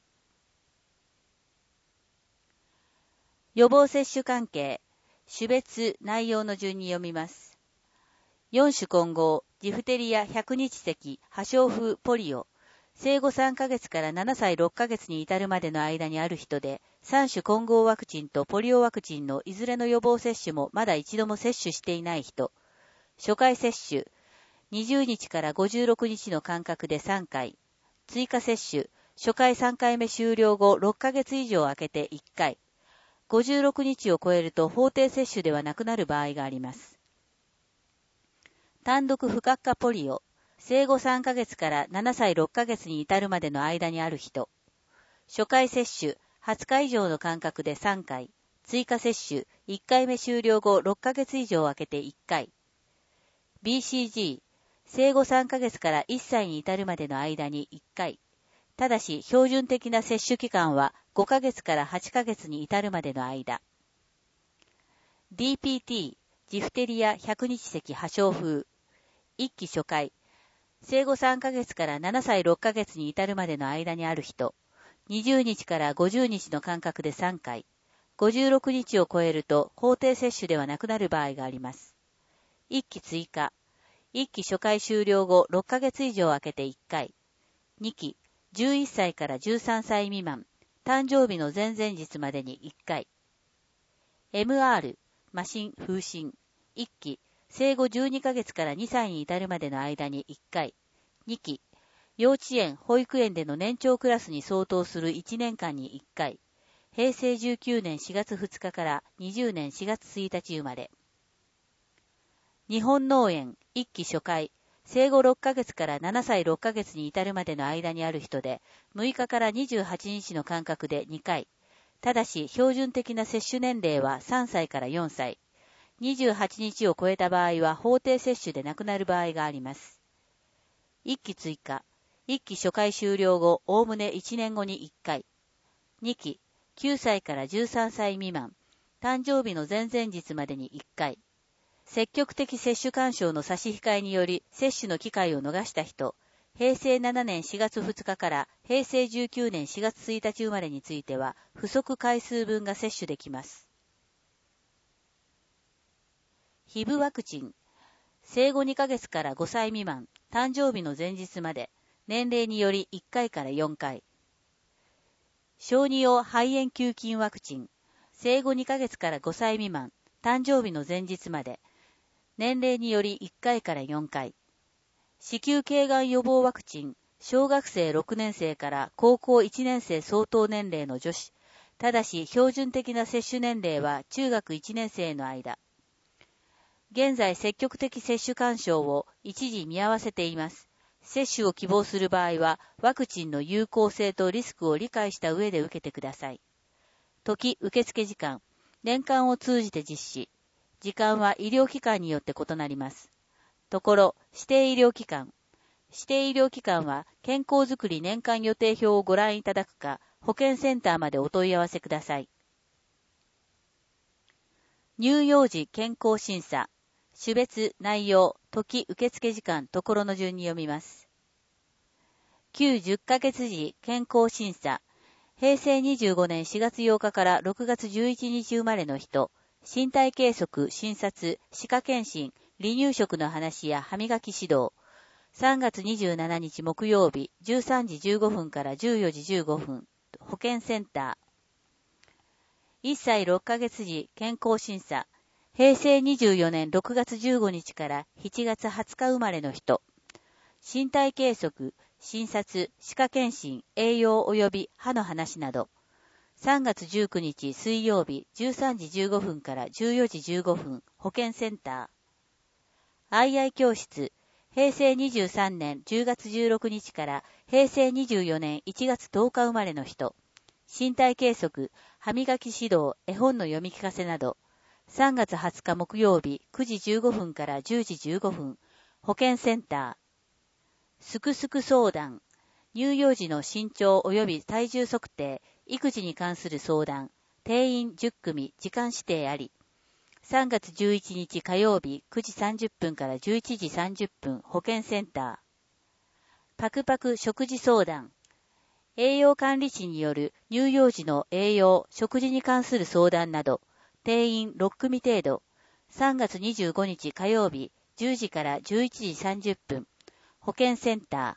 予防接種関係、種別内容の順に読みます。よん種混合、ジフテリア百日咳、破傷風、ポリオ。生後さんかげつからななさいろっかげつに至るまでの間にある人で、さん種混合ワクチンとポリオワクチンのいずれの予防接種もまだ一度も接種していない人。初回接種、にじゅうにちからごじゅうろくにちの間隔でさんかい。追加接種、初回さんかいめ終了後ろっかげつ以上空けていっかい。ごじゅうろくにちを超えると法定接種ではなくなる場合があります。単独不活化ポリオ。生後さんかげつからななさいろっかげつに至るまでの間にある人。初回接種、はつか以上の間隔でさんかい。追加接種、いっかいめ終了後ろっかげつ以上空けていっかい。ビーシージー、生後さんかげつからいっさいに至るまでの間にいっかい。ただし、標準的な接種期間はごかげつからはちかげつに至るまでの間。ディーピーティー、ジフテリア百日咳破傷風。いっき初回。生後さんかげつからななさいろっかげつに至るまでの間にある人。にじゅうにちからごじゅうにちの間隔でさんかい。ごじゅうろくにちを超えると法定接種ではなくなる場合があります。いっき追加。いっき初回終了後ろっかげつ以上空けていっかい。にき、じゅういっさいからじゅうさんさい未満。誕生日の前々日までにいっかい。エムアール、麻疹、風疹。いっき、生後じゅうにかげつからにさいに至るまでの間にいっかい。にき、幼稚園、保育園での年長クラスに相当するいちねんかんにいっかい。へいせいじゅうきゅうねんしがつふつかからにじゅうねんしがつついたち生まれ。日本脳炎、いっき初回。生後ろっかげつからななさいろっかげつに至るまでの間にある人で、むいかからにじゅうはちにちの間隔でにかい。ただし、標準的な接種年齢はさんさいからよんさい。にじゅうはちにちを超えた場合は法定接種でなくなる場合があります。いっき追加。いっき初回終了後、おおむねいちねんごにいっかい。にき、きゅうさいからじゅうさんさい未満。誕生日の前々日までにいっかい。積極的接種勧奨の差し控えにより接種の機会を逃した人、へいせいななねんしがつふつかからへいせいじゅうきゅうねんしがつついたち生まれについては、不足回数分が接種できます。ヒブワクチン。生後にかげつからごさい未満、誕生日の前日まで、年齢によりいっかいからよんかい。小児用肺炎球菌ワクチン。生後にかげつからごさい未満、誕生日の前日まで、年齢によりいっかいからよんかい。子宮頸がん予防ワクチン。小学生ろくねんせいから高校いちねんせい相当年齢の女子。ただし標準的な接種年齢は中学いちねんせいの間。現在積極的接種勧奨を一時見合わせています。接種を希望する場合は、ワクチンの有効性とリスクを理解した上で受けてください。時受付時間。年間を通じて実施。時間は医療機関によって異なります。ところ、指定医療機関。指定医療機関は、健康づくり年間予定表をご覧いただくか、保健センターまでお問い合わせください。乳幼児健康審査。種別、内容、時、受付時間、ところの順に読みます。きゅう、じゅっかげつ時健康審査。へいせいにじゅうごねんしがつようかからろくがつじゅういちにち生まれの人。身体計測、診察、歯科検診、離乳食の話や歯磨き指導。さんがつにじゅうしちにち木曜日、じゅうさんじじゅうごふんからじゅうよじじゅうごふん。保健センター。いっさいろっかげつ時健康審査。へいせいにじゅうよねんろくがつじゅうごにちからしちがつはつか生まれの人。身体計測、診察、歯科検診、栄養及び歯の話など。さんがつじゅうくにち水曜日じゅうさんじじゅうごふんからじゅうよじじゅうごふん保健センター。アイアイ教室。へいせいにじゅうさんねんじゅうがつじゅうろくにちからへいせいにじゅうよねんいちがつとおか生まれの人。 身体計測、歯磨き指導、絵本の読み聞かせなど、さんがつはつか木曜日くじじゅうごふんからじゅうじじゅうごふん、保健センター、すくすく相談、乳幼児の身長及び体重測定、育児に関する相談、定員じゅっくみ、時間指定あり、さんがつじゅういちにち火曜日くじさんじゅっぷんからじゅういちじさんじゅっぷん、保健センター、パクパク食事相談、栄養管理士による乳幼児の栄養、食事に関する相談など、定員ろっくみ程度、さんがつにじゅうごにち火曜日じゅうじからじゅういちじさんじゅっぷん、保健センター、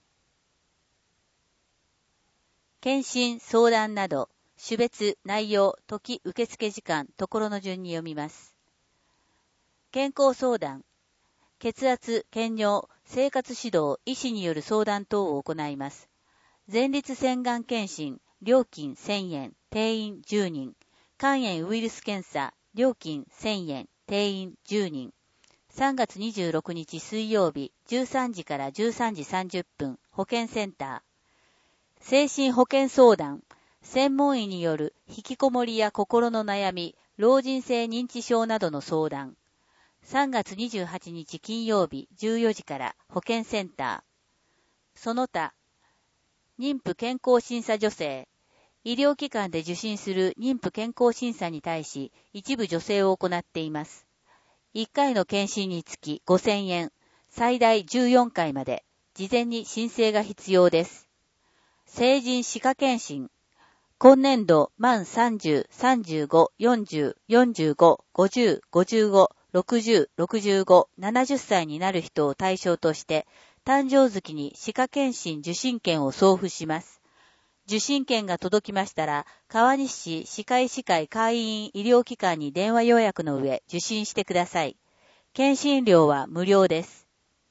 検診、相談など、種別、内容、時、受付時間、ところの順に読みます。健康相談、血圧、検尿、生活指導、医師による相談等を行います。前立腺がん検診、料金せんえん、定員じゅうにん。肝炎ウイルス検査、料金せんえん、定員じゅうにん。さんがつにじゅうろくにち水曜日、じゅうさんじからじゅうさんじさんじゅっぷん、保健センター。精神保健相談、専門医による引きこもりや心の悩み、老人性認知症などの相談。さんがつにじゅうはちにち金曜日じゅうよじから保健センター。その他、妊婦健康審査助成。医療機関で受診する妊婦健康審査に対し、一部助成を行っています。いっかいの検診につきごせんえん、最大じゅうよんかいまで、事前に申請が必要です。成人歯科検診。今年度満さんじゅう、さんじゅうご、よんじゅう、よんじゅうご、ごじゅう、ごじゅうご、ろくじゅう、ろくじゅうご、ななじゅっさいになる人を対象として、誕生月に歯科検診受診券を送付します。受診券が届きましたら、川西市歯科医師会会員医療機関に電話予約の上受診してください。検診料は無料です。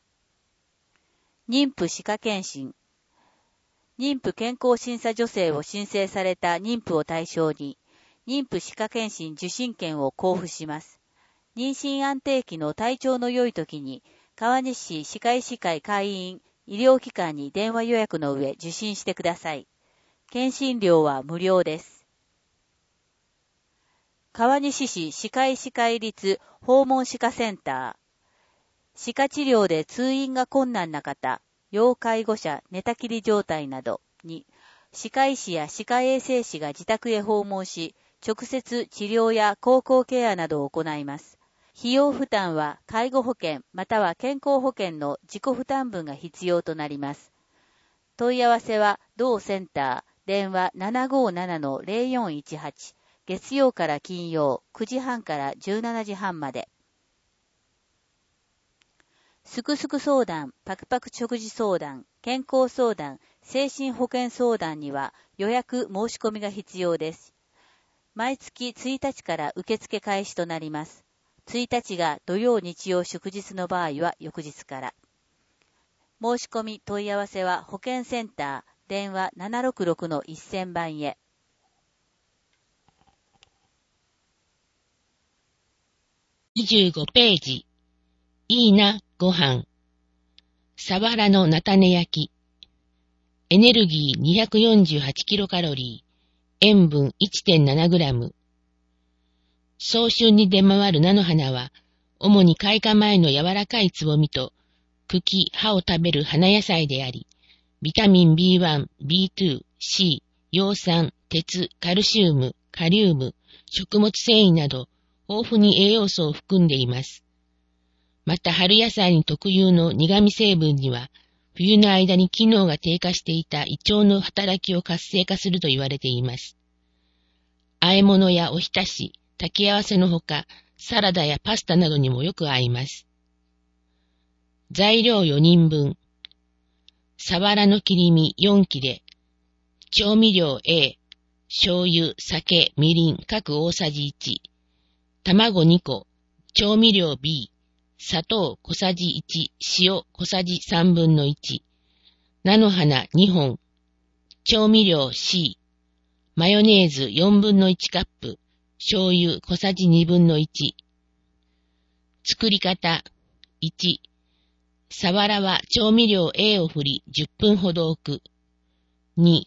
妊婦歯科検診。妊婦健康審査助成を申請された妊婦を対象に、妊婦歯科検診受診券を交付します。妊娠安定期の体調の良い時に、川西市歯科医師会会員医療機関に電話予約の上受診してください。検診料は無料です。川西市歯科医師会立訪問歯科センター。歯科治療で通院が困難な方、要介護者、寝たきり状態などに、歯科医師や歯科衛生士が自宅へ訪問し、直接治療や口腔ケアなどを行います。費用負担は介護保険または健康保険の自己負担分が必要となります。問い合わせは同センター、電話 ななごーななのゼロよんいちはち、月曜から金曜くじはんからじゅうしちじはんまで。すくすく相談、パクパク食事相談、健康相談、精神保健相談には予約申し込みが必要です。毎月ついたちから受付開始となります。ついたちが土曜日曜祝日の場合は翌日から。申し込み問い合わせは保健センター、電話 ななろくろくのせんばんへ。 にじゅうごページ。いいな、ご飯。サワラの菜種焼き。エネルギー にひゃくよんじゅうはちキロカロリー。塩分 いってんななグラム。早春に出回る菜の花は、主に開花前の柔らかいつぼみと、茎、葉を食べる花野菜であり、ビタミン ビーワン、ビーツー、C、葉酸、鉄、カルシウム、カリウム、食物繊維など、豊富に栄養素を含んでいます。また春野菜に特有の苦味成分には、冬の間に機能が低下していた胃腸の働きを活性化すると言われています。和え物やおひたし、炊き合わせのほか、サラダやパスタなどにもよく合います。材料よにんぶん。サワラの切り身よんきれ。調味料 A、醤油、酒、みりん各大さじいち。卵にこ、調味料 B、砂糖小さじいち、塩小さじさんぶんのいち。菜の花にほん。調味料 C、マヨネーズよんぶんのいちカップ。醤油小さじにぶんのいち。作り方いち。サワラは調味料 A を振りじゅっぷんほど置く。に。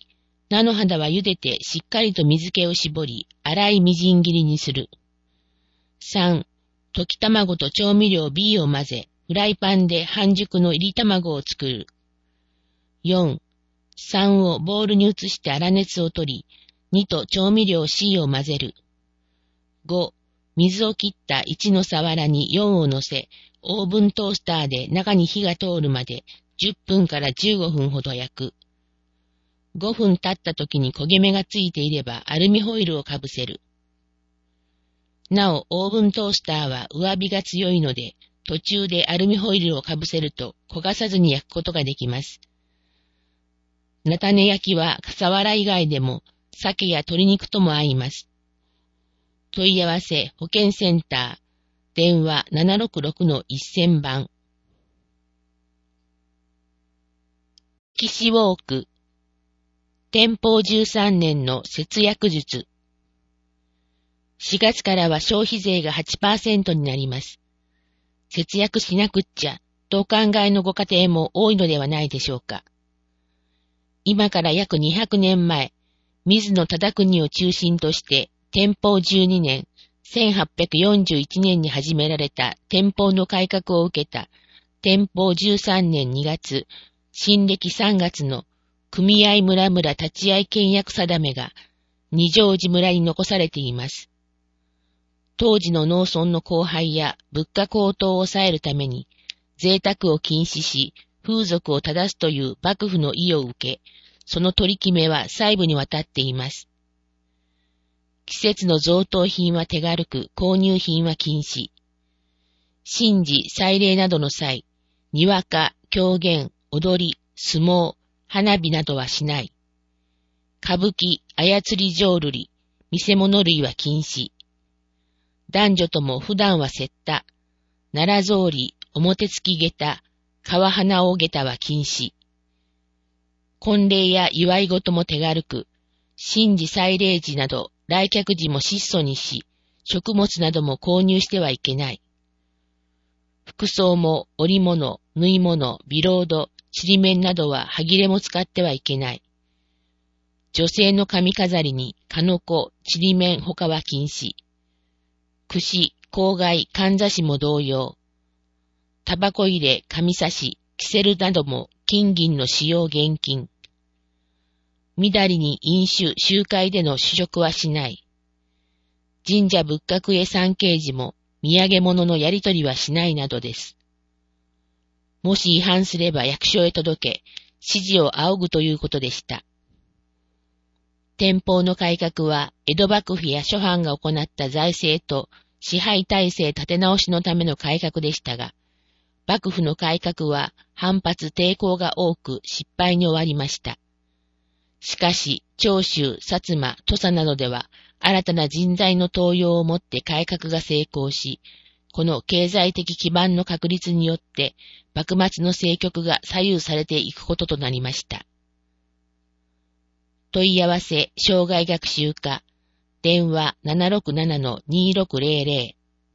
菜の花は茹でてしっかりと水気を絞り、粗いみじん切りにする。さん、溶き卵と調味料 B を混ぜ、フライパンで半熟の入り卵を作る。よん、さんをボウルに移して粗熱を取り、にと調味料 C を混ぜる。ご、水を切ったいちのさわらによんを乗せ、オーブントースターで中に火が通るまでじゅっぷんからじゅうごふんほど焼く。ごふん経った時に焦げ目がついていればアルミホイルをかぶせる。なお、オーブントースターは上火が強いので、途中でアルミホイルをかぶせると焦がさずに焼くことができます。菜種焼きはさわら以外でも鮭や鶏肉とも合います。問い合わせ保健センター、電話 ななろくろくのせん 番。岸ウォーク、天保じゅうさんねんの節約術。しがつからは消費税が はちパーセント になります。節約しなくっちゃ、とお考えのご家庭も多いのではないでしょうか。今から約にひゃくねんまえ、水野忠邦を中心として、天保じゅうにねん、せんはっぴゃくよんじゅういちねんに始められた天保の改革を受けた、天保じゅうさんねんにがつ、新暦さんがつの組合村々立ち会い倹約定めが、二条寺村に残されています。当時の農村の荒廃や物価高騰を抑えるために、贅沢を禁止し、風俗を正すという幕府の意を受け、その取り決めは細部にわたっています。季節の贈答品は手軽く、購入品は禁止。神事、祭礼などの際、にわか、狂言、踊り、相撲、花火などはしない。歌舞伎、操り浄瑠璃、見せ物類は禁止。男女とも普段は接待、奈良草履、表付き下駄、川花大下駄は禁止。婚礼や祝い事も手軽く、神事祭礼時など来客時も質素にし、食物なども購入してはいけない。服装も織物、縫い物、ビロード、ちりめんなどは歯切れも使ってはいけない。女性の髪飾りに、かのこ、ちりめん他は禁止。櫛、口外、かんざしも同様。タバコ入れ、紙差し、キセルなども金銀の使用厳禁。みだりに飲酒、集会での主食はしない。神社仏閣へ参詣時も土産物のやり取りはしないなどです。もし違反すれば役所へ届け、指示を仰ぐということでした。天保の改革は江戸幕府や諸藩が行った財政と支配体制立て直しのための改革でしたが、幕府の改革は反発抵抗が多く失敗に終わりました。しかし、長州、薩摩、土佐などでは新たな人材の登用をもって改革が成功し、この経済的基盤の確立によって幕末の政局が左右されていくこととなりました。問い合わせ、生涯学習課、電話 ななろくななのにろくぜろぜろ。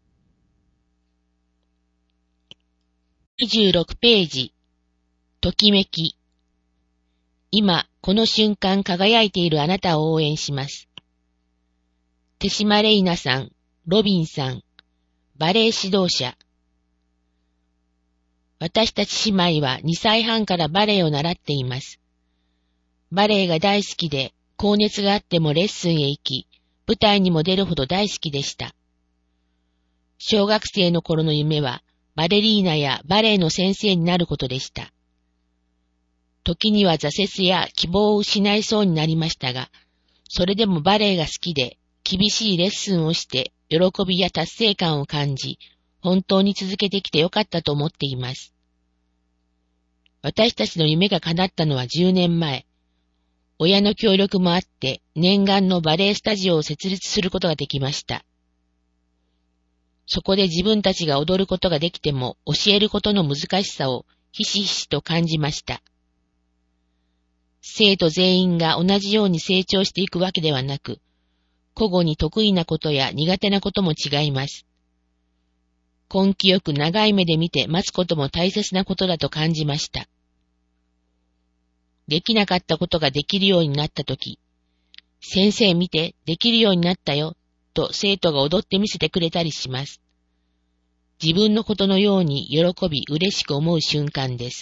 にじゅうろくページ、ときめき。今、この瞬間輝いているあなたを応援します。手島レイナさん、ロビンさん、バレエ指導者。私たち姉妹はにさいはんからバレエを習っています。バレエが大好きで、高熱があってもレッスンへ行き、舞台にも出るほど大好きでした。小学生の頃の夢は、バレリーナやバレエの先生になることでした。時には挫折や希望を失いそうになりましたが、それでもバレエが好きで、厳しいレッスンをして、喜びや達成感を感じ、本当に続けてきてよかったと思っています。私たちの夢が叶ったのはじゅうねんまえ。親の協力もあって、念願のバレエスタジオを設立することができました。そこで自分たちが踊ることができても、教えることの難しさをひしひしと感じました。生徒全員が同じように成長していくわけではなく、個々に得意なことや苦手なことも違います。根気よく長い目で見て待つことも大切なことだと感じました。 できなかったことができるようになったとき、先生見て、できるようになったよ、と生徒が踊ってみせてくれたりします。自分のことのように喜び嬉しく思う瞬間です。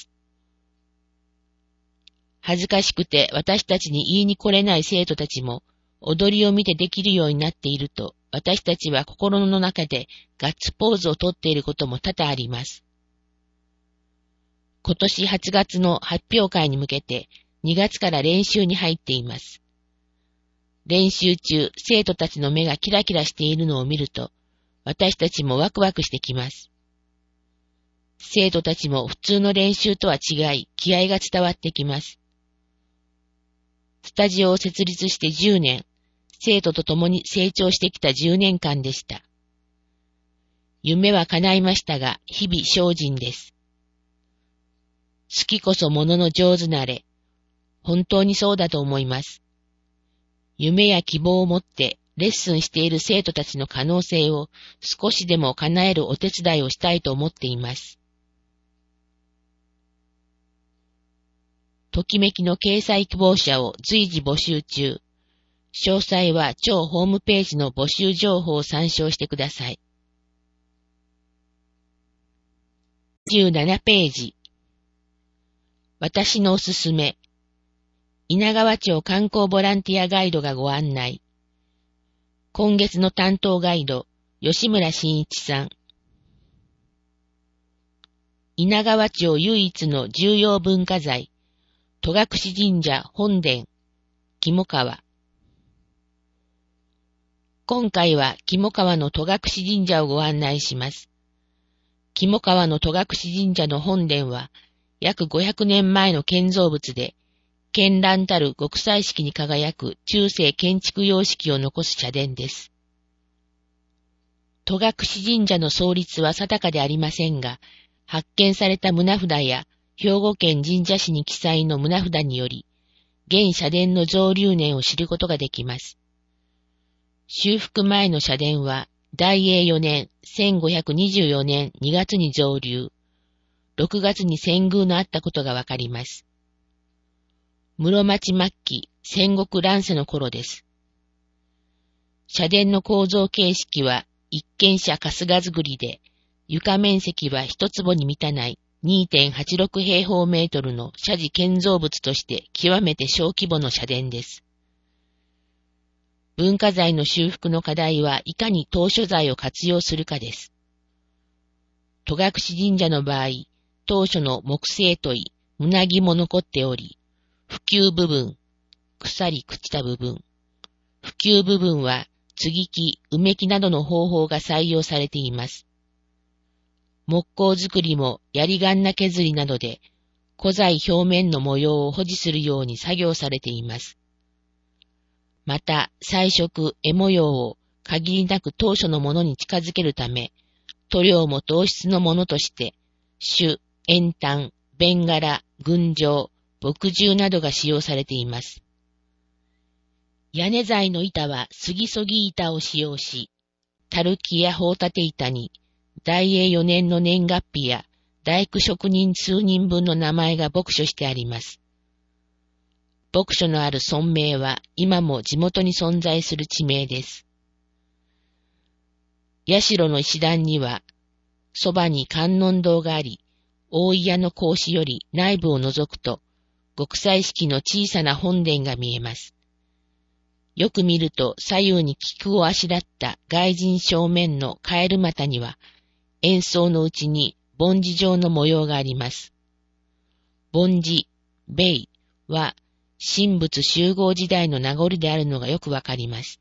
恥ずかしくて私たちに言いに来れない生徒たちも踊りを見てできるようになっていると、私たちは心の中でガッツポーズをとっていることも多々あります。今年はちがつの発表会に向けてにがつから練習に入っています。練習中、生徒たちの目がキラキラしているのを見ると、私たちもワクワクしてきます。生徒たちも普通の練習とは違い、気合が伝わってきます。スタジオを設立してじゅうねん、生徒と共に成長してきたじゅうねんかんでした。夢は叶いましたが、日々精進です。好きこそものの上手なれ。本当にそうだと思います。夢や希望を持ってレッスンしている生徒たちの可能性を少しでも叶えるお手伝いをしたいと思っています。ときめきの掲載希望者を随時募集中。詳細は超ホームページの募集情報を参照してください。にじゅうななページ。私のおすすめ。稲川町観光ボランティアガイドがご案内。今月の担当ガイド、吉村真一さん。稲川町唯一の重要文化財、戸隠神社本殿、肝川。今回は肝川の戸隠神社をご案内します。肝川の戸隠神社の本殿は、約ごひゃくねんまえの建造物で、絢爛たる極彩色に輝く中世建築様式を残す社殿です。戸隠神社の創立は定かでありませんが、発見された棟札や兵庫県神社史に記載の棟札により、現社殿の造立年を知ることができます。修復前の社殿は、大永よねん、せんごひゃくにじゅうよねんにがつに造立、ろくがつに遷宮のあったことがわかります。室町末期、戦国乱世の頃です。社殿の構造形式は一軒舎春日造りで、床面積は一坪に満たない にてんはちろく 平方メートルの社寺建造物として極めて小規模の社殿です。文化財の修復の課題はいかに当初材を活用するかです。戸隠神社の場合、当初の木製問い、胸木も残っており、普及部分、腐り朽ちた部分、普及部分は継ぎ木、埋め木などの方法が採用されています。木工作りも槍鉋削りなどで古材表面の模様を保持するように作業されています。また、彩色、絵模様を限りなく当初のものに近づけるため、塗料も同質のものとして、朱、円炭、ベンガラ、群青、墨汁などが使用されています。屋根材の板は杉そぎ板を使用し、樽木や砲立て板に大永よねんの年月日や大工職人数人分の名前が墨書してあります。墨書のある村名は今も地元に存在する地名です。社の石段には、そばに観音堂があり、大井屋の格子より内部を覗くと、極彩式の小さな本殿が見えます。よく見ると左右に菊をあしらった外陣正面のカエル股には、円相のうちに梵字状の模様があります。梵字、米は神仏集合時代の名残であるのがよくわかります。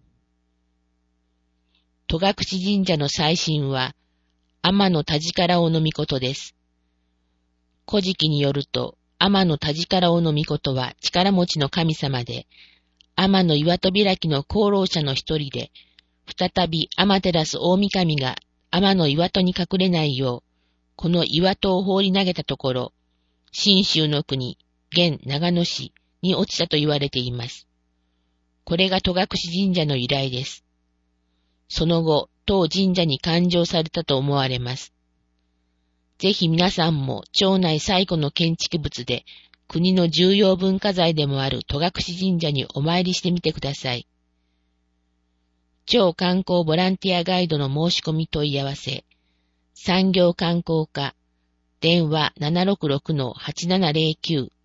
戸隠神社の祭神は、天の田力尾の命です。古事記によると、天の田力尾の命は力持ちの神様で、天の岩戸開きの功労者の一人で、再び天照大神が天の岩戸に隠れないよう、この岩戸を放り投げたところ、信州の国、現長野市に落ちたと言われています。これが戸隠神社の由来です。その後、当神社に誕生されたと思われます。ぜひ皆さんも町内最古の建築物で国の重要文化財でもある戸隠神社にお参りしてみてください。超観光ボランティアガイドの申し込み問い合わせ、産業観光課、電話 ななろくろくのはちななゼロきゅう。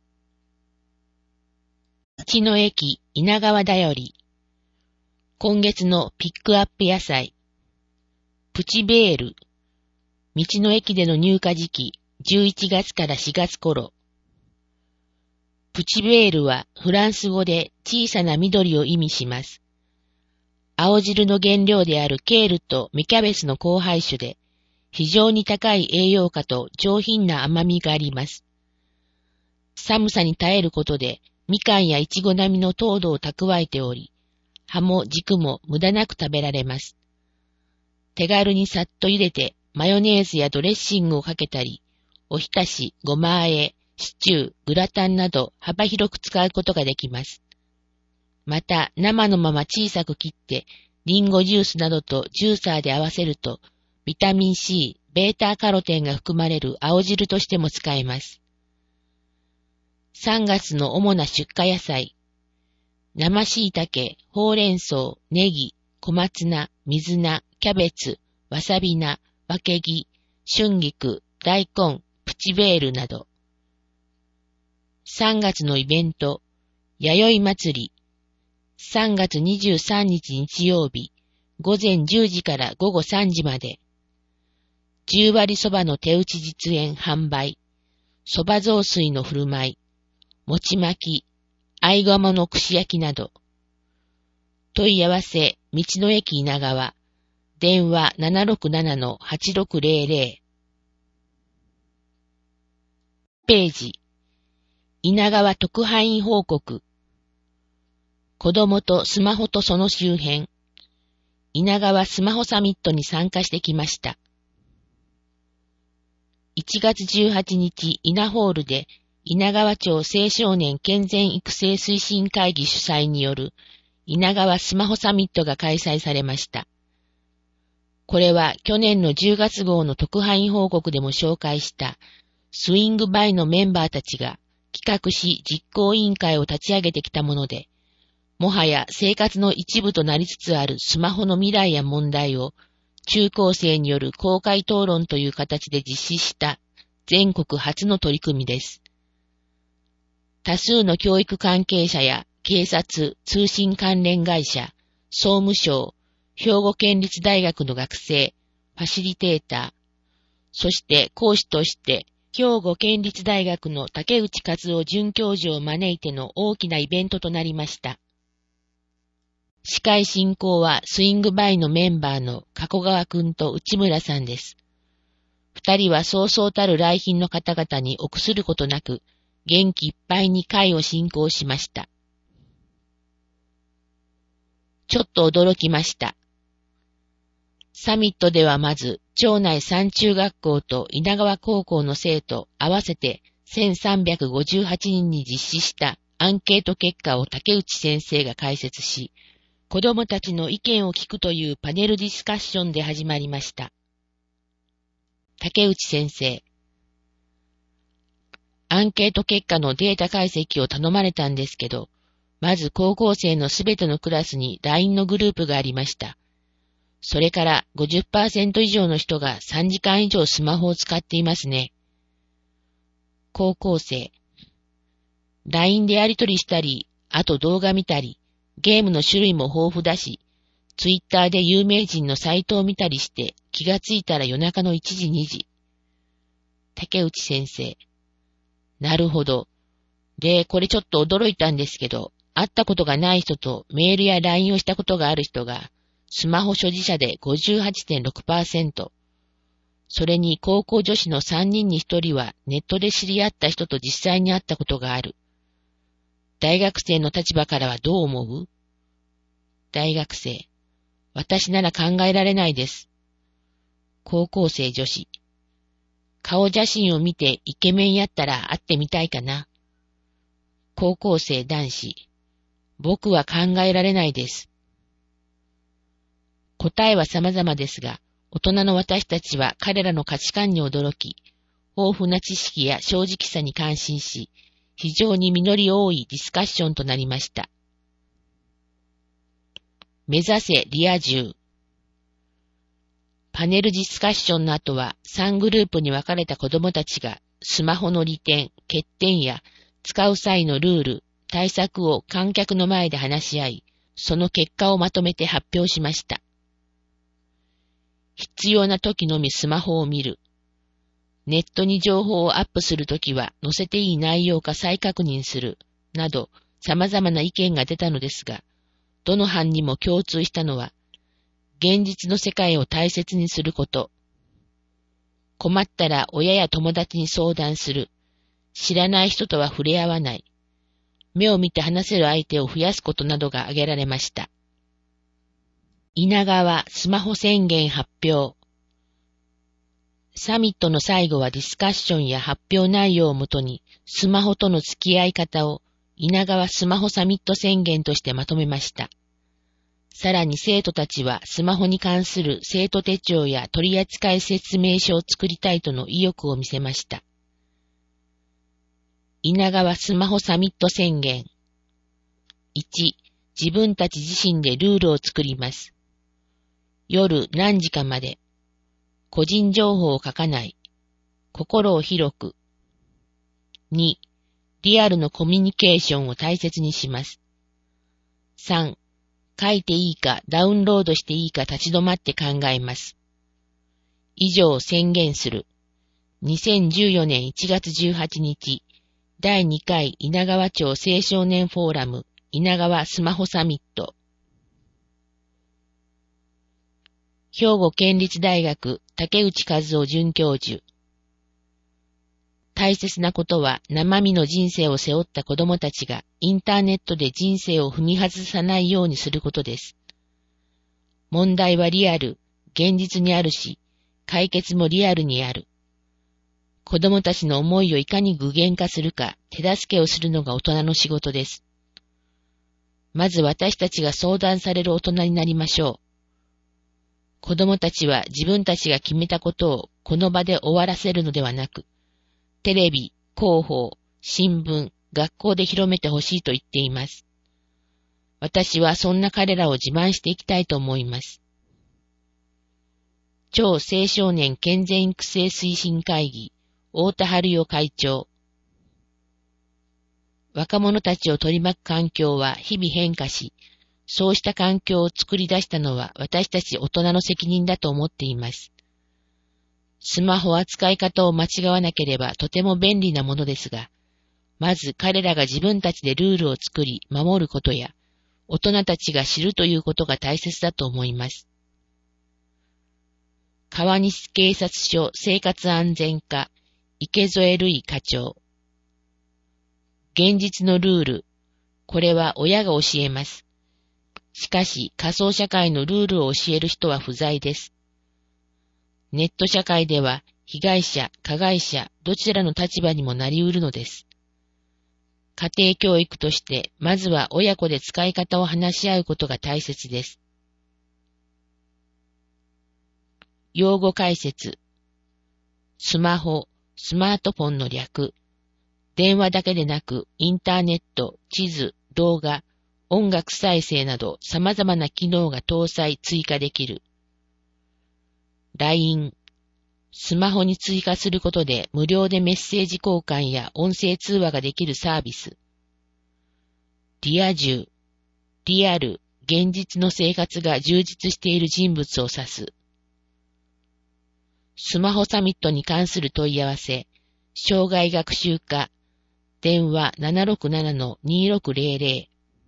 道の駅稲川だより。今月のピックアップ野菜。プチベール。道の駅での入荷時期、じゅういちがつからしがつ頃。プチベールはフランス語で小さな緑を意味します。青汁の原料であるケールと芽キャベツの交配種で、非常に高い栄養価と上品な甘みがあります。寒さに耐えることで、みかんやいちご並みの糖度を蓄えており、葉も軸も無駄なく食べられます。手軽にさっと茹でて、マヨネーズやドレッシングをかけたり、おひたし、ごま和え、シチュー、グラタンなど幅広く使うことができます。また、生のまま小さく切って、リンゴジュースなどとジューサーで合わせると、ビタミン C、ベータカロテンが含まれる青汁としても使えます。さんがつの主な出荷野菜。生椎茸、ほうれん草、ネギ、小松菜、水菜、キャベツ、わさび菜、わけぎ、春菊、大根、プチベールなど。さんがつのイベント、弥生祭り。さんがつにじゅうさんにち日曜日、午前じゅうじから午後さんじまで。じゅうわりそばの手打ち実演販売、そば雑炊の振る舞い、餅巻き、合鴨の串焼きなど。問い合わせ、道の駅稲川、電話 ななろくななのはちろくゼロゼロ。ページ、稲川特派員報告。子供とスマホとその周辺。稲川スマホサミットに参加してきました。いちがつじゅうはちにち、稲ホールで、稲川町青少年健全育成推進会議主催による、稲川スマホサミットが開催されました。これは去年のじゅうがつ号の特派員報告でも紹介した、スイングバイのメンバーたちが企画し実行委員会を立ち上げてきたもので、もはや生活の一部となりつつあるスマホの未来や問題を、中高生による公開討論という形で実施した全国初の取り組みです。多数の教育関係者や警察、通信関連会社、総務省、兵庫県立大学の学生、ファシリテーター、そして講師として兵庫県立大学の竹内和夫准教授を招いての大きなイベントとなりました。司会進行はスイングバイのメンバーの加古川くんと内村さんです。二人はそうそうたる来賓の方々に臆することなく、元気いっぱいに会を進行しました。ちょっと驚きました。サミットではまず、町内三中学校と稲川高校の生徒合わせてせんさんびゃくごじゅうはちにんに実施したアンケート結果を竹内先生が解説し、子どもたちの意見を聞くというパネルディスカッションで始まりました。竹内先生。アンケート結果のデータ解析を頼まれたんですけど、まず高校生のすべてのクラスに ライン のグループがありました。それから ごじゅっパーセント 以上の人がさんじかん以上スマホを使っていますね。高校生。ライン でやり取りしたり、あと動画見たり、ゲームの種類も豊富だし、ツイッターで有名人のサイトを見たりして気がついたら夜中のいちじにじ。竹内先生。なるほど。で、これちょっと驚いたんですけど、会ったことがない人とメールや ライン をしたことがある人が、スマホ所持者で ごじゅうはちてんろくパーセント。それに高校女子のさんにんにひとりはネットで知り合った人と実際に会ったことがある。大学生の立場からはどう思う？大学生。私なら考えられないです。高校生女子。顔写真を見てイケメンやったら会ってみたいかな。高校生男子。僕は考えられないです。答えは様々ですが、大人の私たちは彼らの価値観に驚き、豊富な知識や正直さに感心し、 非常に実り多いディスカッションとなりました。目指せリア充。パネルディスカッションの後はさんグループに分かれた子供たちがスマホの利点、欠点や使う際のルール、対策を観客の前で話し合い、その結果をまとめて発表しました。必要な時のみスマホを見る。ネットに情報をアップするときは載せていい内容か再確認する、など様々な意見が出たのですが、どの班にも共通したのは、現実の世界を大切にすること。困ったら親や友達に相談する。知らない人とは触れ合わない。目を見て話せる相手を増やすことなどが挙げられました。稲川スマホ宣言発表。サミットの最後はディスカッションや発表内容をもとに、スマホとの付き合い方を稲川スマホサミット宣言としてまとめました。さらに生徒たちはスマホに関する生徒手帳や取扱説明書を作りたいとの意欲を見せました。稲川スマホサミット宣言。いち、自分たち自身でルールを作ります。夜何時かまで。個人情報を書かない。心を広く。に、リアルのコミュニケーションを大切にします。さん、書いていいかダウンロードしていいか立ち止まって考えます。以上宣言する。にせんじゅうよねんいちがつじゅうはちにち、だいにかい稲川町青少年フォーラム稲川スマホサミット。兵庫県立大学竹内和夫准教授。大切なことは生身の人生を背負った子供たちがインターネットで人生を踏み外さないようにすることです。問題はリアル、現実にあるし、解決もリアルにある。子供たちの思いをいかに具現化するか手助けをするのが大人の仕事です。まず私たちが相談される大人になりましょう。子供たちは自分たちが決めたことをこの場で終わらせるのではなく、テレビ、広報、新聞、学校で広めてほしいと言っています。私はそんな彼らを自慢していきたいと思います。超青少年健全育成推進会議、太田春代会長。若者たちを取り巻く環境は日々変化し、そうした環境を作り出したのは私たち大人の責任だと思っています。スマホは使い方を間違わなければとても便利なものですが、まず彼らが自分たちでルールを作り守ることや、大人たちが知るということが大切だと思います。川西警察署生活安全課池添瑠衣課長。現実のルール、これは親が教えます。しかし仮想社会のルールを教える人は不在です。ネット社会では被害者、加害者、どちらの立場にもなり得るのです。家庭教育として、まずは親子で使い方を話し合うことが大切です。用語解説。スマホ、スマートフォンの略。電話だけでなく、インターネット、地図、動画、音楽再生など様々な機能が搭載追加できる。ライン、スマホに追加することで無料でメッセージ交換や音声通話ができるサービス。リア充、リアル、現実の生活が充実している人物を指す。スマホサミットに関する問い合わせ、障害学習課、電話 ななろくななのにろくぜろぜろ。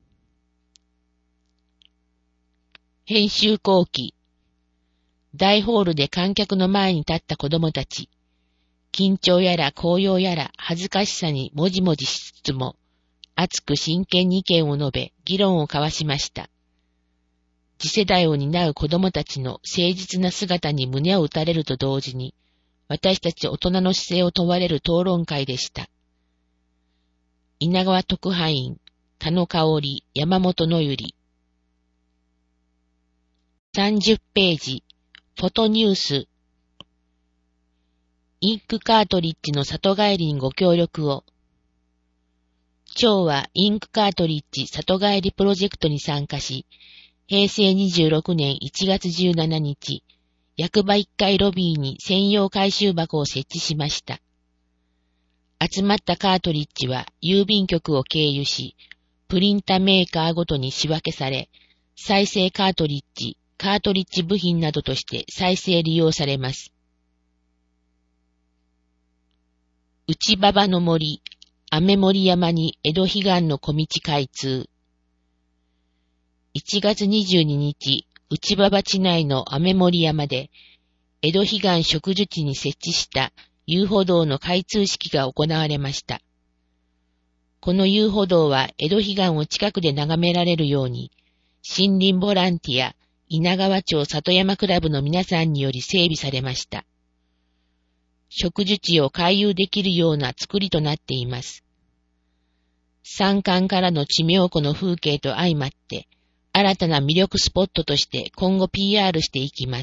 編集後期。大ホールで観客の前に立った子供たち。緊張やら高揚やら恥ずかしさにもじもじしつつも、熱く真剣に意見を述べ、議論を交わしました。次世代を担う子供たちの誠実な姿に胸を打たれると同時に、私たち大人の姿勢を問われる討論会でした。稲川特派員、田野香織、山本のゆり。さんじゅっページ、フォトニュース。インクカートリッジの里帰りにご協力を。 町はインクカートリッジ里帰りプロジェクトに参加し、へいせいにじゅうろくねんいちがつじゅうしちにち、役場いっかいロビーに専用回収箱を設置しました。集まったカートリッジは郵便局を経由し、プリンタメーカーごとに仕分けされ、再生カートリッジ、カートリッジ部品などとして再生利用されます。内馬場の森、雨森山に江戸彼岸の小道開通。いちがつにじゅうににち、内馬場地内の雨森山で、江戸彼岸植樹地に設置した遊歩道の開通式が行われました。この遊歩道は江戸彼岸を近くで眺められるように、森林ボランティア、稲川町里山クラブの皆さんにより整備されました。植樹地を回遊できるような作りとなっています。山間からの地名湖の風景と相まって、新たな魅力スポットとして今後 ピーアール していきます。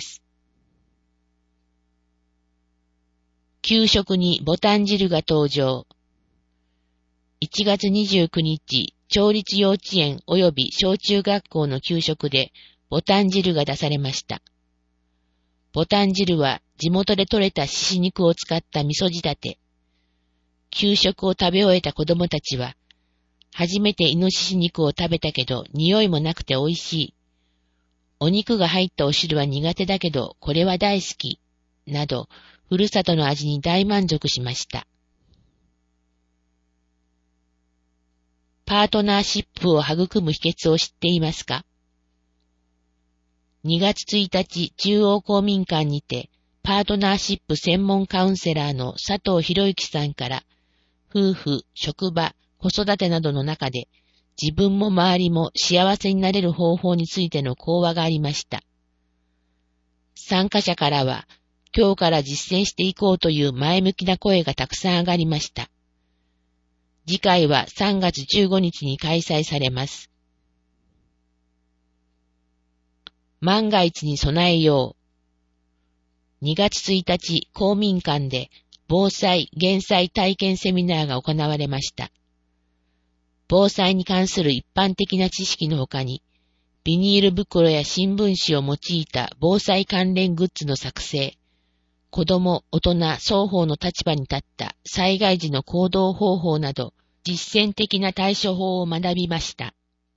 給食にボタン汁が登場。いちがつにじゅうくにち、町立幼稚園及び小中学校の給食でボタン汁が出されました。ボタン汁は地元で採れた猪肉を使った味噌仕立て。給食を食べ終えた子供たちは、初めてイノシシ肉を食べたけど匂いもなくて美味しい。お肉が入ったお汁は苦手だけどこれは大好き。など、ふるさとの味に大満足しました。パートナーシップを育む秘訣を知っていますか？にがつついたち、中央公民館にて、パートナーシップ専門カウンセラーの佐藤博之さんから、夫婦、職場、子育てなどの中で、自分も周りも幸せになれる方法についての講話がありました。参加者からは、今日から実践していこうという前向きな声がたくさん上がりました。次回はさんがつじゅうごにちに開催されます。万が一に備えよう。にがつついたち、公民館で防災・減災体験セミナーが行われました。防災に関する一般的な知識のほかに、ビニール袋や新聞紙を用いた防災関連グッズの作成、子供、大人、双方の立場に立った災害時の行動方法など、実践的な対処法を学びました。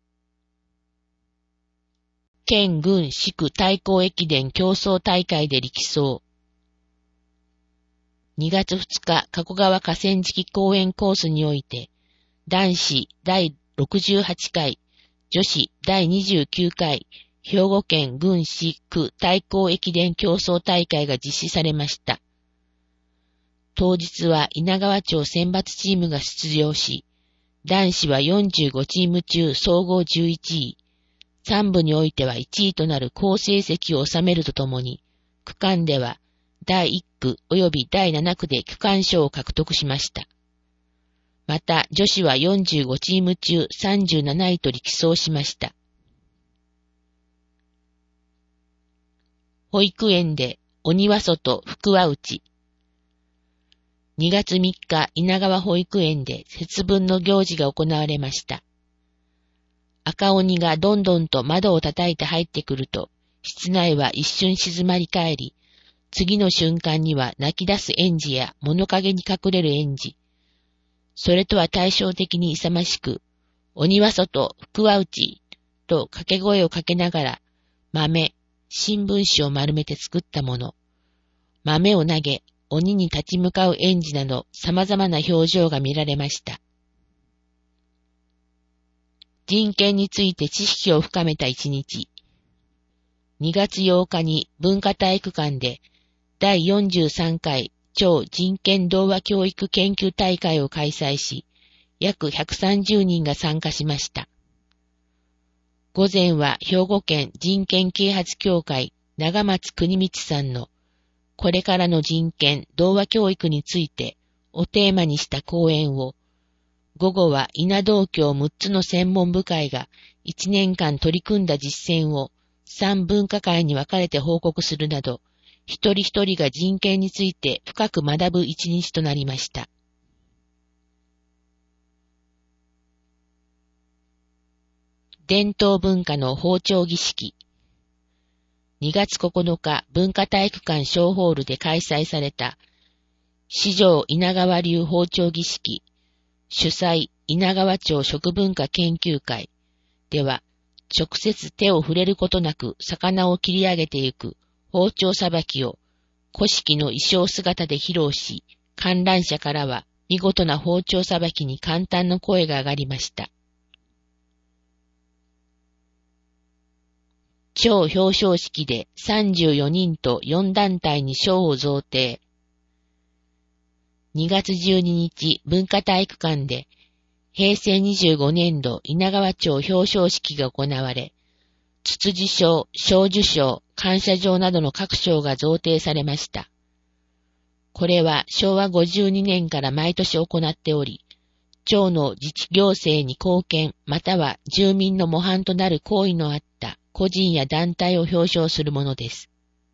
県郡市区対抗駅伝競争大会で力走。にがつふつか、加古川河川敷公園コースにおいて、男子だいろくじゅうはちかい、女子だいにじゅうきゅうかい、兵庫県郡市区対抗駅伝競争大会が実施されました。当日は稲川町選抜チームが出場し、男子はよんじゅうごチーム中総合じゅういちい、さんぶにおいてはいちいとなる好成績を収めるとともに、区間ではだいいっく及びだいななくで区間賞を獲得しました。また女子はよんじゅうごチーム中さんじゅうなないと力走しました。保育園で鬼は外、福は内。にがつみっか、稲川保育園で節分の行事が行われました。赤鬼がどんどんと窓を叩いて入ってくると、室内は一瞬静まり返り、次の瞬間には泣き出す園児や物陰に隠れる園児。それとは対照的に勇ましく、鬼は外、福は内、と掛け声をかけながら、豆、新聞紙を丸めて作ったもの。豆を投げ、鬼に立ち向かう園児など様々な表情が見られました。人権について知識を深めた一日。にがつようかに文化体育館でだいよんじゅうさんかい超人権童話教育研究大会を開催し、約ひゃくさんじゅうにんが参加しました。午前は兵庫県人権啓発協会長松国光さんのこれからの人権童話教育についてをテーマにした講演を、午後は稲道教むっつの専門部会がいちねんかん取り組んだ実践をさん分科会に分かれて報告するなど、一人一人が人権について深く学ぶ一日となりました。 伝統文化の包丁儀式。にがつここのか文化体育館小ホールで開催された四条稲川流包丁儀式主催稲川町食文化研究会では、直接手を触れることなく魚を切り上げていく包丁さばきを古式の衣装姿で披露し、観覧者からは見事な包丁さばきに感嘆の声が上がりました。超表彰式でさんじゅうよにんとよんだんたいに賞を贈呈。にがつじゅうににち文化体育館で平成にじゅうごねんど稲川町表彰式が行われ、つつじ賞、賞受賞、感謝状などの各賞が贈呈されました。これはしょうわごじゅうにねんから毎年行っており、町の自治行政に貢献または住民の模範となる行為のあった個人や団体を表彰するものです。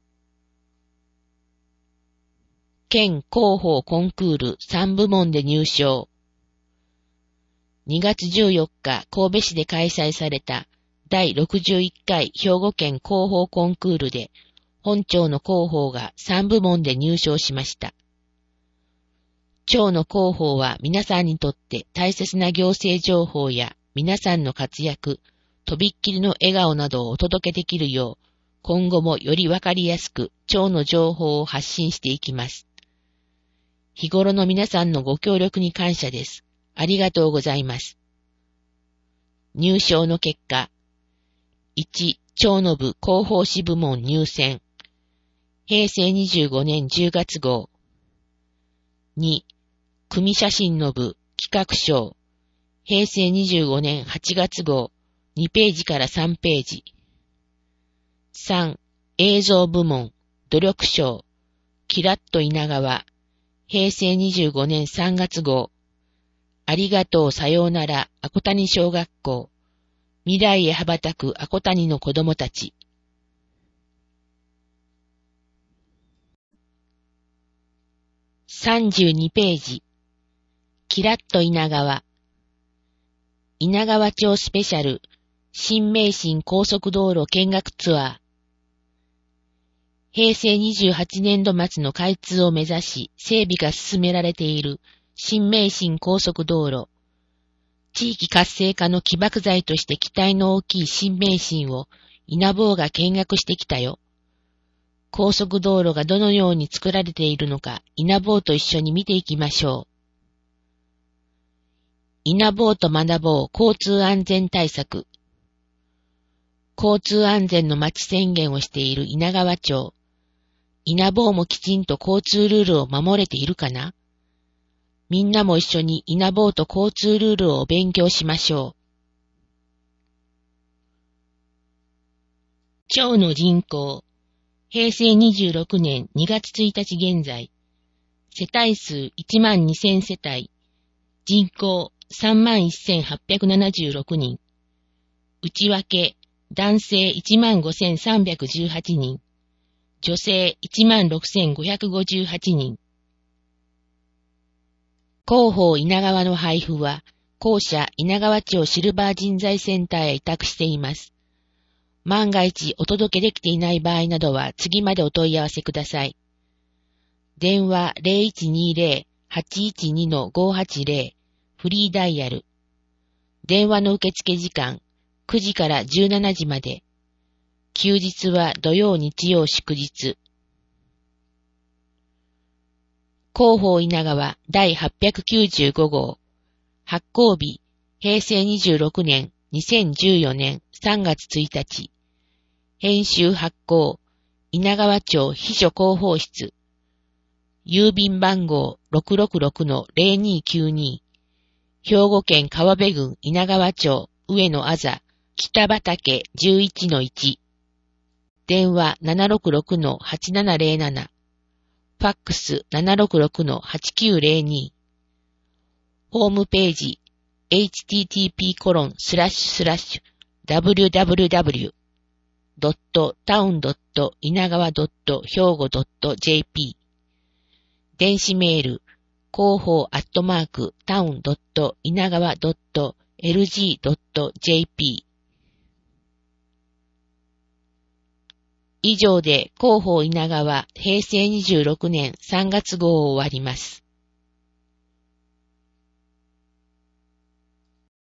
県広報コンクールさんぶもんで入賞。にがつじゅうよっか神戸市で開催されただいろくじゅういっかい兵庫県広報コンクールで本町の広報がさんぶもんで入賞しました。町の広報は皆さんにとって大切な行政情報や皆さんの活躍、とびっきりの笑顔などをお届けできるよう、今後もよりわかりやすく町の情報を発信していきます。日頃の皆さんのご協力に感謝です。ありがとうございます。入賞の結果、いち、町の部広報誌部門入選。平成にじゅうごねんじゅうがつごう。に、組写真の部企画賞。平成にじゅうごねんはちがつごう。にページからさんページ。さん、映像部門努力賞。キラッと稲川。平成にじゅうごねんさんがつごう。ありがとうさようならあこたに小学校。未来へ羽ばたくあこたにの子供たち。さんじゅうにページ。キラッと稲川。稲川町スペシャル新名神高速道路見学ツアー。平成にじゅうはちねんど末の開通を目指し整備が進められている新名神高速道路。地域活性化の起爆剤として期待の大きい新名神を稲坊が見学してきたよ。高速道路がどのように作られているのか稲坊と一緒に見ていきましょう。稲坊と学ぼう交通安全対策。交通安全の町宣言をしている稲川町。稲坊もきちんと交通ルールを守れているかな？みんなも一緒に稲坊と交通ルールを勉強しましょう。町の人口。平成にじゅうろくねんにがつついたち現在。世帯数いちまんにせんせたい。人口さんまんせんはっぴゃくななじゅうろくにん。内訳、男性いちまんごせんさんびゃくじゅうはちにん。女性いちまんろくせんごひゃくごじゅうはちにん。広報稲川の配布は、公社稲川町シルバー人材センターへ委託しています。万が一お届けできていない場合などは次までお問い合わせください。電話 ゼロいちにゼロ はちいちに ごはちゼロ フリーダイヤル。電話の受付時間くじからじゅうしちじまで。休日は土曜日曜祝日。広報稲川だいはっぴゃくきゅうじゅうごごう。発行日、平成にじゅうろくねんにせんじゅうよねんさんがつついたち。編集発行、稲川町秘書広報室。郵便番号 ろくろくろくのゼロにきゅうに。兵庫県川辺郡稲川町上野あざ北畑 じゅういちのいち。電話 ななろくろくのはちななゼロなな。ファックス ななろくろくのはちきゅうゼロに。ホームページ エイチティーティーピーコロンスラッシュスラッシュダブリューダブリューダブリュードットタウンドット稲川ドット兵庫ドットジェーピー。電子メール広報アットマークタウンドット稲川ドットエルジードットジェーピー。 以上で広報稲川平成にじゅうろくねんさんがつ号を終わります。